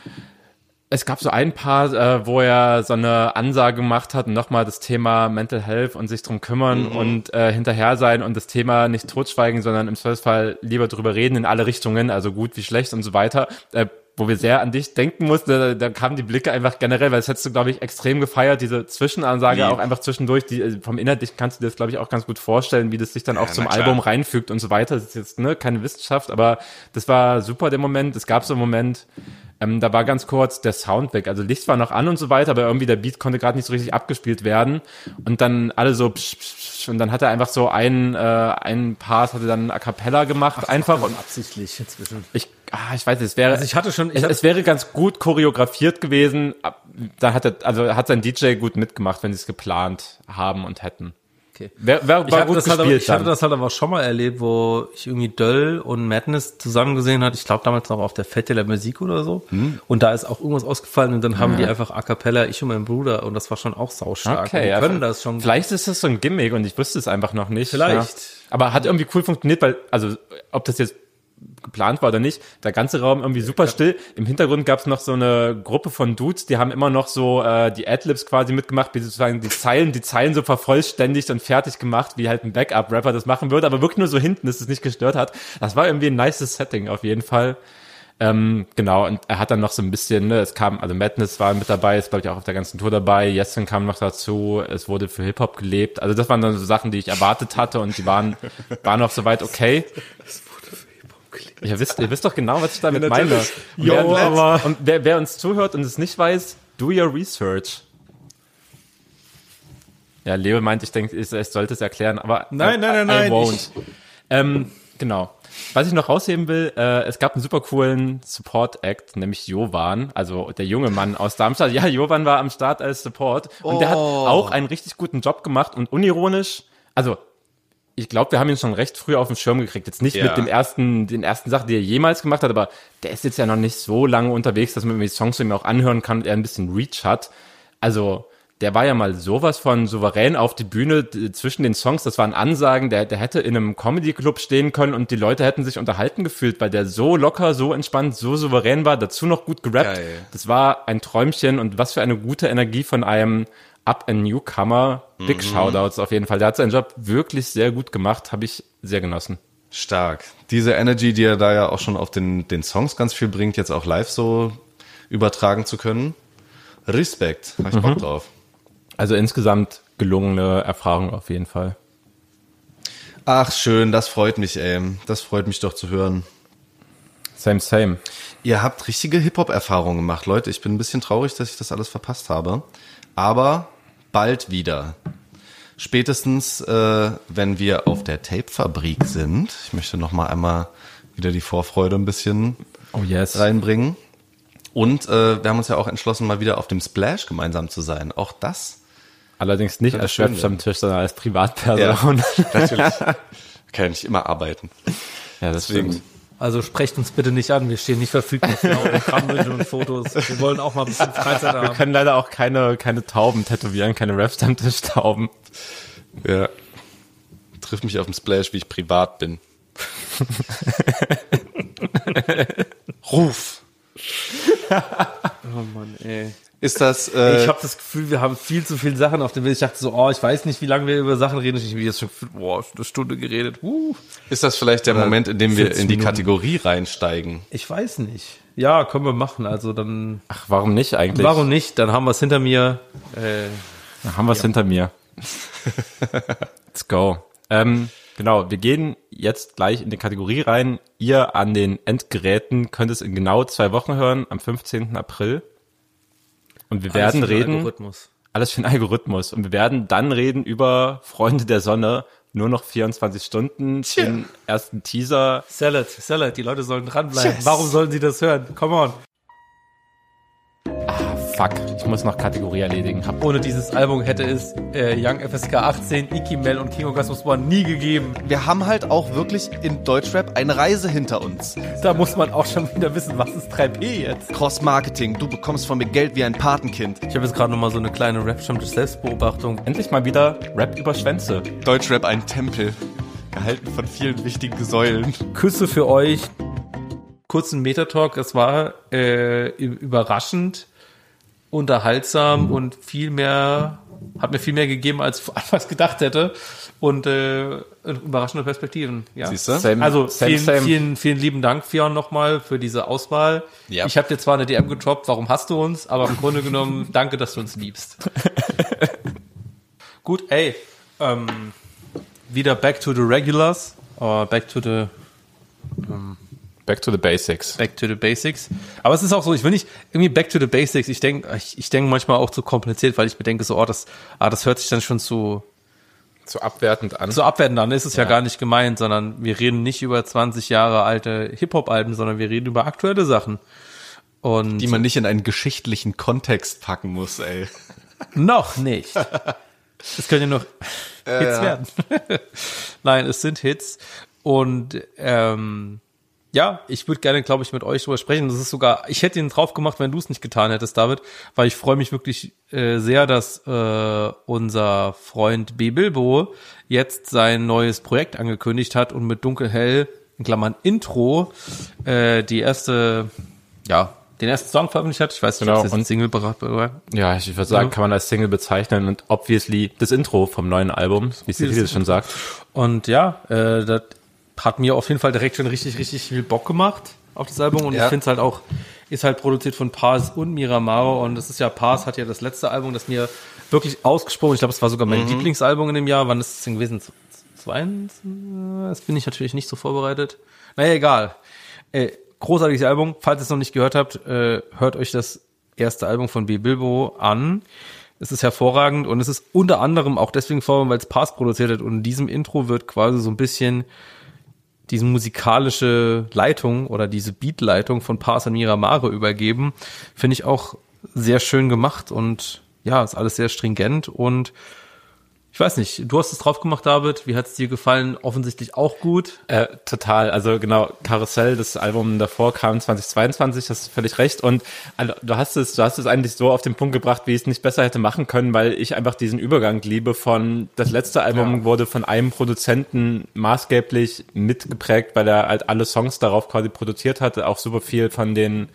Speaker 3: Es gab so einen Part, äh, wo er so eine Ansage gemacht hat und nochmal das Thema Mental Health und sich drum kümmern mhm. und äh, hinterher sein und das Thema nicht totschweigen, sondern im Zweifelsfall lieber drüber reden in alle Richtungen, also gut wie schlecht und so weiter. Äh, wo wir sehr an dich denken mussten, da, da kamen die Blicke einfach generell, weil das hättest du, glaube ich, extrem gefeiert, diese Zwischenansage nee. auch einfach zwischendurch, die vom Inhaltlichen kannst du dir das, glaube ich, auch ganz gut vorstellen, wie das sich dann ja, auch zum Album reinfügt und so weiter. Das ist jetzt ne keine Wissenschaft, aber das war super, der Moment. Es gab so einen Moment, ähm, da war ganz kurz der Sound weg, also Licht war noch an und so weiter, aber irgendwie der Beat konnte gerade nicht so richtig abgespielt werden und dann alle so psch, psch, psch, und dann hat er einfach so einen äh, einen Part, hatte dann A Cappella gemacht, Ach, einfach und
Speaker 2: absichtlich inzwischen.
Speaker 3: Ich Ah, ich weiß nicht, es wäre,
Speaker 2: also ich hatte schon, ich
Speaker 3: es,
Speaker 2: hatte,
Speaker 3: es wäre ganz gut choreografiert gewesen. Da hat er, also hat sein D J gut mitgemacht, wenn sie es geplant haben und hätten.
Speaker 2: Okay.
Speaker 3: Wer, wer,
Speaker 2: ich
Speaker 3: war
Speaker 2: hatte
Speaker 3: gut
Speaker 2: das
Speaker 3: gespielt
Speaker 2: halt, aber, ich hatte
Speaker 3: dann.
Speaker 2: das halt aber schon mal erlebt, wo ich irgendwie Döll und Madness zusammen gesehen hatte. Ich glaube damals noch auf der Fête de la Musique oder so. Hm. Und da ist auch irgendwas ausgefallen und dann haben ja. die einfach A Cappella, ich und mein Bruder, und das war schon auch saustark.
Speaker 3: Okay,
Speaker 2: die
Speaker 3: ja,
Speaker 2: können das schon.
Speaker 3: Vielleicht ist das so ein Gimmick und ich wusste es einfach noch nicht.
Speaker 2: Vielleicht.
Speaker 3: Ja. Aber hat irgendwie cool funktioniert, weil, also ob das jetzt geplant war oder nicht, der ganze Raum irgendwie super still. Im Hintergrund gab es noch so eine Gruppe von Dudes, die haben immer noch so äh, die Adlibs quasi mitgemacht, wie sozusagen die Zeilen, die Zeilen so vervollständigt und fertig gemacht, wie halt ein Backup-Rapper das machen würde, aber wirklich nur so hinten, dass es nicht gestört hat. Das war irgendwie ein nices Setting auf jeden Fall. Ähm, genau, und er hat dann noch so ein bisschen, ne, es kam, also Madness war mit dabei, ist glaube ich auch auf der ganzen Tour dabei, Yesin kam noch dazu, es wurde für Hip-Hop gelebt, also das waren dann so Sachen, die ich erwartet hatte und die waren, waren auch soweit okay. Ihr wisst, ihr wisst doch genau, was ich damit ja, meine. Und,
Speaker 2: jo,
Speaker 3: wer,
Speaker 2: aber
Speaker 3: und wer, wer uns zuhört und es nicht weiß, do your research. Ja, Leo meint, ich denke, ich, ich sollte es erklären, aber
Speaker 2: nein, nein, nein, nein,
Speaker 3: I won't. Ähm, genau. Was ich noch rausheben will, äh, es gab einen super coolen Support-Act, nämlich Jovan, also der junge Mann aus Darmstadt. Ja, Jovan war am Start als Support und oh. der hat auch einen richtig guten Job gemacht und unironisch, also ich glaube, wir haben ihn schon recht früh auf den Schirm gekriegt. Jetzt nicht ja. mit dem ersten, den ersten Sachen, die er jemals gemacht hat, aber der ist jetzt ja noch nicht so lange unterwegs, dass man irgendwie Songs von ihm auch anhören kann und er ein bisschen Reach hat. Also, der war ja mal sowas von souverän auf die Bühne zwischen den Songs. Das waren Ansagen, der, der hätte in einem Comedy-Club stehen können und die Leute hätten sich unterhalten gefühlt, weil der so locker, so entspannt, so souverän war, dazu noch gut gerappt. Geil. Das war ein Träumchen und was für eine gute Energie von einem Up and Newcomer, Big mhm. Shoutouts auf jeden Fall. Der hat seinen Job wirklich sehr gut gemacht, habe ich sehr genossen.
Speaker 4: Stark. Diese Energy, die er da ja auch schon auf den, den Songs ganz viel bringt, jetzt auch live so übertragen zu können. Respekt, habe ich mhm. Bock drauf.
Speaker 3: Also insgesamt gelungene Erfahrung auf jeden Fall.
Speaker 4: Ach schön, das freut mich, ey. Das freut mich doch zu hören.
Speaker 3: Same, same.
Speaker 4: Ihr habt richtige Hip-Hop-Erfahrungen gemacht, Leute. Ich bin ein bisschen traurig, dass ich das alles verpasst habe. Aber bald wieder. Spätestens, äh, wenn wir auf der Tape-Fabrik sind. Ich möchte noch mal einmal wieder die Vorfreude ein bisschen
Speaker 3: oh yes.
Speaker 4: reinbringen. Und äh, wir haben uns ja auch entschlossen, mal wieder auf dem Splash gemeinsam zu sein. Auch das.
Speaker 3: Allerdings nicht als Schreibstammtisch, sondern als Privatperson.
Speaker 4: Ja, natürlich. Kann ja nicht immer arbeiten.
Speaker 3: Ja, deswegen. Stimmt.
Speaker 2: Also sprecht uns bitte nicht an, wir stehen nicht verfügbar für Autogrammwünsche und Fotos. Wir wollen auch mal ein bisschen Freizeit haben.
Speaker 3: Wir können leider auch keine, keine Tauben tätowieren, keine Rap-Stammtisch-Tauben.
Speaker 4: Ja. Triff mich auf dem Splash, wie ich privat bin. Ruf!
Speaker 2: Oh Mann, ey.
Speaker 4: Ist das, äh,
Speaker 2: ich habe das Gefühl, wir haben viel zu viele Sachen auf dem Bild. Ich dachte so, oh, ich weiß nicht, wie lange wir über Sachen reden. Ich habe jetzt schon boah, eine Stunde geredet. Uh.
Speaker 4: Ist das vielleicht der Oder Moment, in dem wir in die Kategorie reinsteigen?
Speaker 2: Ich weiß nicht. Ja, können wir machen. Also dann.
Speaker 3: Ach, warum nicht eigentlich?
Speaker 2: Warum nicht? Dann haben wir es hinter mir. Äh,
Speaker 3: dann haben wir es ja. hinter mir. Let's go. Ähm, genau, wir gehen jetzt gleich in die Kategorie rein. Ihr an den Endgeräten könnt es in genau zwei Wochen hören, am fünfzehnten April. Und wir werden reden,
Speaker 2: Algorithmus.
Speaker 3: alles für den Algorithmus. Und wir werden dann reden über Freunde der Sonne, nur noch vierundzwanzig Stunden, den ersten Teaser.
Speaker 2: Salad, Salad, die Leute sollen dranbleiben. Yes. Warum sollen sie das hören? Come on.
Speaker 3: Ah, fuck. Ich muss noch Kategorie erledigen. Hab
Speaker 2: Ohne dieses Album hätte es äh, Young F S K achtzehn, Iki Mel und King Orgasmus One nie gegeben.
Speaker 4: Wir haben halt auch wirklich in Deutschrap eine Reise hinter uns.
Speaker 2: Da muss man auch schon wieder wissen, was ist drei P jetzt?
Speaker 4: Cross-Marketing, du bekommst von mir Geld wie ein Patenkind.
Speaker 2: Ich habe jetzt gerade nochmal so eine kleine Rap-Selbstbeobachtung.
Speaker 3: Endlich mal wieder Rap über Schwänze.
Speaker 4: Deutschrap ein Tempel, gehalten von vielen wichtigen Säulen.
Speaker 2: Küsse für euch. Kurzen Metatalk, es war äh, überraschend, unterhaltsam und viel mehr, hat mir viel mehr gegeben, als ich anfangs gedacht hätte. Und äh, überraschende Perspektiven. Ja.
Speaker 4: Siehst du?
Speaker 3: Same,
Speaker 2: also
Speaker 3: same,
Speaker 2: vielen,
Speaker 3: same.
Speaker 2: vielen, vielen lieben Dank, Fionn, nochmal für diese Auswahl.
Speaker 4: Ja.
Speaker 2: Ich habe dir zwar eine D M gedroppt, warum hast du uns? Aber im Grunde genommen, danke, dass du uns liebst. Gut, ey, ähm, wieder back to the regulars, or back to the
Speaker 3: Back to the basics.
Speaker 2: Back to the basics. Aber es ist auch so, ich will nicht irgendwie back to the basics. Ich denke, ich, ich denke manchmal auch zu kompliziert, weil ich mir denke so, oh, das, ah, das hört sich dann schon zu,
Speaker 3: zu abwertend an.
Speaker 2: zu abwertend an. Ist es ja.
Speaker 3: Ja
Speaker 2: gar nicht gemeint, sondern wir reden nicht über zwanzig Jahre alte Hip-Hop-Alben, sondern wir reden über aktuelle Sachen. Und
Speaker 4: Die man nicht in einen geschichtlichen Kontext packen muss, ey.
Speaker 2: noch nicht. Es können ja noch
Speaker 4: Äh,
Speaker 2: Hits
Speaker 4: ja.
Speaker 2: werden. Nein, es sind Hits. Und ähm, ja, ich würde gerne, glaube ich, mit euch drüber sprechen. Das ist sogar, ich hätte ihn drauf gemacht, wenn du es nicht getan hättest, David, weil ich freue mich wirklich äh, sehr, dass äh, unser Freund B. Bilbo jetzt sein neues Projekt angekündigt hat und mit Dunkelhell, in Klammern Intro, äh, die erste, ja, den ersten Song veröffentlicht hat. Ich weiß nicht,
Speaker 3: Genau,
Speaker 2: ob es jetzt ein
Speaker 3: und-
Speaker 2: Single beraten war.
Speaker 3: Ja, ich würde sagen,
Speaker 2: Ja.
Speaker 3: kann man als Single bezeichnen und obviously das Intro vom neuen Album, wie es der Titel schon sagt.
Speaker 2: Und ja, äh, das hat mir auf jeden Fall direkt schon richtig, richtig viel Bock gemacht auf das Album. Und
Speaker 4: Ja.
Speaker 2: ich finde es halt auch, ist halt produziert von Pars und Miramaro. Und das ist ja, Pars hat ja das letzte Album, das mir wirklich ausgesprochen, ich glaube, es war sogar mein Lieblingsalbum in dem Jahr. Wann ist es denn gewesen? Zwei? Das bin ich natürlich nicht so vorbereitet. Naja, egal. Äh, großartiges Album. Falls ihr es noch nicht gehört habt, äh, hört euch das erste Album von B. Bilbo an. Es ist hervorragend und es ist unter anderem auch deswegen hervorragend, weil es Pars produziert hat. Und in diesem Intro wird quasi so ein bisschen diese musikalische Leitung oder diese Beatleitung von Pars an Miramaro übergeben. Finde ich auch sehr schön gemacht und ja, ist alles sehr stringent und ich weiß nicht, du hast es drauf gemacht, David. Wie hat es dir gefallen? Offensichtlich auch gut.
Speaker 3: Äh, total, also genau, Karussell, das Album davor kam zweitausendzweiundzwanzig, hast du völlig recht und also, du hast es, du hast es eigentlich so auf den Punkt gebracht, wie ich es nicht besser hätte machen können, weil ich einfach diesen Übergang liebe von, das letzte Album
Speaker 2: Ja.
Speaker 3: wurde von einem Produzenten maßgeblich mitgeprägt, weil er halt alle Songs darauf quasi produziert hatte, auch super viel von den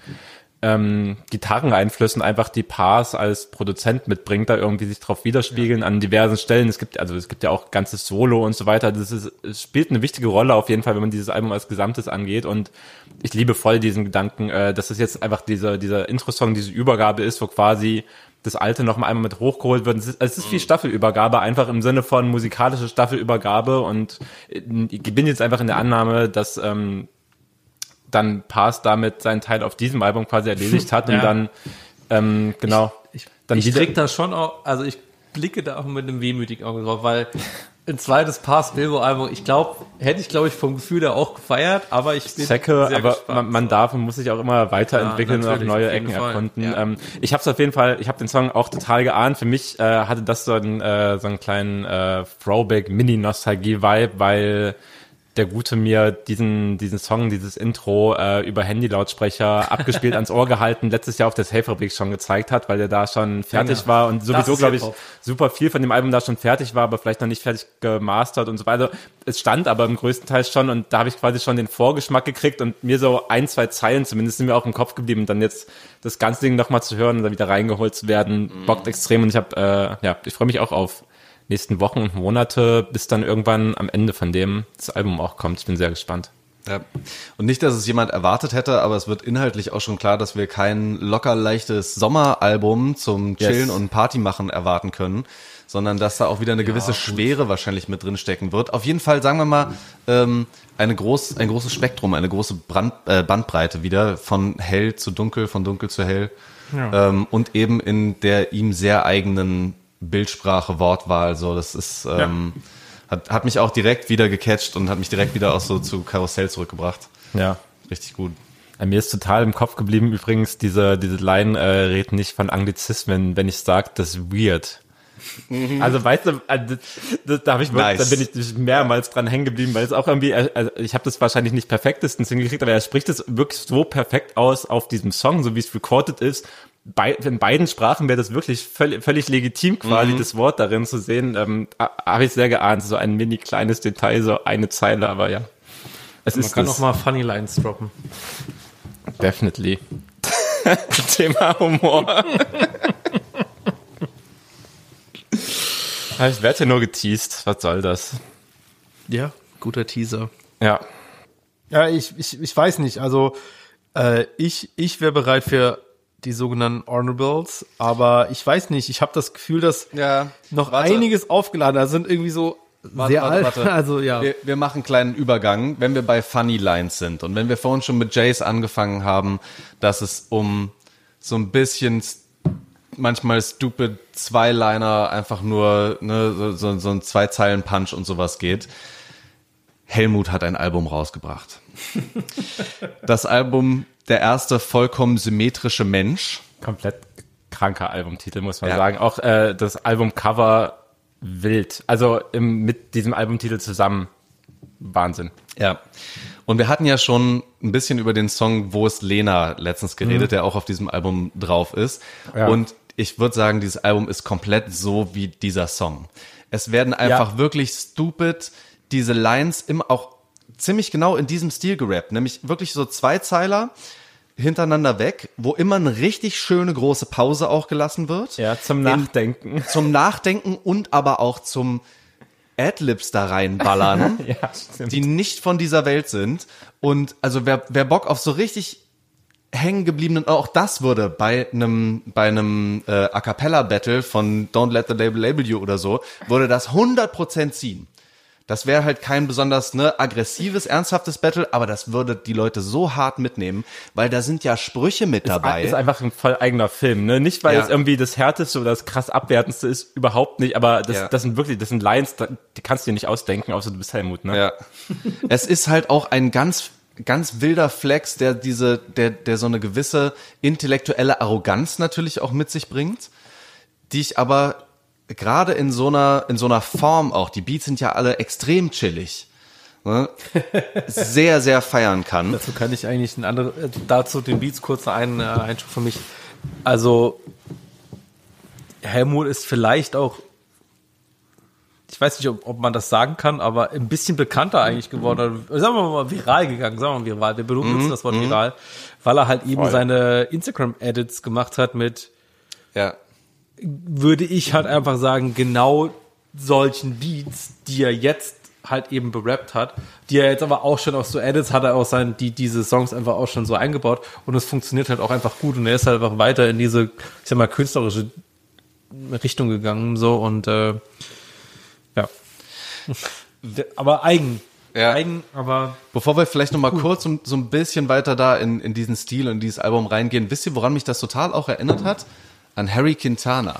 Speaker 3: ähm, Gitarreneinflüssen einfach die Pars als Produzent mitbringt, da irgendwie sich drauf widerspiegeln ja. an diversen Stellen. Es gibt also es gibt ja auch ganzes Solo und so weiter. Das ist, es spielt eine wichtige Rolle auf jeden Fall, wenn man dieses Album als Gesamtes angeht. Und ich liebe voll diesen Gedanken, äh, dass es jetzt einfach dieser dieser Intro-Song, diese Übergabe ist, wo quasi das Alte noch mal einmal mit hochgeholt wird. Es ist, es ist wie Staffelübergabe, einfach im Sinne von musikalische Staffelübergabe. Und ich bin jetzt einfach in der Annahme, dass ähm, dann Pars damit seinen Teil auf diesem Album quasi erledigt hat und
Speaker 2: Ja.
Speaker 3: dann ähm, genau
Speaker 2: Ich,
Speaker 3: dann
Speaker 2: ich
Speaker 3: wieder
Speaker 2: krieg da schon auch, also ich blicke da auch mit einem wehmütigen Auge drauf, weil ein zweites Pars Bilbo Album, ich glaube, hätte ich glaube ich vom Gefühl her auch gefeiert, aber ich bin
Speaker 3: Säcke,
Speaker 2: sehr
Speaker 3: aber
Speaker 2: gespannt.
Speaker 3: man, man darf und muss sich auch immer weiterentwickeln
Speaker 2: Ja,
Speaker 3: und auch
Speaker 2: natürlich,
Speaker 3: neue
Speaker 2: auf jeden
Speaker 3: Ecken
Speaker 2: Fall.
Speaker 3: erkunden.
Speaker 2: Ja.
Speaker 3: Ähm, ich habe es auf jeden Fall, ich habe den Song auch total geahnt. Für mich äh, hatte das so einen, äh, so einen kleinen äh, Throwback-Mini-Nostalgie-Vibe, weil der Gute mir diesen diesen Song, dieses Intro äh, über Handy-Lautsprecher abgespielt ans Ohr gehalten, letztes Jahr auf der Safe-Fabrik schon gezeigt hat, weil der da schon fertig
Speaker 2: Ja.
Speaker 3: war und
Speaker 2: Das
Speaker 3: sowieso,
Speaker 2: ist
Speaker 3: glaube ich,
Speaker 2: Hip-Hop.
Speaker 3: super viel von dem Album da schon fertig war, aber vielleicht noch nicht fertig gemastert und so weiter. Es stand aber im größten Teil schon und da habe ich quasi schon den Vorgeschmack gekriegt und mir so ein, zwei Zeilen zumindest sind mir auch im Kopf geblieben und dann jetzt das ganze Ding nochmal zu hören und dann wieder reingeholt zu werden,
Speaker 2: Mhm.
Speaker 3: bockt extrem und ich habe, äh, ja, ich freue mich auch auf nächsten Wochen und Monate, bis dann irgendwann am Ende von dem das Album auch kommt. Ich bin sehr gespannt.
Speaker 4: Ja. Und nicht, dass es jemand erwartet hätte, aber es wird inhaltlich auch schon klar, dass wir kein locker leichtes Sommeralbum zum Chillen
Speaker 3: Yes.
Speaker 4: und Party machen erwarten können, sondern dass da auch wieder eine gewisse Schwere wahrscheinlich mit drin stecken wird. Auf jeden Fall, sagen wir mal, ähm, eine groß, ein großes Spektrum, eine große Brand, äh, Bandbreite wieder von hell zu dunkel, von dunkel zu hell
Speaker 2: Ja.
Speaker 4: ähm, und eben in der ihm sehr eigenen Bildsprache, Wortwahl, so, das ist, ähm, Hat, hat mich auch direkt wieder gecatcht und hat mich direkt wieder auch so zu Karussell zurückgebracht.
Speaker 3: Ja.
Speaker 4: Richtig gut.
Speaker 3: Mir ist total im Kopf geblieben übrigens, diese, diese Line äh, redet nicht von Anglizismen, wenn ich sage, das ist weird. Mhm. Also weißt du, also, das, da, hab ich wirklich,
Speaker 4: Nice.
Speaker 3: da bin ich mehrmals dran hängen geblieben, weil es auch irgendwie, also ich habe das wahrscheinlich nicht perfektestens hingekriegt, aber er spricht es wirklich so perfekt aus auf diesem Song, so wie es recorded ist. Bei, in beiden Sprachen wäre das wirklich völlig, völlig legitim, quasi mhm. das Wort darin zu sehen. Ähm, habe ich sehr geahnt, so ein mini kleines Detail, so eine Zeile, aber ja. Es
Speaker 2: Man
Speaker 3: ist
Speaker 2: kann
Speaker 3: das.
Speaker 2: auch mal Funny Lines droppen.
Speaker 3: Definitely. Thema Humor. Ich werde ja nur geteased. Was soll das?
Speaker 2: Ja, guter Teaser.
Speaker 3: Ja.
Speaker 5: Ja, ich, ich, ich weiß nicht. Also äh, ich, ich wäre bereit für die sogenannten Honorables, aber ich weiß nicht. Ich habe das Gefühl, dass
Speaker 4: Ja,
Speaker 5: noch
Speaker 4: warte.
Speaker 5: einiges aufgeladen. Da sind irgendwie so
Speaker 4: Warte,
Speaker 5: sehr
Speaker 4: warte,
Speaker 5: alt.
Speaker 4: warte.
Speaker 5: Also ja.
Speaker 4: Wir, wir machen einen kleinen Übergang, wenn wir bei Funny Lines sind und wenn wir vorhin schon mit Jace angefangen haben, dass es um so ein bisschen st- manchmal stupid Zweiliner, einfach nur ne, so, so, so ein Zwei-Zeilen-Punch und sowas geht. Helmut hat ein Album rausgebracht. Das Album Der erste vollkommen symmetrische Mensch.
Speaker 3: Komplett kranker Albumtitel, muss man
Speaker 4: Ja.
Speaker 3: sagen. Auch äh, das Albumcover wild. Also im, mit diesem Albumtitel zusammen. Wahnsinn.
Speaker 4: Ja. Und wir hatten ja schon ein bisschen über den Song Wo ist Lena letztens geredet, mhm. der auch auf diesem Album drauf ist.
Speaker 3: Ja.
Speaker 4: Und ich würde sagen, dieses Album ist komplett so wie dieser Song. Es werden einfach
Speaker 3: Ja.
Speaker 4: wirklich stupid diese Lines immer auch ziemlich genau in diesem Stil gerappt, nämlich wirklich so Zweizeiler hintereinander weg, wo immer eine richtig schöne große Pause auch gelassen wird.
Speaker 3: Ja, zum Nachdenken.
Speaker 4: Zum Nachdenken und aber auch zum Adlibs da reinballern,
Speaker 3: Ja, stimmt.
Speaker 4: die nicht von dieser Welt sind. Und also wer, wer Bock auf so richtig hängen gebliebenen, auch das würde bei einem bei einem äh, A Cappella Battle von Don't Let the Label Label You oder so, würde das hundert Prozent ziehen. Das wäre halt kein besonders ne, aggressives, ernsthaftes Battle, aber das würde die Leute so hart mitnehmen, weil da sind ja Sprüche mit dabei.
Speaker 3: Ist einfach ein voll eigener Film, ne? Nicht, weil
Speaker 4: Ja.
Speaker 3: es irgendwie das Härteste oder das krass Abwertendste ist, überhaupt nicht, aber das,
Speaker 4: Ja.
Speaker 3: das sind wirklich, das sind Lines, die kannst du dir nicht ausdenken, außer du bist Helmut, ne?
Speaker 4: Ja. Es ist halt auch ein ganz, ganz wilder Flex, der diese, der, der so eine gewisse intellektuelle Arroganz natürlich auch mit sich bringt, die ich aber gerade in so einer, in so einer Form auch, die Beats sind ja alle extrem chillig, ne, sehr, sehr feiern kann.
Speaker 2: Dazu kann ich eigentlich ein andere, äh, dazu den Beats kurz ein äh, Einschub für mich. Also Helmut ist vielleicht auch, ich weiß nicht, ob, ob man das sagen kann, aber ein bisschen bekannter eigentlich geworden. Sagen wir mal viral gegangen, sagen wir mal viral. Wir benutzen das Wort viral, weil er halt eben
Speaker 3: Voll.
Speaker 2: seine Instagram-Edits gemacht hat mit,
Speaker 4: Ja.
Speaker 2: würde ich halt einfach sagen, genau solchen Beats, die er jetzt halt eben berappt hat, die er jetzt aber auch schon auf so Edits hat er auch sein, die, diese Songs einfach auch schon so eingebaut und es funktioniert halt auch einfach gut und er ist halt einfach weiter in diese, ich sag mal, künstlerische Richtung gegangen, so und, äh, ja. Aber eigen.
Speaker 4: Ja.
Speaker 2: Eigen, aber
Speaker 4: Bevor wir vielleicht noch mal kurz so, so ein bisschen weiter da in, in diesen Stil und dieses Album reingehen, wisst ihr, woran mich das total auch erinnert hat? An Harry Quintana.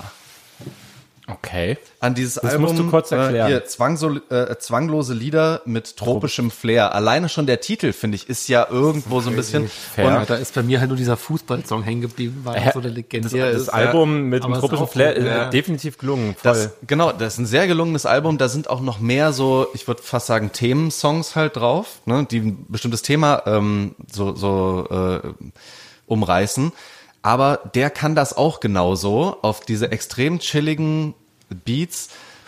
Speaker 3: Okay.
Speaker 4: An dieses
Speaker 3: Das
Speaker 4: Album,
Speaker 3: musst du kurz erklären.
Speaker 4: Äh, hier, Zwangso, äh, zwanglose Lieder mit tropischem Flair. Alleine schon der Titel, finde ich, ist ja irgendwo so ein bisschen.
Speaker 3: fair.
Speaker 2: ja, da ist bei mir halt nur dieser Fußballsong hängen geblieben, weil er so der
Speaker 3: Das,
Speaker 2: legendär
Speaker 3: das
Speaker 2: ist.
Speaker 3: Album mit
Speaker 2: Aber
Speaker 3: dem
Speaker 2: es ist
Speaker 3: tropischen
Speaker 2: auch
Speaker 3: Flair
Speaker 2: gut,
Speaker 3: ist
Speaker 2: ja.
Speaker 3: definitiv gelungen. Voll.
Speaker 4: Das, genau, das ist ein sehr gelungenes Album. Da sind auch noch mehr so, ich würde fast sagen, Themensongs halt drauf, ne, die ein bestimmtes Thema ähm, so, so äh, umreißen. Aber der kann das auch genauso auf diese extrem chilligen Beats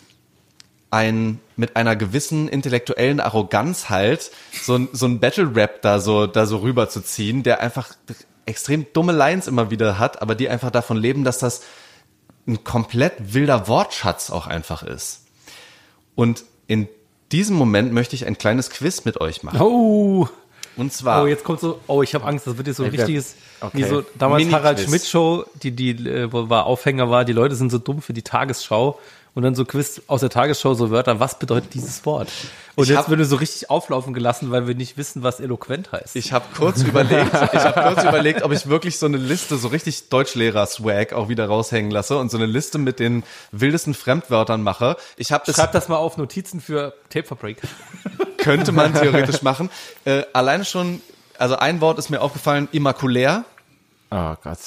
Speaker 4: ein mit einer gewissen intellektuellen Arroganz halt so ein so ein Battle Rap da so da so rüberzuziehen, der einfach extrem dumme Lines immer wieder hat, aber die einfach davon leben, dass das ein komplett wilder Wortschatz auch einfach ist. Und in diesem Moment möchte ich ein kleines Quiz mit euch machen.
Speaker 2: Oh,
Speaker 4: Und zwar
Speaker 2: oh, jetzt kommt so, oh, ich habe Angst, das wird jetzt so ein
Speaker 3: Ich werd-
Speaker 2: richtiges,
Speaker 3: okay.
Speaker 2: wie so damals
Speaker 4: Mini-Quiz.
Speaker 2: Harald Schmidt Show, die, die, äh, wo war Aufhänger war, die Leute sind so dumm für die Tagesschau und dann so Quiz aus der Tagesschau, so Wörter, was bedeutet dieses Wort? Und
Speaker 4: Ich
Speaker 2: jetzt
Speaker 4: hab-
Speaker 2: wird er so richtig auflaufen gelassen, weil wir nicht wissen, was eloquent heißt.
Speaker 4: Ich habe kurz überlegt, ich habe kurz überlegt, ob ich wirklich so eine Liste, so richtig Deutschlehrer-Swag auch wieder raushängen lasse und so eine Liste mit den wildesten Fremdwörtern mache. Ich habe das
Speaker 2: Schreib das mal auf Notizen für Tapefabrik.
Speaker 4: könnte man theoretisch machen. Äh, alleine schon, also ein Wort ist mir aufgefallen, immakulär.
Speaker 3: Oh Gott.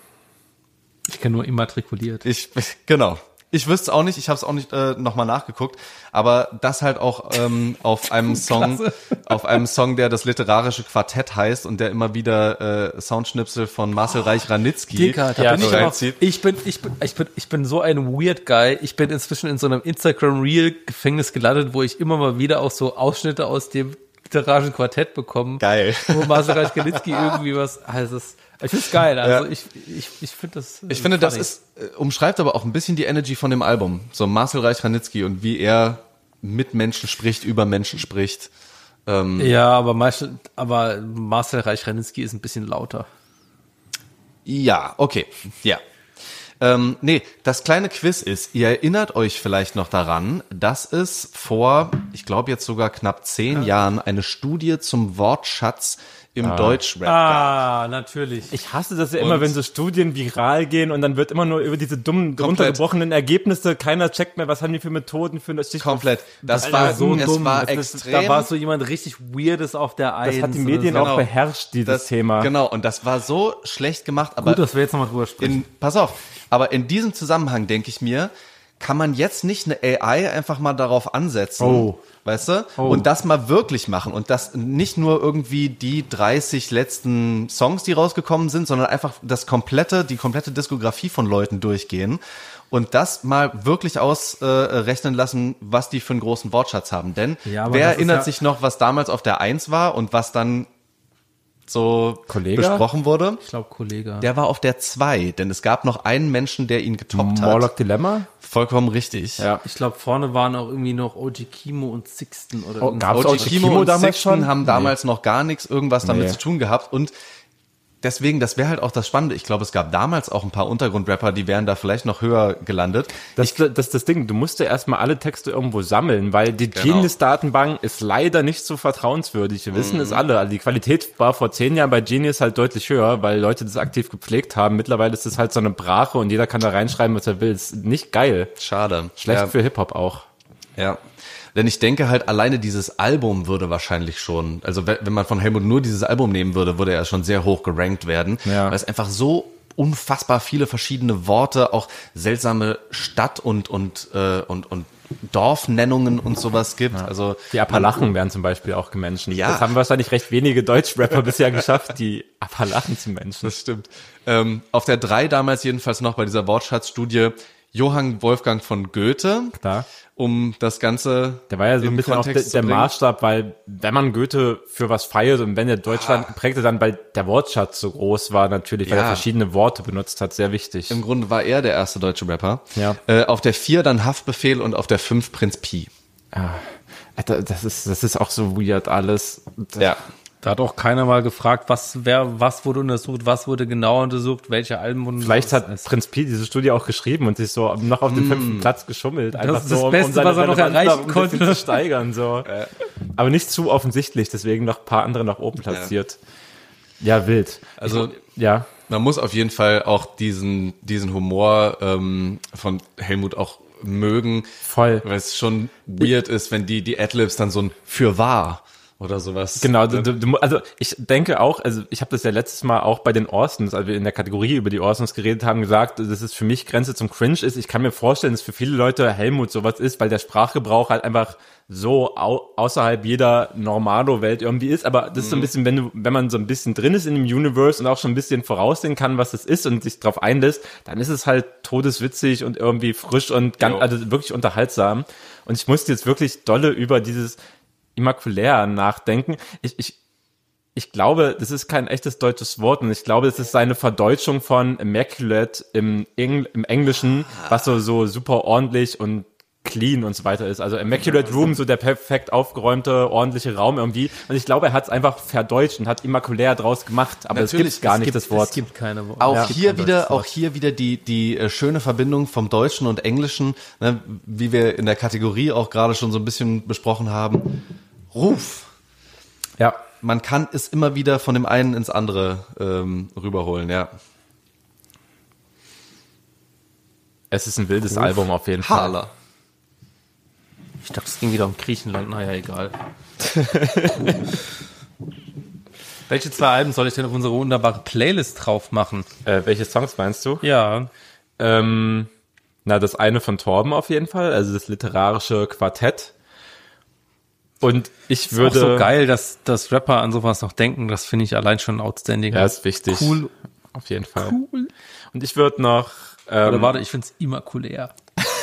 Speaker 2: Ich kenne nur immatrikuliert.
Speaker 4: Ich, genau. Ich wüsste es auch nicht, ich habe es auch nicht äh, nochmal nachgeguckt, aber das halt auch ähm, auf einem Song, auf einem Song, der das literarische Quartett heißt und der immer wieder äh, Soundschnipsel von Marcel Reich-Ranitzky
Speaker 2: Digga, da
Speaker 3: Ja,
Speaker 2: bin ich,
Speaker 3: so
Speaker 2: aber,
Speaker 4: reinzieht.
Speaker 2: ich bin, ich bin, ich bin, ich bin so ein Weird Guy. Ich bin inzwischen in so einem Instagram-Reel-Gefängnis gelandet, wo ich immer mal wieder auch so Ausschnitte aus dem literarischen Quartett bekomme.
Speaker 4: Geil.
Speaker 2: Wo Marcel Reich-Ranitzky irgendwie was, also es, ich find's geil. Also
Speaker 4: Ja.
Speaker 2: ich, ich, ich finde das.
Speaker 4: Ich finde, das
Speaker 2: funny.
Speaker 4: ist, äh, umschreibt aber auch ein bisschen die Energy von dem Album. So Marcel Reich-Ranitzky und wie er mit Menschen spricht, über Menschen spricht. Ähm,
Speaker 2: Ja, aber Marcel, aber Marcel Reich-Ranitzky ist ein bisschen lauter.
Speaker 4: Ja, okay, ja. Ähm, nee, das kleine Quiz ist, ihr erinnert euch vielleicht noch daran, dass es vor, ich glaube jetzt sogar knapp zehn Jahren eine Studie zum Wortschatz im Deutschrap gab.
Speaker 2: Ah, natürlich.
Speaker 3: Ich hasse das ja immer,
Speaker 4: Und-
Speaker 3: wenn so Studien viral gehen und dann wird immer nur über diese dummen,
Speaker 4: Komplett.
Speaker 3: runtergebrochenen Ergebnisse, keiner checkt mehr, was haben die für Methoden für das
Speaker 4: Komplett. Das
Speaker 3: Alter,
Speaker 4: war
Speaker 3: so
Speaker 4: es
Speaker 3: dumm.
Speaker 4: war
Speaker 3: Das ist-
Speaker 4: extrem.
Speaker 2: Da war so jemand richtig Weirdes auf der Eins.
Speaker 3: Das hat die
Speaker 2: oder
Speaker 3: Medien
Speaker 2: so.
Speaker 3: auch
Speaker 4: Genau.
Speaker 3: beherrscht, dieses
Speaker 4: das,
Speaker 3: Thema.
Speaker 4: Genau, und das war so schlecht gemacht, aber
Speaker 2: Gut, dass wir jetzt nochmal drüber sprechen.
Speaker 4: in, pass auf, aber in diesem Zusammenhang denke ich mir, kann man jetzt nicht eine A I einfach mal darauf ansetzen,
Speaker 3: Oh.
Speaker 4: weißt du, und das mal wirklich machen und das nicht nur irgendwie die dreißig letzten Songs, die rausgekommen sind, sondern einfach das komplette, die komplette Diskografie von Leuten durchgehen und das mal wirklich ausrechnen lassen, was die für einen großen Wortschatz haben. Denn
Speaker 2: Ja, aber
Speaker 4: wer
Speaker 2: das ist
Speaker 4: erinnert
Speaker 2: ja-
Speaker 4: sich noch, was damals auf der Eins war und was dann so
Speaker 3: Kollege?
Speaker 4: besprochen wurde?
Speaker 2: Ich glaube, Kollege.
Speaker 4: Der war auf der zwei, denn es gab noch einen Menschen, der ihn getoppt hat.
Speaker 3: Morlock Dilemma?
Speaker 4: Vollkommen richtig.
Speaker 3: Ja.
Speaker 2: Ich glaube, vorne waren auch irgendwie noch O G Kimo und Sixten oder
Speaker 3: Oh,
Speaker 2: irgendwas.
Speaker 3: gab's
Speaker 4: O
Speaker 3: O
Speaker 4: G
Speaker 3: G
Speaker 4: Kimo
Speaker 3: Kimo
Speaker 4: und
Speaker 3: damals
Speaker 4: Sixten
Speaker 3: schon?
Speaker 4: haben damals noch gar nichts irgendwas damit
Speaker 3: Nee.
Speaker 4: zu tun gehabt und deswegen, das wäre halt auch das Spannende. Ich glaube, es gab damals auch ein paar Untergrundrapper, die wären da vielleicht noch höher gelandet.
Speaker 3: Das, das ist das Ding, du musst ja erstmal alle Texte irgendwo sammeln, weil die
Speaker 4: Genau.
Speaker 3: Genius-Datenbank ist leider nicht so vertrauenswürdig. Wir wissen es alle. Also die Qualität war vor zehn Jahren bei Genius halt deutlich höher, weil Leute das aktiv gepflegt haben. Mittlerweile ist es halt so eine Brache und jeder kann da reinschreiben, was er will. Ist nicht geil.
Speaker 4: Schade.
Speaker 3: Schlecht
Speaker 4: ja,
Speaker 3: für Hip-Hop auch.
Speaker 4: Ja. Denn ich denke halt, alleine dieses Album würde wahrscheinlich schon, also wenn wenn man von Helmut nur dieses Album nehmen würde, würde er schon sehr hoch gerankt werden.
Speaker 3: Ja.
Speaker 4: Weil es einfach so unfassbar viele verschiedene Worte, auch seltsame Stadt- und, und, äh, und, und Dorfnennungen und sowas gibt. Also
Speaker 3: Die Appalachen werden zum Beispiel auch gemenschen.
Speaker 4: Ja.
Speaker 3: Das haben wahrscheinlich recht wenige Deutschrapper bisher geschafft, die Appalachen zu menschen.
Speaker 4: Das stimmt. Ähm, auf der drei damals jedenfalls noch bei dieser Wortschatzstudie Johann Wolfgang von Goethe,
Speaker 3: Klar.
Speaker 4: um das Ganze
Speaker 3: Der war ja so ein
Speaker 4: in
Speaker 3: bisschen auch der,
Speaker 4: Kontext zu
Speaker 3: der
Speaker 4: bringen.
Speaker 3: Maßstab, weil wenn man Goethe für was feiert und wenn er Deutschland prägte, dann weil der Wortschatz so groß war natürlich, weil
Speaker 4: Ja.
Speaker 3: er verschiedene Worte benutzt hat, sehr wichtig.
Speaker 4: Im Grunde war er der erste deutsche Rapper.
Speaker 3: Ja.
Speaker 4: Äh, auf der vier dann Haftbefehl und auf der fünf Prinz Pi.
Speaker 3: Alter, das ist, das ist auch so weird alles.
Speaker 4: Ja.
Speaker 2: Da hat auch keiner mal gefragt, was, wer, was wurde untersucht, was wurde genau untersucht, welche Alben wurden
Speaker 3: Vielleicht hat
Speaker 2: untersucht.
Speaker 3: Prinz Pi diese Studie auch geschrieben und sich so noch auf den fünften Platz geschummelt. Einfach
Speaker 2: ist das
Speaker 3: so, um,
Speaker 2: Beste,
Speaker 3: um seine
Speaker 2: was er noch
Speaker 3: Relevanz
Speaker 2: erreichen
Speaker 3: noch ein bisschen
Speaker 2: konnte.
Speaker 3: zu steigern. So. Aber nicht zu offensichtlich, deswegen noch ein paar andere nach oben platziert. Ja, wild.
Speaker 4: Also
Speaker 3: Ja.
Speaker 4: man muss auf jeden Fall auch diesen, diesen Humor ähm, von Helmut auch mögen,
Speaker 3: Voll.
Speaker 4: weil es schon weird ist, wenn die, die Adlibs dann so ein für wahr oder sowas.
Speaker 3: Genau, du, du, du- also ich denke auch, also ich habe das ja letztes Mal auch bei den Orsons, als wir in der Kategorie über die Orsons geredet haben, gesagt, dass es für mich Grenze zum Cringe ist. Ich kann mir vorstellen, dass für viele Leute Helmut sowas ist, weil der Sprachgebrauch halt einfach so au außerhalb jeder Normalo-Welt irgendwie ist. Aber das ist so ein bisschen, wenn du, wenn man so ein bisschen drin ist in dem Universe und auch schon ein bisschen voraussehen kann, was es ist und sich drauf einlässt, dann ist es halt todeswitzig und irgendwie frisch und ganz,
Speaker 4: Jo.
Speaker 3: also wirklich unterhaltsam. Und ich musste jetzt wirklich dolle über dieses immakulär nachdenken. Ich, ich, ich glaube, das ist kein echtes deutsches Wort und ich glaube, das ist eine Verdeutschung von immaculate im, Engl im Englischen, was so, so super ordentlich und clean und so weiter ist. Also Immaculate Room, so der perfekt aufgeräumte, ordentliche Raum irgendwie. Und ich glaube, er hat es einfach verdeutscht und hat immakulär draus gemacht. Aber es gibt gar
Speaker 4: es
Speaker 3: nicht
Speaker 4: gibt-
Speaker 3: das Wort.
Speaker 2: Es gibt keine Worte.
Speaker 4: Auch
Speaker 2: Ja, es gibt
Speaker 4: hier
Speaker 2: kein
Speaker 4: wieder,
Speaker 2: deutsches
Speaker 4: auch
Speaker 2: Wort.
Speaker 4: hier wieder die die äh, schöne Verbindung vom Deutschen und Englischen, ne, wie wir in der Kategorie auch gerade schon so ein bisschen besprochen haben. Ruf.
Speaker 3: Ja.
Speaker 4: Man kann es immer wieder von dem einen ins andere ähm, rüberholen, ja.
Speaker 3: Es ist ein wildes Album auf jeden Fall.
Speaker 4: Harler.
Speaker 2: Ich dachte, es ging wieder um Griechenland. Naja, egal. Welche zwei Alben soll ich denn auf unsere wunderbare Playlist drauf machen?
Speaker 3: Äh, welche Songs meinst du?
Speaker 2: Ja.
Speaker 3: Ähm, na, das eine von Torben auf jeden Fall, also das literarische Quartett. Und ich
Speaker 2: Ist
Speaker 3: würde...
Speaker 2: auch so geil, dass, dass Rapper an sowas noch denken. Das finde ich allein schon outstanding.
Speaker 3: Ja, ist wichtig.
Speaker 2: Cool.
Speaker 3: Auf jeden Fall. Cool. Und ich würde noch... Ähm,
Speaker 2: Oder warte, ich finde es immakulär.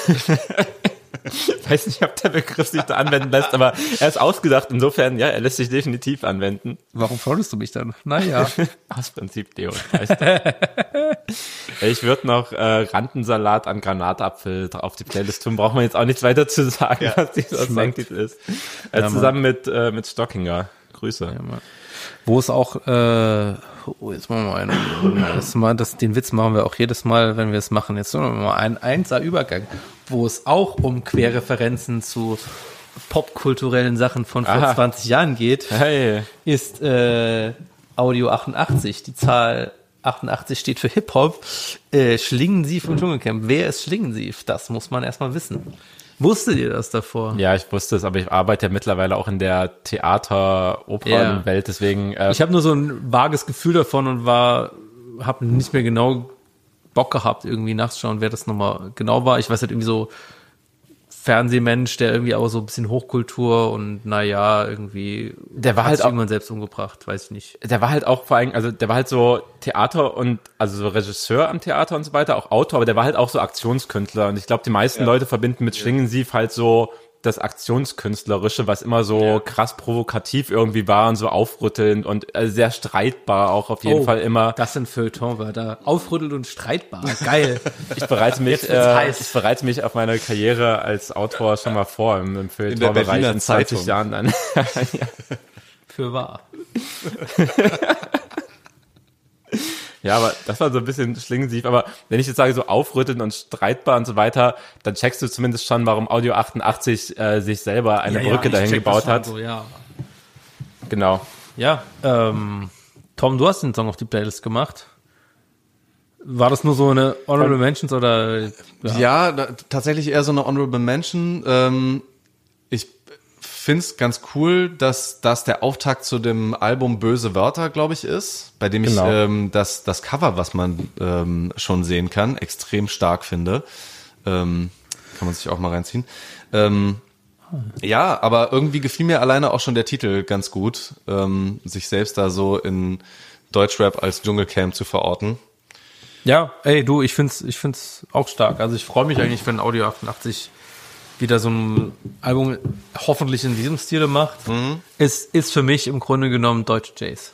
Speaker 3: Ich weiß nicht, ob der Begriff sich da anwenden lässt, aber er ist ausgedacht. Insofern, ja, er lässt sich definitiv anwenden.
Speaker 2: Warum freust du mich dann? Naja.
Speaker 3: Aus Prinzip, Leo. Weißt du. Ich würde noch äh, Randensalat an Granatapfel auf die Playlist tun. Braucht man jetzt auch nichts weiter zu sagen, was dieser Songtitel ist. Äh,
Speaker 2: Ja,
Speaker 3: zusammen mit, äh, mit Stockinger. Grüße.
Speaker 2: Wo es auch, äh, oh, jetzt machen wir mal einen, das mal, das, den Witz machen wir auch jedes Mal, wenn wir es machen. Jetzt machen wir mal einen Einser-Übergang, wo es auch um Querreferenzen zu popkulturellen Sachen von vor
Speaker 3: Aha.
Speaker 2: zwanzig Jahren geht,
Speaker 3: Hey.
Speaker 2: ist äh, Audio achtundachtzig. Die Zahl achtundachtzig steht für Hip-Hop. Äh, Schlingensief und Dschungelcamp. Wer ist Schlingensief? Das muss man erstmal wissen. Wusstet ihr das davor?
Speaker 3: Ja, ich wusste es, aber ich arbeite ja mittlerweile auch in der Theater-Opern-Welt, deswegen... Äh,
Speaker 2: Ich habe nur so ein vages Gefühl davon und war, habe nicht mehr genau Bock gehabt, irgendwie nachzuschauen, wer das nochmal genau war. Ich weiß halt irgendwie so Fernsehmensch, der irgendwie auch so ein bisschen Hochkultur und naja, irgendwie
Speaker 3: Der war
Speaker 2: hat
Speaker 3: halt
Speaker 2: sich
Speaker 3: auch-
Speaker 2: irgendwann selbst umgebracht, weiß ich nicht.
Speaker 3: der war halt auch vor allem, also der war halt so Theater und, also so Regisseur am Theater und so weiter, auch Autor, aber der war halt auch so Aktionskünstler und ich glaube, die meisten Leute verbinden mit Schlingensief halt so das Aktionskünstlerische, was immer so krass provokativ irgendwie war und so aufrüttelnd und äh, sehr streitbar auch auf jeden
Speaker 2: Oh,
Speaker 3: Fall immer.
Speaker 2: Das sind Feuilletonwörter. Aufrüttelt und streitbar. Geil.
Speaker 3: Ich bereite mich,
Speaker 2: wird's
Speaker 3: äh,
Speaker 2: heiß.
Speaker 3: ich bereite mich auf meine Karriere als Autor schon mal vor im, im Feuilleton-Bereich
Speaker 4: Berliner
Speaker 3: in zwanzig
Speaker 4: Zeitung.
Speaker 3: Jahren dann.
Speaker 2: Für wahr.
Speaker 3: Ja, aber das war so ein bisschen schlingensief. Aber wenn ich jetzt sage, so aufrütteln und streitbar und so weiter, dann checkst du zumindest schon, warum Audio achtundachtzig äh, sich selber eine
Speaker 2: Ja,
Speaker 3: Brücke
Speaker 2: ja, ich
Speaker 3: dahin
Speaker 2: check das
Speaker 3: gebaut
Speaker 2: schon
Speaker 3: hat.
Speaker 2: So, ja.
Speaker 3: Genau.
Speaker 2: Ja, ähm, Tom, du hast den Song auf die Playlist gemacht. War das nur so eine Honorable Mentions oder? Ja.
Speaker 4: Ja, da, tatsächlich eher so eine Honorable Mention. Ähm, ich find's ganz cool, dass das der Auftakt zu dem Album Böse Wörter, glaube ich, ist, bei dem ich
Speaker 3: Genau.
Speaker 4: ähm, das, das Cover, was man ähm, schon sehen kann, extrem stark finde. Ähm, kann man sich auch mal reinziehen. Ähm, ja, aber irgendwie gefiel mir alleine auch schon der Titel ganz gut, ähm, sich selbst da so in Deutschrap als Dschungelcamp zu verorten.
Speaker 2: Ja, ey, du, ich find's, ich find's auch stark. Also ich freue mich eigentlich, wenn Audio achtundachtzig wieder so ein Album hoffentlich in diesem Stile macht.
Speaker 3: Mhm.
Speaker 2: Es ist für mich im Grunde genommen deutsche Jazz.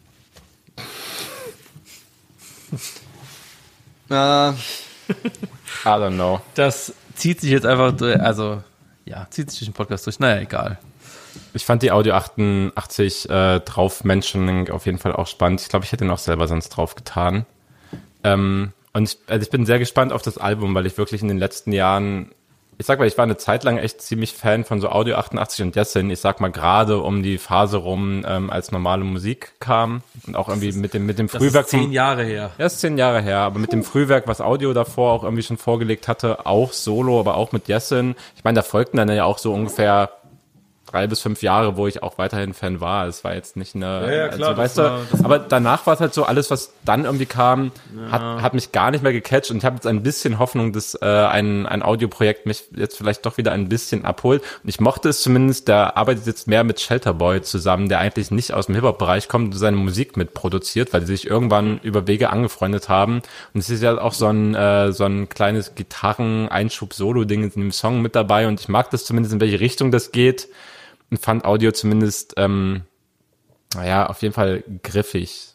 Speaker 4: Äh,
Speaker 3: I don't know.
Speaker 2: Das zieht sich jetzt einfach durch, also ja, zieht sich durch den Podcast durch. Naja, egal.
Speaker 3: Ich fand die Audio achtundachtzig äh, drauf Mentioning auf jeden Fall auch spannend. Ich glaube, ich hätte ihn auch selber sonst drauf getan. Ähm, und ich, also ich bin sehr gespannt auf das Album, weil ich wirklich in den letzten Jahren, ich sag mal, ich war eine Zeit lang echt ziemlich Fan von so Audio achtundachtzig und Jessin. Ich sag mal gerade um die Phase rum, ähm, als normale Musik kam und auch irgendwie mit dem mit dem
Speaker 2: Das
Speaker 3: Frühwerk
Speaker 2: ist zehn
Speaker 3: vom-
Speaker 2: Jahre her.
Speaker 3: Ja, ist zehn Jahre her, aber mit dem Frühwerk, was Audio davor auch irgendwie schon vorgelegt hatte, auch solo, aber auch mit Jessin. Ich meine, da folgten dann ja auch so ungefähr drei bis fünf Jahre, wo ich auch weiterhin Fan war. Es war jetzt nicht eine,
Speaker 2: ja, klar,
Speaker 3: also,
Speaker 2: das
Speaker 3: weißt
Speaker 2: war-
Speaker 3: du,
Speaker 2: das
Speaker 3: aber danach war es halt so, alles, was dann irgendwie kam, hat, hat mich gar nicht mehr gecatcht und ich habe jetzt ein bisschen Hoffnung, dass äh, ein, ein Audioprojekt mich jetzt vielleicht doch wieder ein bisschen abholt. Und ich mochte es zumindest, der arbeitet jetzt mehr mit Shelterboy zusammen, der eigentlich nicht aus dem Hip-Hop-Bereich kommt und seine Musik mitproduziert, weil die sich irgendwann über Wege angefreundet haben. Und es ist ja auch so ein, äh, so ein kleines Gitarren-Einschub-Solo-Ding in dem Song mit dabei und ich mag das zumindest, in welche Richtung das geht. Und fand Audio zumindest, ähm, naja, auf jeden Fall griffig.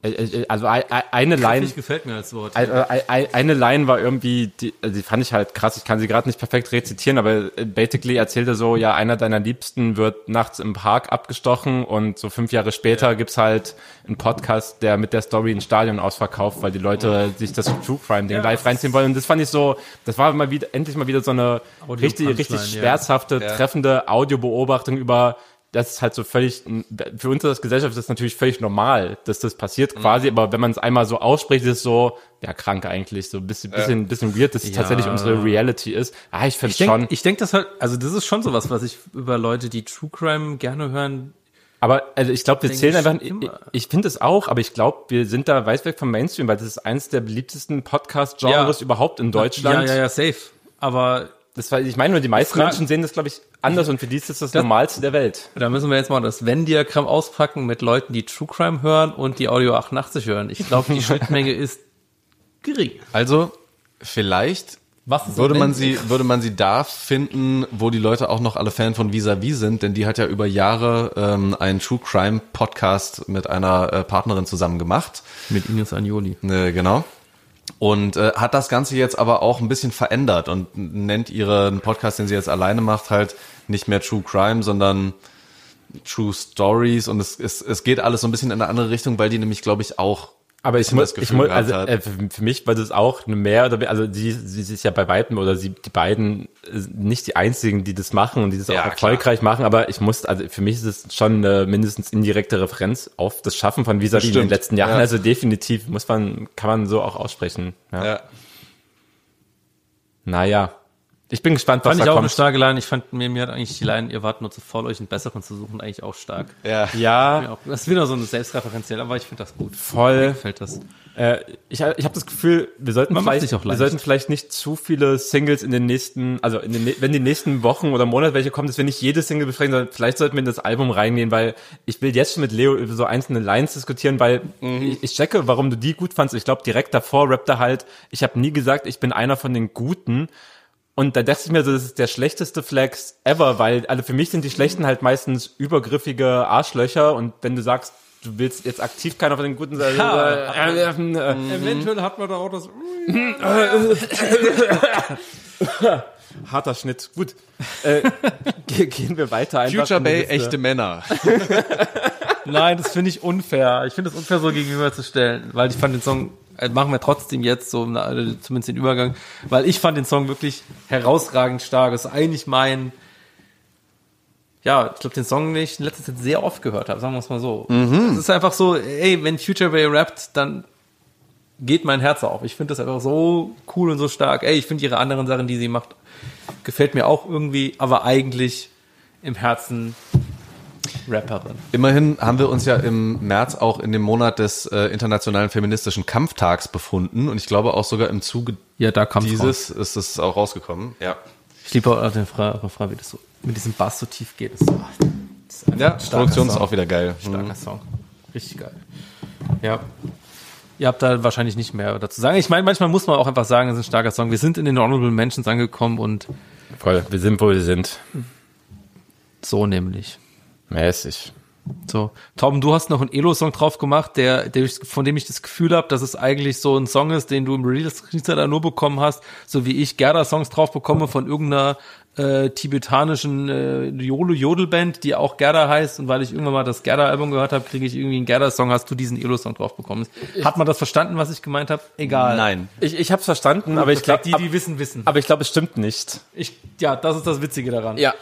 Speaker 3: Also eine Line,
Speaker 2: gefällt mir als Wort.
Speaker 3: eine Line war irgendwie, die, die fand ich halt krass. Ich kann sie gerade nicht perfekt rezitieren, aber basically erzählte so, ja, einer deiner Liebsten wird nachts im Park abgestochen und so fünf Jahre später ja. gibt's halt einen Podcast, der mit der Story ein Stadion ausverkauft, weil die Leute ja. sich das True Crime Ding ja, live reinziehen wollen. Und das fand ich so, das war mal wieder endlich mal wieder so eine richtig, richtig schmerzhafte, ja. treffende Audiobeobachtung über. Das ist halt so völlig, für uns als Gesellschaft ist das natürlich völlig normal, dass das passiert quasi, mhm. aber wenn man es einmal so ausspricht, ist es so, ja, krank eigentlich, so ein bisschen, bisschen, bisschen weird, dass es ja. tatsächlich unsere Reality ist. Ah, ich finde schon.
Speaker 2: Ich denke das halt, also das ist schon sowas, was ich über Leute, die True Crime gerne hören.
Speaker 3: Aber also ich glaube, wir zählen einfach, ich, ich finde es auch, aber ich glaube, wir sind da weit weg vom Mainstream, weil das ist eins der beliebtesten Podcast-Genres ja. überhaupt in Deutschland.
Speaker 2: Ja, ja, ja, safe. Aber
Speaker 3: das war, ich meine nur, die meisten Frage, Menschen sehen das, glaube ich, anders und für die ist das das, das Normalste der Welt.
Speaker 2: Da müssen wir jetzt mal das Venn-Diagramm auspacken mit Leuten, die True Crime hören und die Audio achtundachtzig hören. Ich glaube, die Schnittmenge ist gering.
Speaker 4: Also, vielleicht
Speaker 2: Was
Speaker 4: würde man sie, würde man sie da finden, wo die Leute auch noch alle Fan von Vis-a-vis sind, denn die hat ja über Jahre ähm, einen True Crime Podcast mit einer äh, Partnerin zusammen gemacht.
Speaker 2: Mit Ines Agnoli.
Speaker 4: Äh, genau. Und äh, hat das Ganze jetzt aber auch ein bisschen verändert und nennt ihren Podcast, den sie jetzt alleine macht, halt nicht mehr True Crime, sondern True Stories. Und es, es, es geht alles so ein bisschen in eine andere Richtung, weil die nämlich, glaube ich, auch
Speaker 3: aber ich muss, ich muss, also äh, für, für mich war das auch eine mehr oder also sie, sie ist ja bei weitem oder sie, die beiden nicht die einzigen, die das machen und die das ja, auch erfolgreich klar. machen, aber ich muss, also für mich ist es schon eine mindestens indirekte Referenz auf das Schaffen von Vis-a-vis in den letzten Jahren, ja. also definitiv muss man, kann man so auch aussprechen. Ja. ja. Naja. Ich bin gespannt, was
Speaker 2: fand
Speaker 3: da
Speaker 2: ich auch
Speaker 3: kommt.
Speaker 2: Eine starke Line. Ich fand, mir, mir hat eigentlich die Line, ihr wart nur zu faul, euch einen besseren zu suchen, eigentlich auch stark.
Speaker 3: Ja. Ja.
Speaker 2: Das ist wieder so eine selbstreferenziell, aber ich finde das gut.
Speaker 3: Voll.
Speaker 2: Mir gefällt das.
Speaker 3: Äh, ich ich habe das Gefühl, wir sollten
Speaker 2: Man
Speaker 3: vielleicht, wir sollten vielleicht nicht zu viele Singles in den nächsten, also in den, wenn die nächsten Wochen oder Monate welche kommen, dass wir nicht jede Single besprechen, sondern vielleicht sollten wir in das Album reingehen, weil ich will jetzt schon mit Leo über so einzelne Lines diskutieren, weil mhm. ich, ich checke, warum du die gut fandst. Ich glaube, direkt davor rappt er halt, ich habe nie gesagt, ich bin einer von den Guten. Und da dachte ich mir so, das ist der schlechteste Flex ever, weil also für mich sind die Schlechten halt meistens übergriffige Arschlöcher und wenn du sagst, du willst jetzt aktiv keiner von den Guten sein,
Speaker 2: ja. äh, äh, äh, mhm. eventuell hat man da auch das
Speaker 3: harter Schnitt. Gut, äh, gehen wir weiter.
Speaker 4: Future Bay, echte Männer.
Speaker 2: Nein, das finde ich unfair. Ich finde es unfair, so gegenüberzustellen, weil ich fand den Song, machen wir trotzdem jetzt so, zumindest den Übergang, weil ich fand den Song wirklich herausragend stark. Das ist eigentlich mein, ja, ich glaube, den Song, den ich in letzter Zeit sehr oft gehört habe, sagen wir es mal so. Mhm. Es ist einfach so, ey, wenn Future Bay rappt, dann geht mein Herz auf. Ich finde das einfach so cool und so stark. Ey, ich finde ihre anderen Sachen, die sie macht, gefällt mir auch irgendwie, aber eigentlich im Herzen Rapperin.
Speaker 4: Immerhin haben wir uns ja im März auch in dem Monat des äh, Internationalen Feministischen Kampftags befunden und ich glaube auch sogar im Zuge
Speaker 2: ja, da
Speaker 4: dieses raus. ist es auch rausgekommen. Ja.
Speaker 2: Ich liebe auch den Refrain, wie das so mit diesem Bass so tief geht. Das ist, oh, das ist
Speaker 4: ja, Produktion ist auch wieder geil.
Speaker 2: Starker mhm. Song. Richtig geil. Ja. Ihr habt da wahrscheinlich nicht mehr dazu sagen. Ich meine, manchmal muss man auch einfach sagen, es ist ein starker Song. Wir sind in den Honorable Mentions angekommen und
Speaker 3: voll, wir sind, wo wir sind.
Speaker 2: So nämlich.
Speaker 3: Mäßig.
Speaker 2: So, Torben, du hast noch einen Elo-Song drauf gemacht, der, der von dem ich das Gefühl habe, dass es eigentlich so ein Song ist, den du im Release-Reader nur bekommen hast, so wie ich Gerda-Songs drauf bekomme von irgendeiner äh, tibetanischen äh, Jodel-Jodelband, die auch Gerda heißt, und weil ich irgendwann mal das Gerda-Album gehört habe, kriege ich irgendwie einen Gerda-Song, hast du diesen Elo-Song drauf bekommen. Hat man das verstanden, was ich gemeint habe? Egal.
Speaker 3: Nein. Ich, ich habe es verstanden, aber ich glaube,
Speaker 2: die, die wissen, wissen.
Speaker 3: Aber ich glaube, es stimmt nicht.
Speaker 2: Ich, ja, das ist das Witzige daran.
Speaker 3: Ja.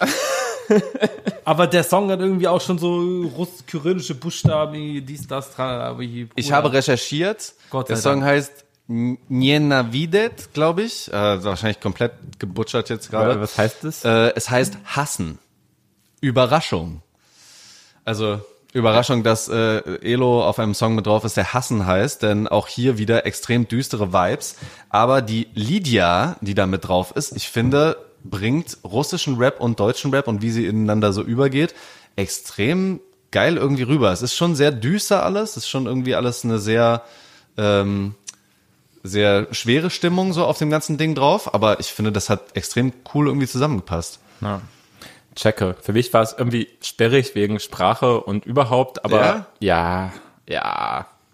Speaker 2: Aber der Song hat irgendwie auch schon so russisch-kyrillische Buchstaben, dies, das, tralala.
Speaker 4: Ich habe recherchiert. Der Song
Speaker 2: Dank.
Speaker 4: heißt Nienavidet, glaube ich. Äh, wahrscheinlich komplett gebutschert jetzt gerade.
Speaker 3: Was heißt das?
Speaker 4: Äh, es heißt Hassen. Überraschung. Also Überraschung, dass äh, Elo auf einem Song mit drauf ist, der Hassen heißt, denn auch hier wieder extrem düstere Vibes. Aber die Lydia, die da mit drauf ist, ich finde, bringt russischen Rap und deutschen Rap und wie sie ineinander so übergeht, extrem geil irgendwie rüber. Es ist schon sehr düster alles, es ist schon irgendwie alles eine sehr ähm, sehr schwere Stimmung so auf dem ganzen Ding drauf, aber ich finde, das hat extrem cool irgendwie zusammengepasst.
Speaker 3: Ja. Checke. Für mich war es irgendwie sperrig wegen Sprache und überhaupt, aber ja, ja. ja.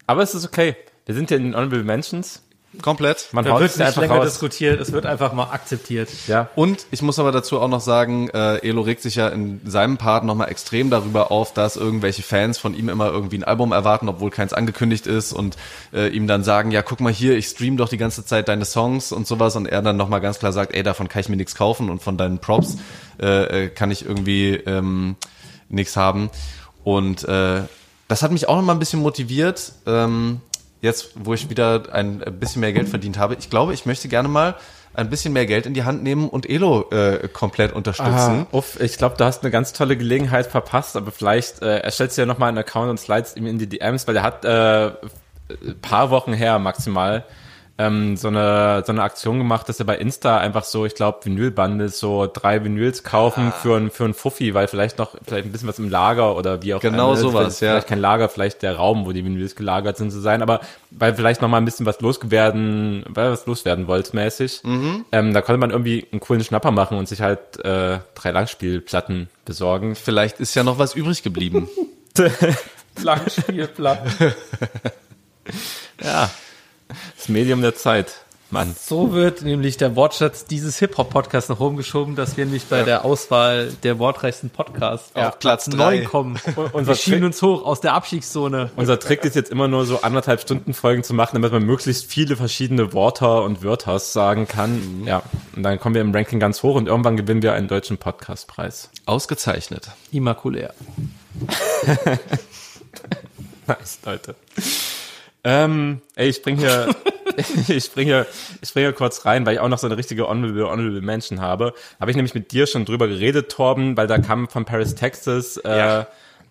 Speaker 3: Aber es ist okay. Wir sind ja in den Honorable Mentions.
Speaker 4: Komplett.
Speaker 3: Man
Speaker 2: Da
Speaker 3: haut
Speaker 2: wird
Speaker 3: es
Speaker 2: nicht
Speaker 3: einfach
Speaker 2: länger
Speaker 3: raus.
Speaker 2: diskutiert, es wird einfach mal akzeptiert.
Speaker 3: Ja.
Speaker 4: Und ich muss aber dazu auch noch sagen, äh, Elo regt sich ja in seinem Part nochmal extrem darüber auf, dass irgendwelche Fans von ihm immer irgendwie ein Album erwarten, obwohl keins angekündigt ist und äh, ihm dann sagen, ja, guck mal hier, ich stream doch die ganze Zeit deine Songs und sowas und er dann nochmal ganz klar sagt, ey, davon kann ich mir nichts kaufen und von deinen Props äh, kann ich irgendwie ähm, nichts haben. Und äh, das hat mich auch nochmal ein bisschen motiviert, ähm, jetzt, wo ich wieder ein bisschen mehr Geld verdient habe. Ich glaube, ich möchte gerne mal ein bisschen mehr Geld in die Hand nehmen und Elo äh, komplett unterstützen.
Speaker 3: Ah, uff, ich glaube, du hast eine ganz tolle Gelegenheit verpasst, aber vielleicht äh, erstellst du ja nochmal einen Account und slidest ihm in die D Ms, weil er hat äh, ein paar Wochen her maximal ähm, so eine so eine Aktion gemacht, dass er bei Insta einfach so, ich glaube, Vinylbundles, so drei Vinyls kaufen
Speaker 4: Ah.
Speaker 3: für ein für ein Fuffi, weil vielleicht noch vielleicht ein bisschen was im Lager oder wie auch
Speaker 4: Genau
Speaker 3: immer.
Speaker 4: sowas,
Speaker 3: vielleicht,
Speaker 4: ja.
Speaker 3: Vielleicht kein Lager, vielleicht der Raum, wo die Vinyls gelagert sind, zu sein, aber weil vielleicht noch mal ein bisschen was loswerden, weil was loswerden wollt mäßig.
Speaker 4: Mhm.
Speaker 3: Ähm, da konnte man irgendwie einen coolen Schnapper machen und sich halt äh, drei Langspielplatten besorgen.
Speaker 4: Vielleicht ist ja noch was übrig geblieben.
Speaker 2: Langspielplatten.
Speaker 3: Ja, das Medium der Zeit, Mann.
Speaker 2: So wird nämlich der Wortschatz dieses Hip-Hop-Podcasts nach oben geschoben, dass wir nämlich bei der Auswahl der wortreichsten Podcasts
Speaker 4: Ja,
Speaker 2: auf
Speaker 4: Platz
Speaker 2: Platz
Speaker 4: drei.
Speaker 2: neun kommen.
Speaker 3: unser
Speaker 2: Wir schieben
Speaker 3: Trick-
Speaker 2: uns hoch aus der Abstiegszone.
Speaker 3: Unser Trick ist jetzt immer nur so anderthalb Stunden Folgen zu machen, damit man möglichst viele verschiedene Worte und Wörter sagen kann. Ja, und dann kommen wir im Ranking ganz hoch und irgendwann gewinnen wir einen deutschen Podcastpreis.
Speaker 4: Ausgezeichnet.
Speaker 2: Immakulär.
Speaker 3: Nice, Leute. Ähm, ey, ich spring hier, ich spring hier, ich spring hier kurz rein, weil ich auch noch so eine richtige Honorable, Honorable Mention habe. Habe ich nämlich mit dir schon drüber geredet, Torben, weil da kam von Paris, Texas, äh,
Speaker 4: Ja.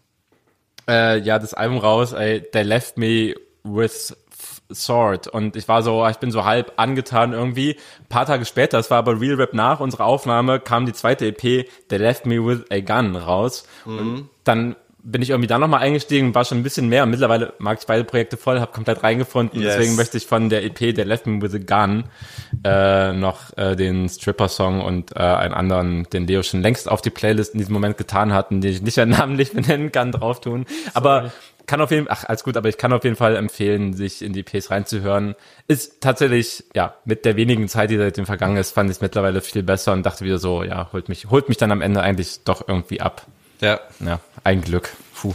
Speaker 3: äh, ja, das Album raus, ey, They Left Me With Sword. Und ich war so, ich bin so halb angetan irgendwie. Ein paar Tage später, das war aber Real Rap nach unserer Aufnahme, kam die zweite E P, They Left Me With a Gun raus. Und dann bin ich irgendwie da nochmal eingestiegen, war schon ein bisschen mehr. Und mittlerweile mag ich beide Projekte voll, habe komplett reingefunden.
Speaker 4: Yes.
Speaker 3: Deswegen möchte ich von der E P, They Left Me With a Gun, äh, noch äh, den Stripper-Song und äh, einen anderen, den Leo schon längst auf die Playlist in diesem Moment getan hatten, den ich nicht mehr namentlich benennen kann, drauf tun. Aber kann auf jeden Fall, ach, alles gut, aber ich kann auf jeden Fall empfehlen, sich in die E Ps reinzuhören. Ist tatsächlich, ja, mit der wenigen Zeit, die seitdem vergangen ist, fand ich es mittlerweile viel besser und dachte wieder so, ja, holt mich, holt mich dann am Ende eigentlich doch irgendwie ab.
Speaker 4: Ja.
Speaker 3: Ja, ein Glück. Puh.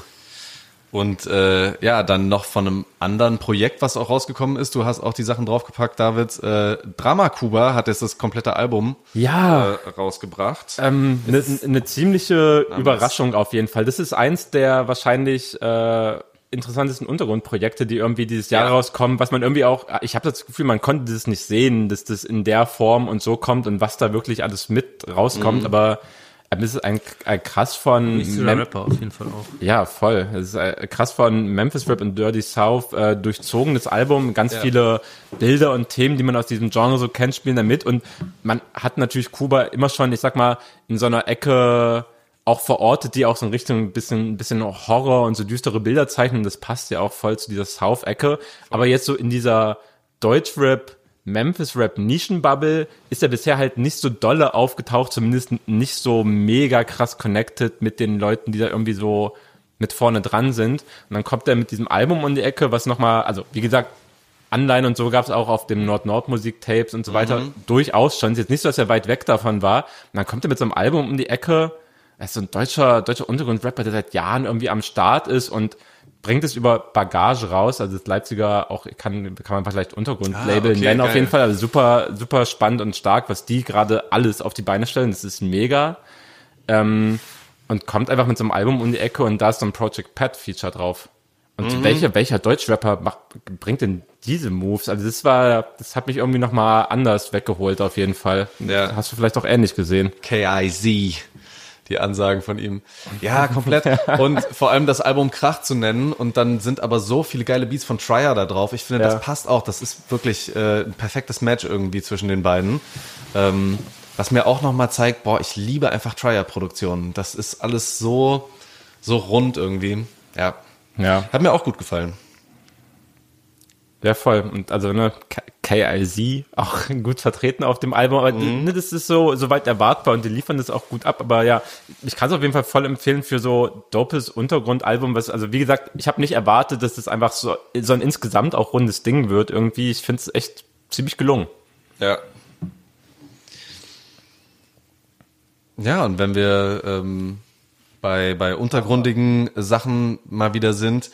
Speaker 4: Und äh, ja, dann noch von einem anderen Projekt, was auch rausgekommen ist. Du hast auch die Sachen draufgepackt, David. Äh, Drama Kuba hat jetzt das komplette Album
Speaker 3: Ja,
Speaker 4: äh, rausgebracht.
Speaker 3: ähm, eine ne ziemliche Überraschung auf jeden Fall. Das ist eins der wahrscheinlich äh, interessantesten Untergrundprojekte, die irgendwie dieses Jahr
Speaker 4: Ja.
Speaker 3: rauskommen, was man irgendwie auch, ich habe das Gefühl, man konnte das nicht sehen, dass das in der Form und so kommt und was da wirklich alles mit rauskommt, aber das ist ein, ein krass von Mem-
Speaker 2: Rapper auf jeden Fall auch.
Speaker 3: ja, voll. Es ist äh, krass von Memphis Rap und Dirty South äh, durchzogenes Album. Ganz
Speaker 4: Ja.
Speaker 3: viele Bilder und Themen, die man aus diesem Genre so kennt, spielen da mit. Und man hat natürlich Kuba immer schon, ich sag mal, in so einer Ecke auch verortet, die auch so in Richtung ein bisschen, ein bisschen Horror und so düstere Bilder zeichnen. Das passt ja auch voll zu dieser South-Ecke. Aber jetzt so in dieser Deutschrap, Memphis-Rap Nischenbubble ist er bisher halt nicht so dolle aufgetaucht, zumindest nicht so mega krass connected mit den Leuten, die da irgendwie so mit vorne dran sind. Und dann kommt er mit diesem Album um die Ecke, was nochmal, also wie gesagt, Anleihen und so gab es auch auf dem Nord-Nord-Musik-Tapes und so weiter durchaus schon. Ist jetzt nicht so, dass er weit weg davon war. Und dann kommt er mit so einem Album um die Ecke. Er ist so ein deutscher, deutscher Untergrund-Rapper, der seit Jahren irgendwie am Start ist und bringt es über Bagage raus, also das Leipziger auch, kann, kann man vielleicht Untergrundlabel
Speaker 4: Ah, okay,
Speaker 3: nennen auf
Speaker 4: geil.
Speaker 3: jeden Fall, also super, super spannend und stark, was die gerade alles auf die Beine stellen, das ist mega. Ähm, und kommt einfach mit so einem Album um die Ecke und da ist so ein Project Pat Feature drauf. Und
Speaker 4: Mhm.
Speaker 3: welcher, welcher Deutschrapper macht, bringt denn diese Moves? Also das war, das hat mich irgendwie nochmal anders weggeholt auf jeden Fall.
Speaker 4: Ja.
Speaker 3: Hast du vielleicht auch ähnlich gesehen.
Speaker 4: K I Z, die Ansagen von ihm. Ja, komplett. Und vor allem das Album Krach zu nennen und dann sind aber so viele geile Beats von Trier da drauf. Ich finde,
Speaker 3: Ja.
Speaker 4: das passt auch. Das ist wirklich äh, ein perfektes Match irgendwie zwischen den beiden. Ähm, was mir auch nochmal zeigt, boah, ich liebe einfach Trier-Produktionen. Das ist alles so, so rund irgendwie. Ja,
Speaker 3: Ja.
Speaker 4: hat mir auch gut gefallen.
Speaker 3: Ja, voll. Und also, ne, ke- K I Z auch gut vertreten auf dem Album, aber mhm. das ist so soweit erwartbar und die liefern das auch gut ab, aber ja, ich kann es auf jeden Fall voll empfehlen für so dopes Untergrundalbum, was, also wie gesagt, ich habe nicht erwartet, dass das einfach so, so ein insgesamt auch rundes Ding wird irgendwie, ich finde es echt ziemlich gelungen.
Speaker 4: Ja. Ja, und wenn wir ähm, bei, bei untergrundigen Sachen mal wieder sind,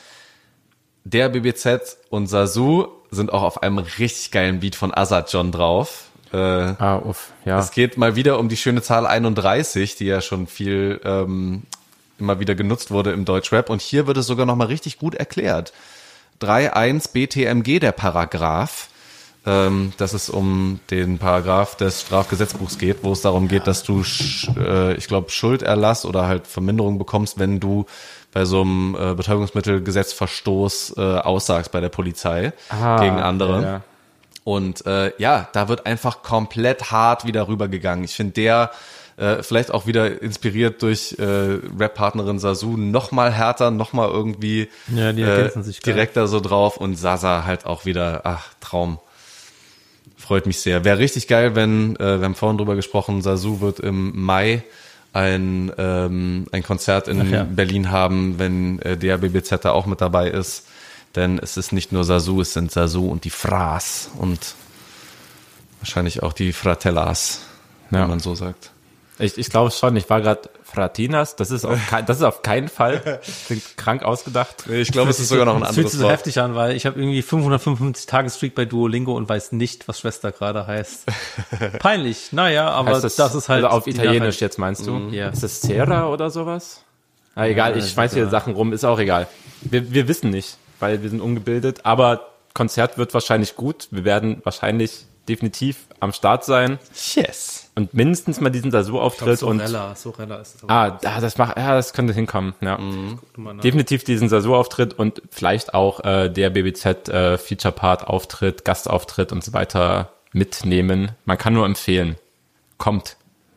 Speaker 4: der B B Z und Sasu sind auch auf einem richtig geilen Beat von Azad John drauf. Äh,
Speaker 3: ah, uff, ja.
Speaker 4: Es geht mal wieder um die schöne Zahl einunddreißig, die ja schon viel ähm, immer wieder genutzt wurde im Deutschrap. Und hier wird es sogar nochmal richtig gut erklärt. drei eins B T M G, der Paragraph. Ähm, dass es um den Paragraph des Strafgesetzbuchs geht, wo es darum geht, dass du, sch, äh, ich glaube, Schulderlass oder halt Verminderung bekommst, wenn du bei so einem äh, Betäubungsmittelgesetzverstoß äh, aussagst bei der Polizei
Speaker 3: ah,
Speaker 4: gegen andere.
Speaker 3: Ja, ja.
Speaker 4: Und äh, ja, da wird einfach komplett hart wieder rübergegangen. Ich finde der, äh, vielleicht auch wieder inspiriert durch äh, Rap-Partnerin Sasu, noch mal härter, noch mal irgendwie
Speaker 2: ja, die ergänzen sich
Speaker 4: direkter so drauf. Und Sasa halt auch wieder, ach, Traum. Freut mich sehr. Wäre richtig geil, wenn, äh, wir haben vorhin drüber gesprochen, Sasu wird im Mai ein ähm, ein Konzert in
Speaker 2: ja.
Speaker 4: Berlin haben, wenn äh, der B B Z da auch mit dabei ist. Denn es ist nicht nur Sasu, es sind Sasu und die Fras und wahrscheinlich auch die Fratellas,
Speaker 3: ja.
Speaker 4: wenn man so sagt.
Speaker 3: Ich, ich glaube schon, ich war gerade Fratinas, das ist auf kein, das ist auf keinen Fall sind krank ausgedacht.
Speaker 4: Ich glaube, es ist sogar noch ein
Speaker 2: das
Speaker 4: anderes
Speaker 2: Wort. Das fühlt sich so
Speaker 4: Wort.
Speaker 2: heftig an, weil ich habe irgendwie fünfhundertfünfundfünfzig Tage Streak bei Duolingo und weiß nicht, was Schwester gerade heißt. Peinlich, naja, aber
Speaker 3: heißt das,
Speaker 2: das ist halt...
Speaker 3: Also auf Italienisch
Speaker 2: halt,
Speaker 3: jetzt meinst du?
Speaker 2: Mhm. Ja.
Speaker 3: Ist das Sera oder sowas? Ah, egal,
Speaker 2: Ja,
Speaker 3: ich schmeiß hier
Speaker 2: ja.
Speaker 3: Sachen rum, ist auch egal. Wir, wir wissen nicht, weil wir sind ungebildet, aber Konzert wird wahrscheinlich gut. Wir werden wahrscheinlich definitiv am Start sein.
Speaker 4: Yes.
Speaker 3: Und mindestens mal diesen Sasu-Auftritt und
Speaker 2: Sorella, Sorella ist es.
Speaker 3: ah, da, das macht, ja, das könnte hinkommen. Ja,
Speaker 4: Mhm.
Speaker 3: definitiv diesen Sasu-Auftritt und vielleicht auch äh, der B B Z äh, Feature-Part-Auftritt, Gastauftritt und so weiter mitnehmen. Man kann nur empfehlen. Kommt.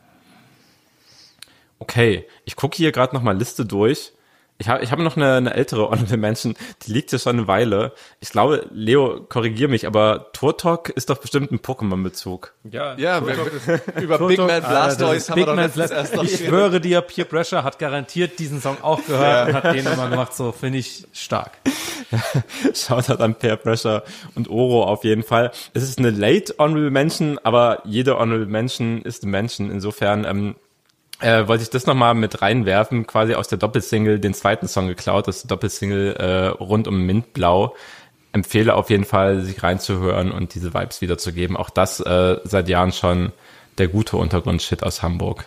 Speaker 3: Okay, ich gucke hier gerade noch mal Liste durch. Ich habe ich hab noch eine, eine ältere Honorable Mention, die liegt hier schon eine Weile. Ich glaube, Leo, korrigier mich, aber Turtok ist doch bestimmt ein Pokémon-Bezug.
Speaker 2: Ja,
Speaker 4: Ja, wir, über Big Man Blastoise haben wir doch letztens erst noch
Speaker 2: Ich schwöre dir, Peer Pressure hat garantiert diesen Song auch gehört und hat den immer gemacht, so finde ich stark.
Speaker 3: Shoutout an Peer Pressure und Oro auf jeden Fall. Es ist eine Late Honorable Mention, aber jede Honorable Mention ist eine Mention. Insofern ähm, äh, wollte ich das nochmal mit reinwerfen, quasi aus der Doppelsingle den zweiten Song geklaut, das ist die Doppelsingle äh, rund um Mintblau. Empfehle auf jeden Fall, sich reinzuhören und diese Vibes wiederzugeben. Auch das äh, seit Jahren schon der gute Untergrund-Shit aus Hamburg.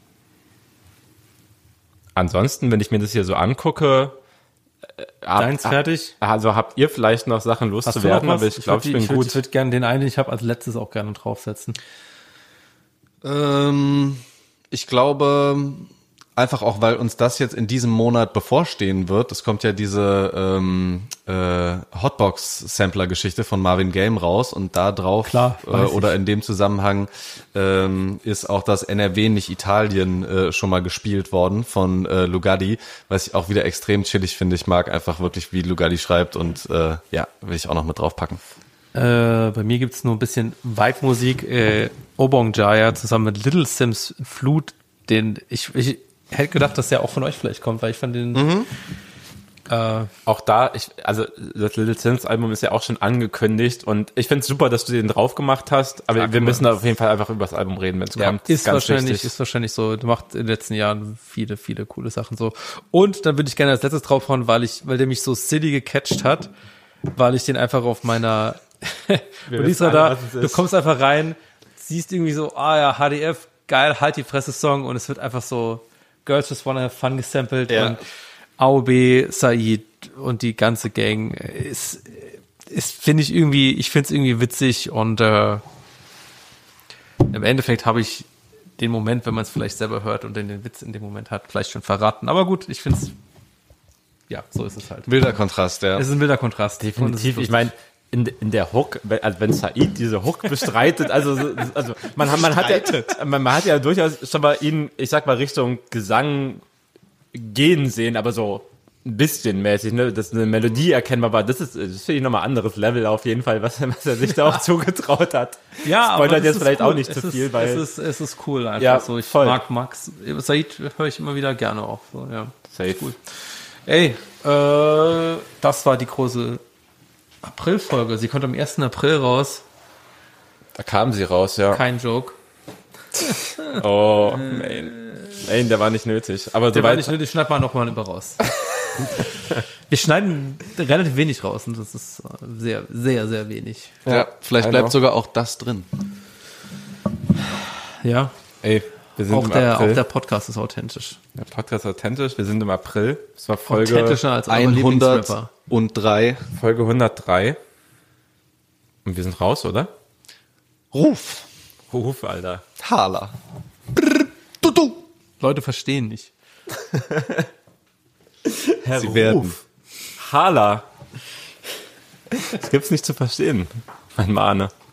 Speaker 3: Ansonsten, wenn ich mir das hier so angucke, äh, hab,
Speaker 2: Deins fertig?
Speaker 3: Also habt ihr vielleicht noch Sachen loszuwerden, aber ich glaube, ich bin
Speaker 2: ich würd,
Speaker 3: gut.
Speaker 2: Ich würde gerne den einen, den ich habe, als letztes auch gerne draufsetzen.
Speaker 4: Ähm, ich glaube, einfach auch, weil uns das jetzt in diesem Monat bevorstehen wird. Es kommt ja diese ähm, äh, Hotbox-Sampler-Geschichte von Marvin Game raus und da drauf
Speaker 2: Klar,
Speaker 4: äh,
Speaker 2: weiß
Speaker 4: oder
Speaker 2: ich.
Speaker 4: in dem Zusammenhang ähm, ist auch das N R W nicht Italien äh, schon mal gespielt worden von äh, Lugardi, was ich auch wieder extrem chillig finde. Ich mag einfach wirklich, wie Lugardi schreibt und äh, ja, will ich auch noch mit draufpacken.
Speaker 2: Äh, bei mir gibt's nur ein bisschen Vibe-Musik. Äh, Obong Jaya zusammen mit Little Sims Flut, den ich, ich hätte gedacht, dass der auch von euch vielleicht kommt, weil ich fand den
Speaker 3: Mhm.
Speaker 2: äh,
Speaker 3: Auch da, ich, also das Little Sims Album ist ja auch schon angekündigt und ich finde es super, dass du den drauf gemacht hast, aber
Speaker 2: Sag
Speaker 3: wir
Speaker 2: mal.
Speaker 3: müssen auf jeden Fall einfach über das Album reden, wenn es
Speaker 2: ja,
Speaker 3: kommt.
Speaker 2: ist
Speaker 3: Ganz
Speaker 2: wahrscheinlich,
Speaker 3: wichtig.
Speaker 2: ist wahrscheinlich so, du macht in den letzten Jahren viele, viele coole Sachen so. Und dann würde ich gerne als letztes draufhauen, weil ich, weil der mich so silly gecatcht hat, weil ich den einfach auf meiner
Speaker 3: Wir
Speaker 2: und
Speaker 3: wissen
Speaker 2: Isra
Speaker 3: alle,
Speaker 2: da,
Speaker 3: was es
Speaker 2: du
Speaker 3: ist.
Speaker 2: kommst einfach rein, siehst irgendwie so, ah ja, H D F, geil, halt die Fresse Song und es wird einfach so Girls Just Wanna Have Fun gesampelt
Speaker 4: Ja.
Speaker 2: und A O B, Said und die ganze Gang ist, ist finde ich irgendwie, ich finde es irgendwie witzig und äh, im Endeffekt habe ich den Moment, wenn man es vielleicht selber hört und den, den Witz in dem Moment hat, vielleicht schon verraten. Aber gut, ich finde es, ja, so ist es halt.
Speaker 4: Wilder Kontrast, ja.
Speaker 2: Es ist ein wilder Kontrast. Und es ist
Speaker 3: Definitiv. Ich
Speaker 2: lustig.
Speaker 3: meine, in, in der Hook, wenn- also wenn Said diese Hook bestreitet, also, so- also man, hat- man hat ja, man, man hat ja durchaus schon mal ihn, ich sag mal, Richtung Gesang gehen sehen, aber so ein bisschen mäßig, ne, dass eine Melodie erkennbar war. Das ist, das finde ich nochmal anderes Level auf jeden Fall, was, was er sich da auch zugetraut hat.
Speaker 2: Ja,
Speaker 3: Spoilert
Speaker 2: das
Speaker 3: jetzt
Speaker 2: ist
Speaker 3: vielleicht
Speaker 2: cool.
Speaker 3: auch nicht
Speaker 2: es
Speaker 3: zu
Speaker 2: ist,
Speaker 3: viel, weil.
Speaker 2: Es ist, es ist cool einfach
Speaker 3: Ja,
Speaker 2: so. Ich
Speaker 3: voll.
Speaker 2: mag Max. Said höre ich immer wieder gerne auf. So, ja.
Speaker 3: Safe.
Speaker 2: Cool. Ey, äh, das war die große April-Folge. Sie kommt am ersten April raus.
Speaker 3: Da kam sie raus, ja.
Speaker 2: Kein Joke.
Speaker 3: Oh, man. Nein, der war nicht nötig. Aber
Speaker 2: Der war
Speaker 3: soweit.
Speaker 2: nicht nötig, schneid mal nochmal über raus. Wir schneiden relativ wenig raus und das ist sehr, sehr, sehr wenig.
Speaker 4: Ja, vielleicht
Speaker 3: I
Speaker 4: bleibt
Speaker 3: know.
Speaker 4: sogar auch das drin.
Speaker 2: Ja,
Speaker 3: Ey, wir sind
Speaker 2: auch
Speaker 3: im
Speaker 2: der,
Speaker 3: April.
Speaker 2: auch der Podcast ist authentisch.
Speaker 3: Der Podcast ist authentisch. Wir sind im April. Das war Folge,
Speaker 2: Authentischer als eure Lieblingsrapper.
Speaker 4: hundertdrei.
Speaker 3: Folge hundertdrei. Und wir sind raus, oder?
Speaker 4: Ruf.
Speaker 3: Ruf, Alter.
Speaker 4: Hala. Brr, du, du.
Speaker 2: Leute verstehen nicht.
Speaker 3: Herr
Speaker 4: Sie werden.
Speaker 3: Hala. Das gibt's nicht zu verstehen, mein Mahne.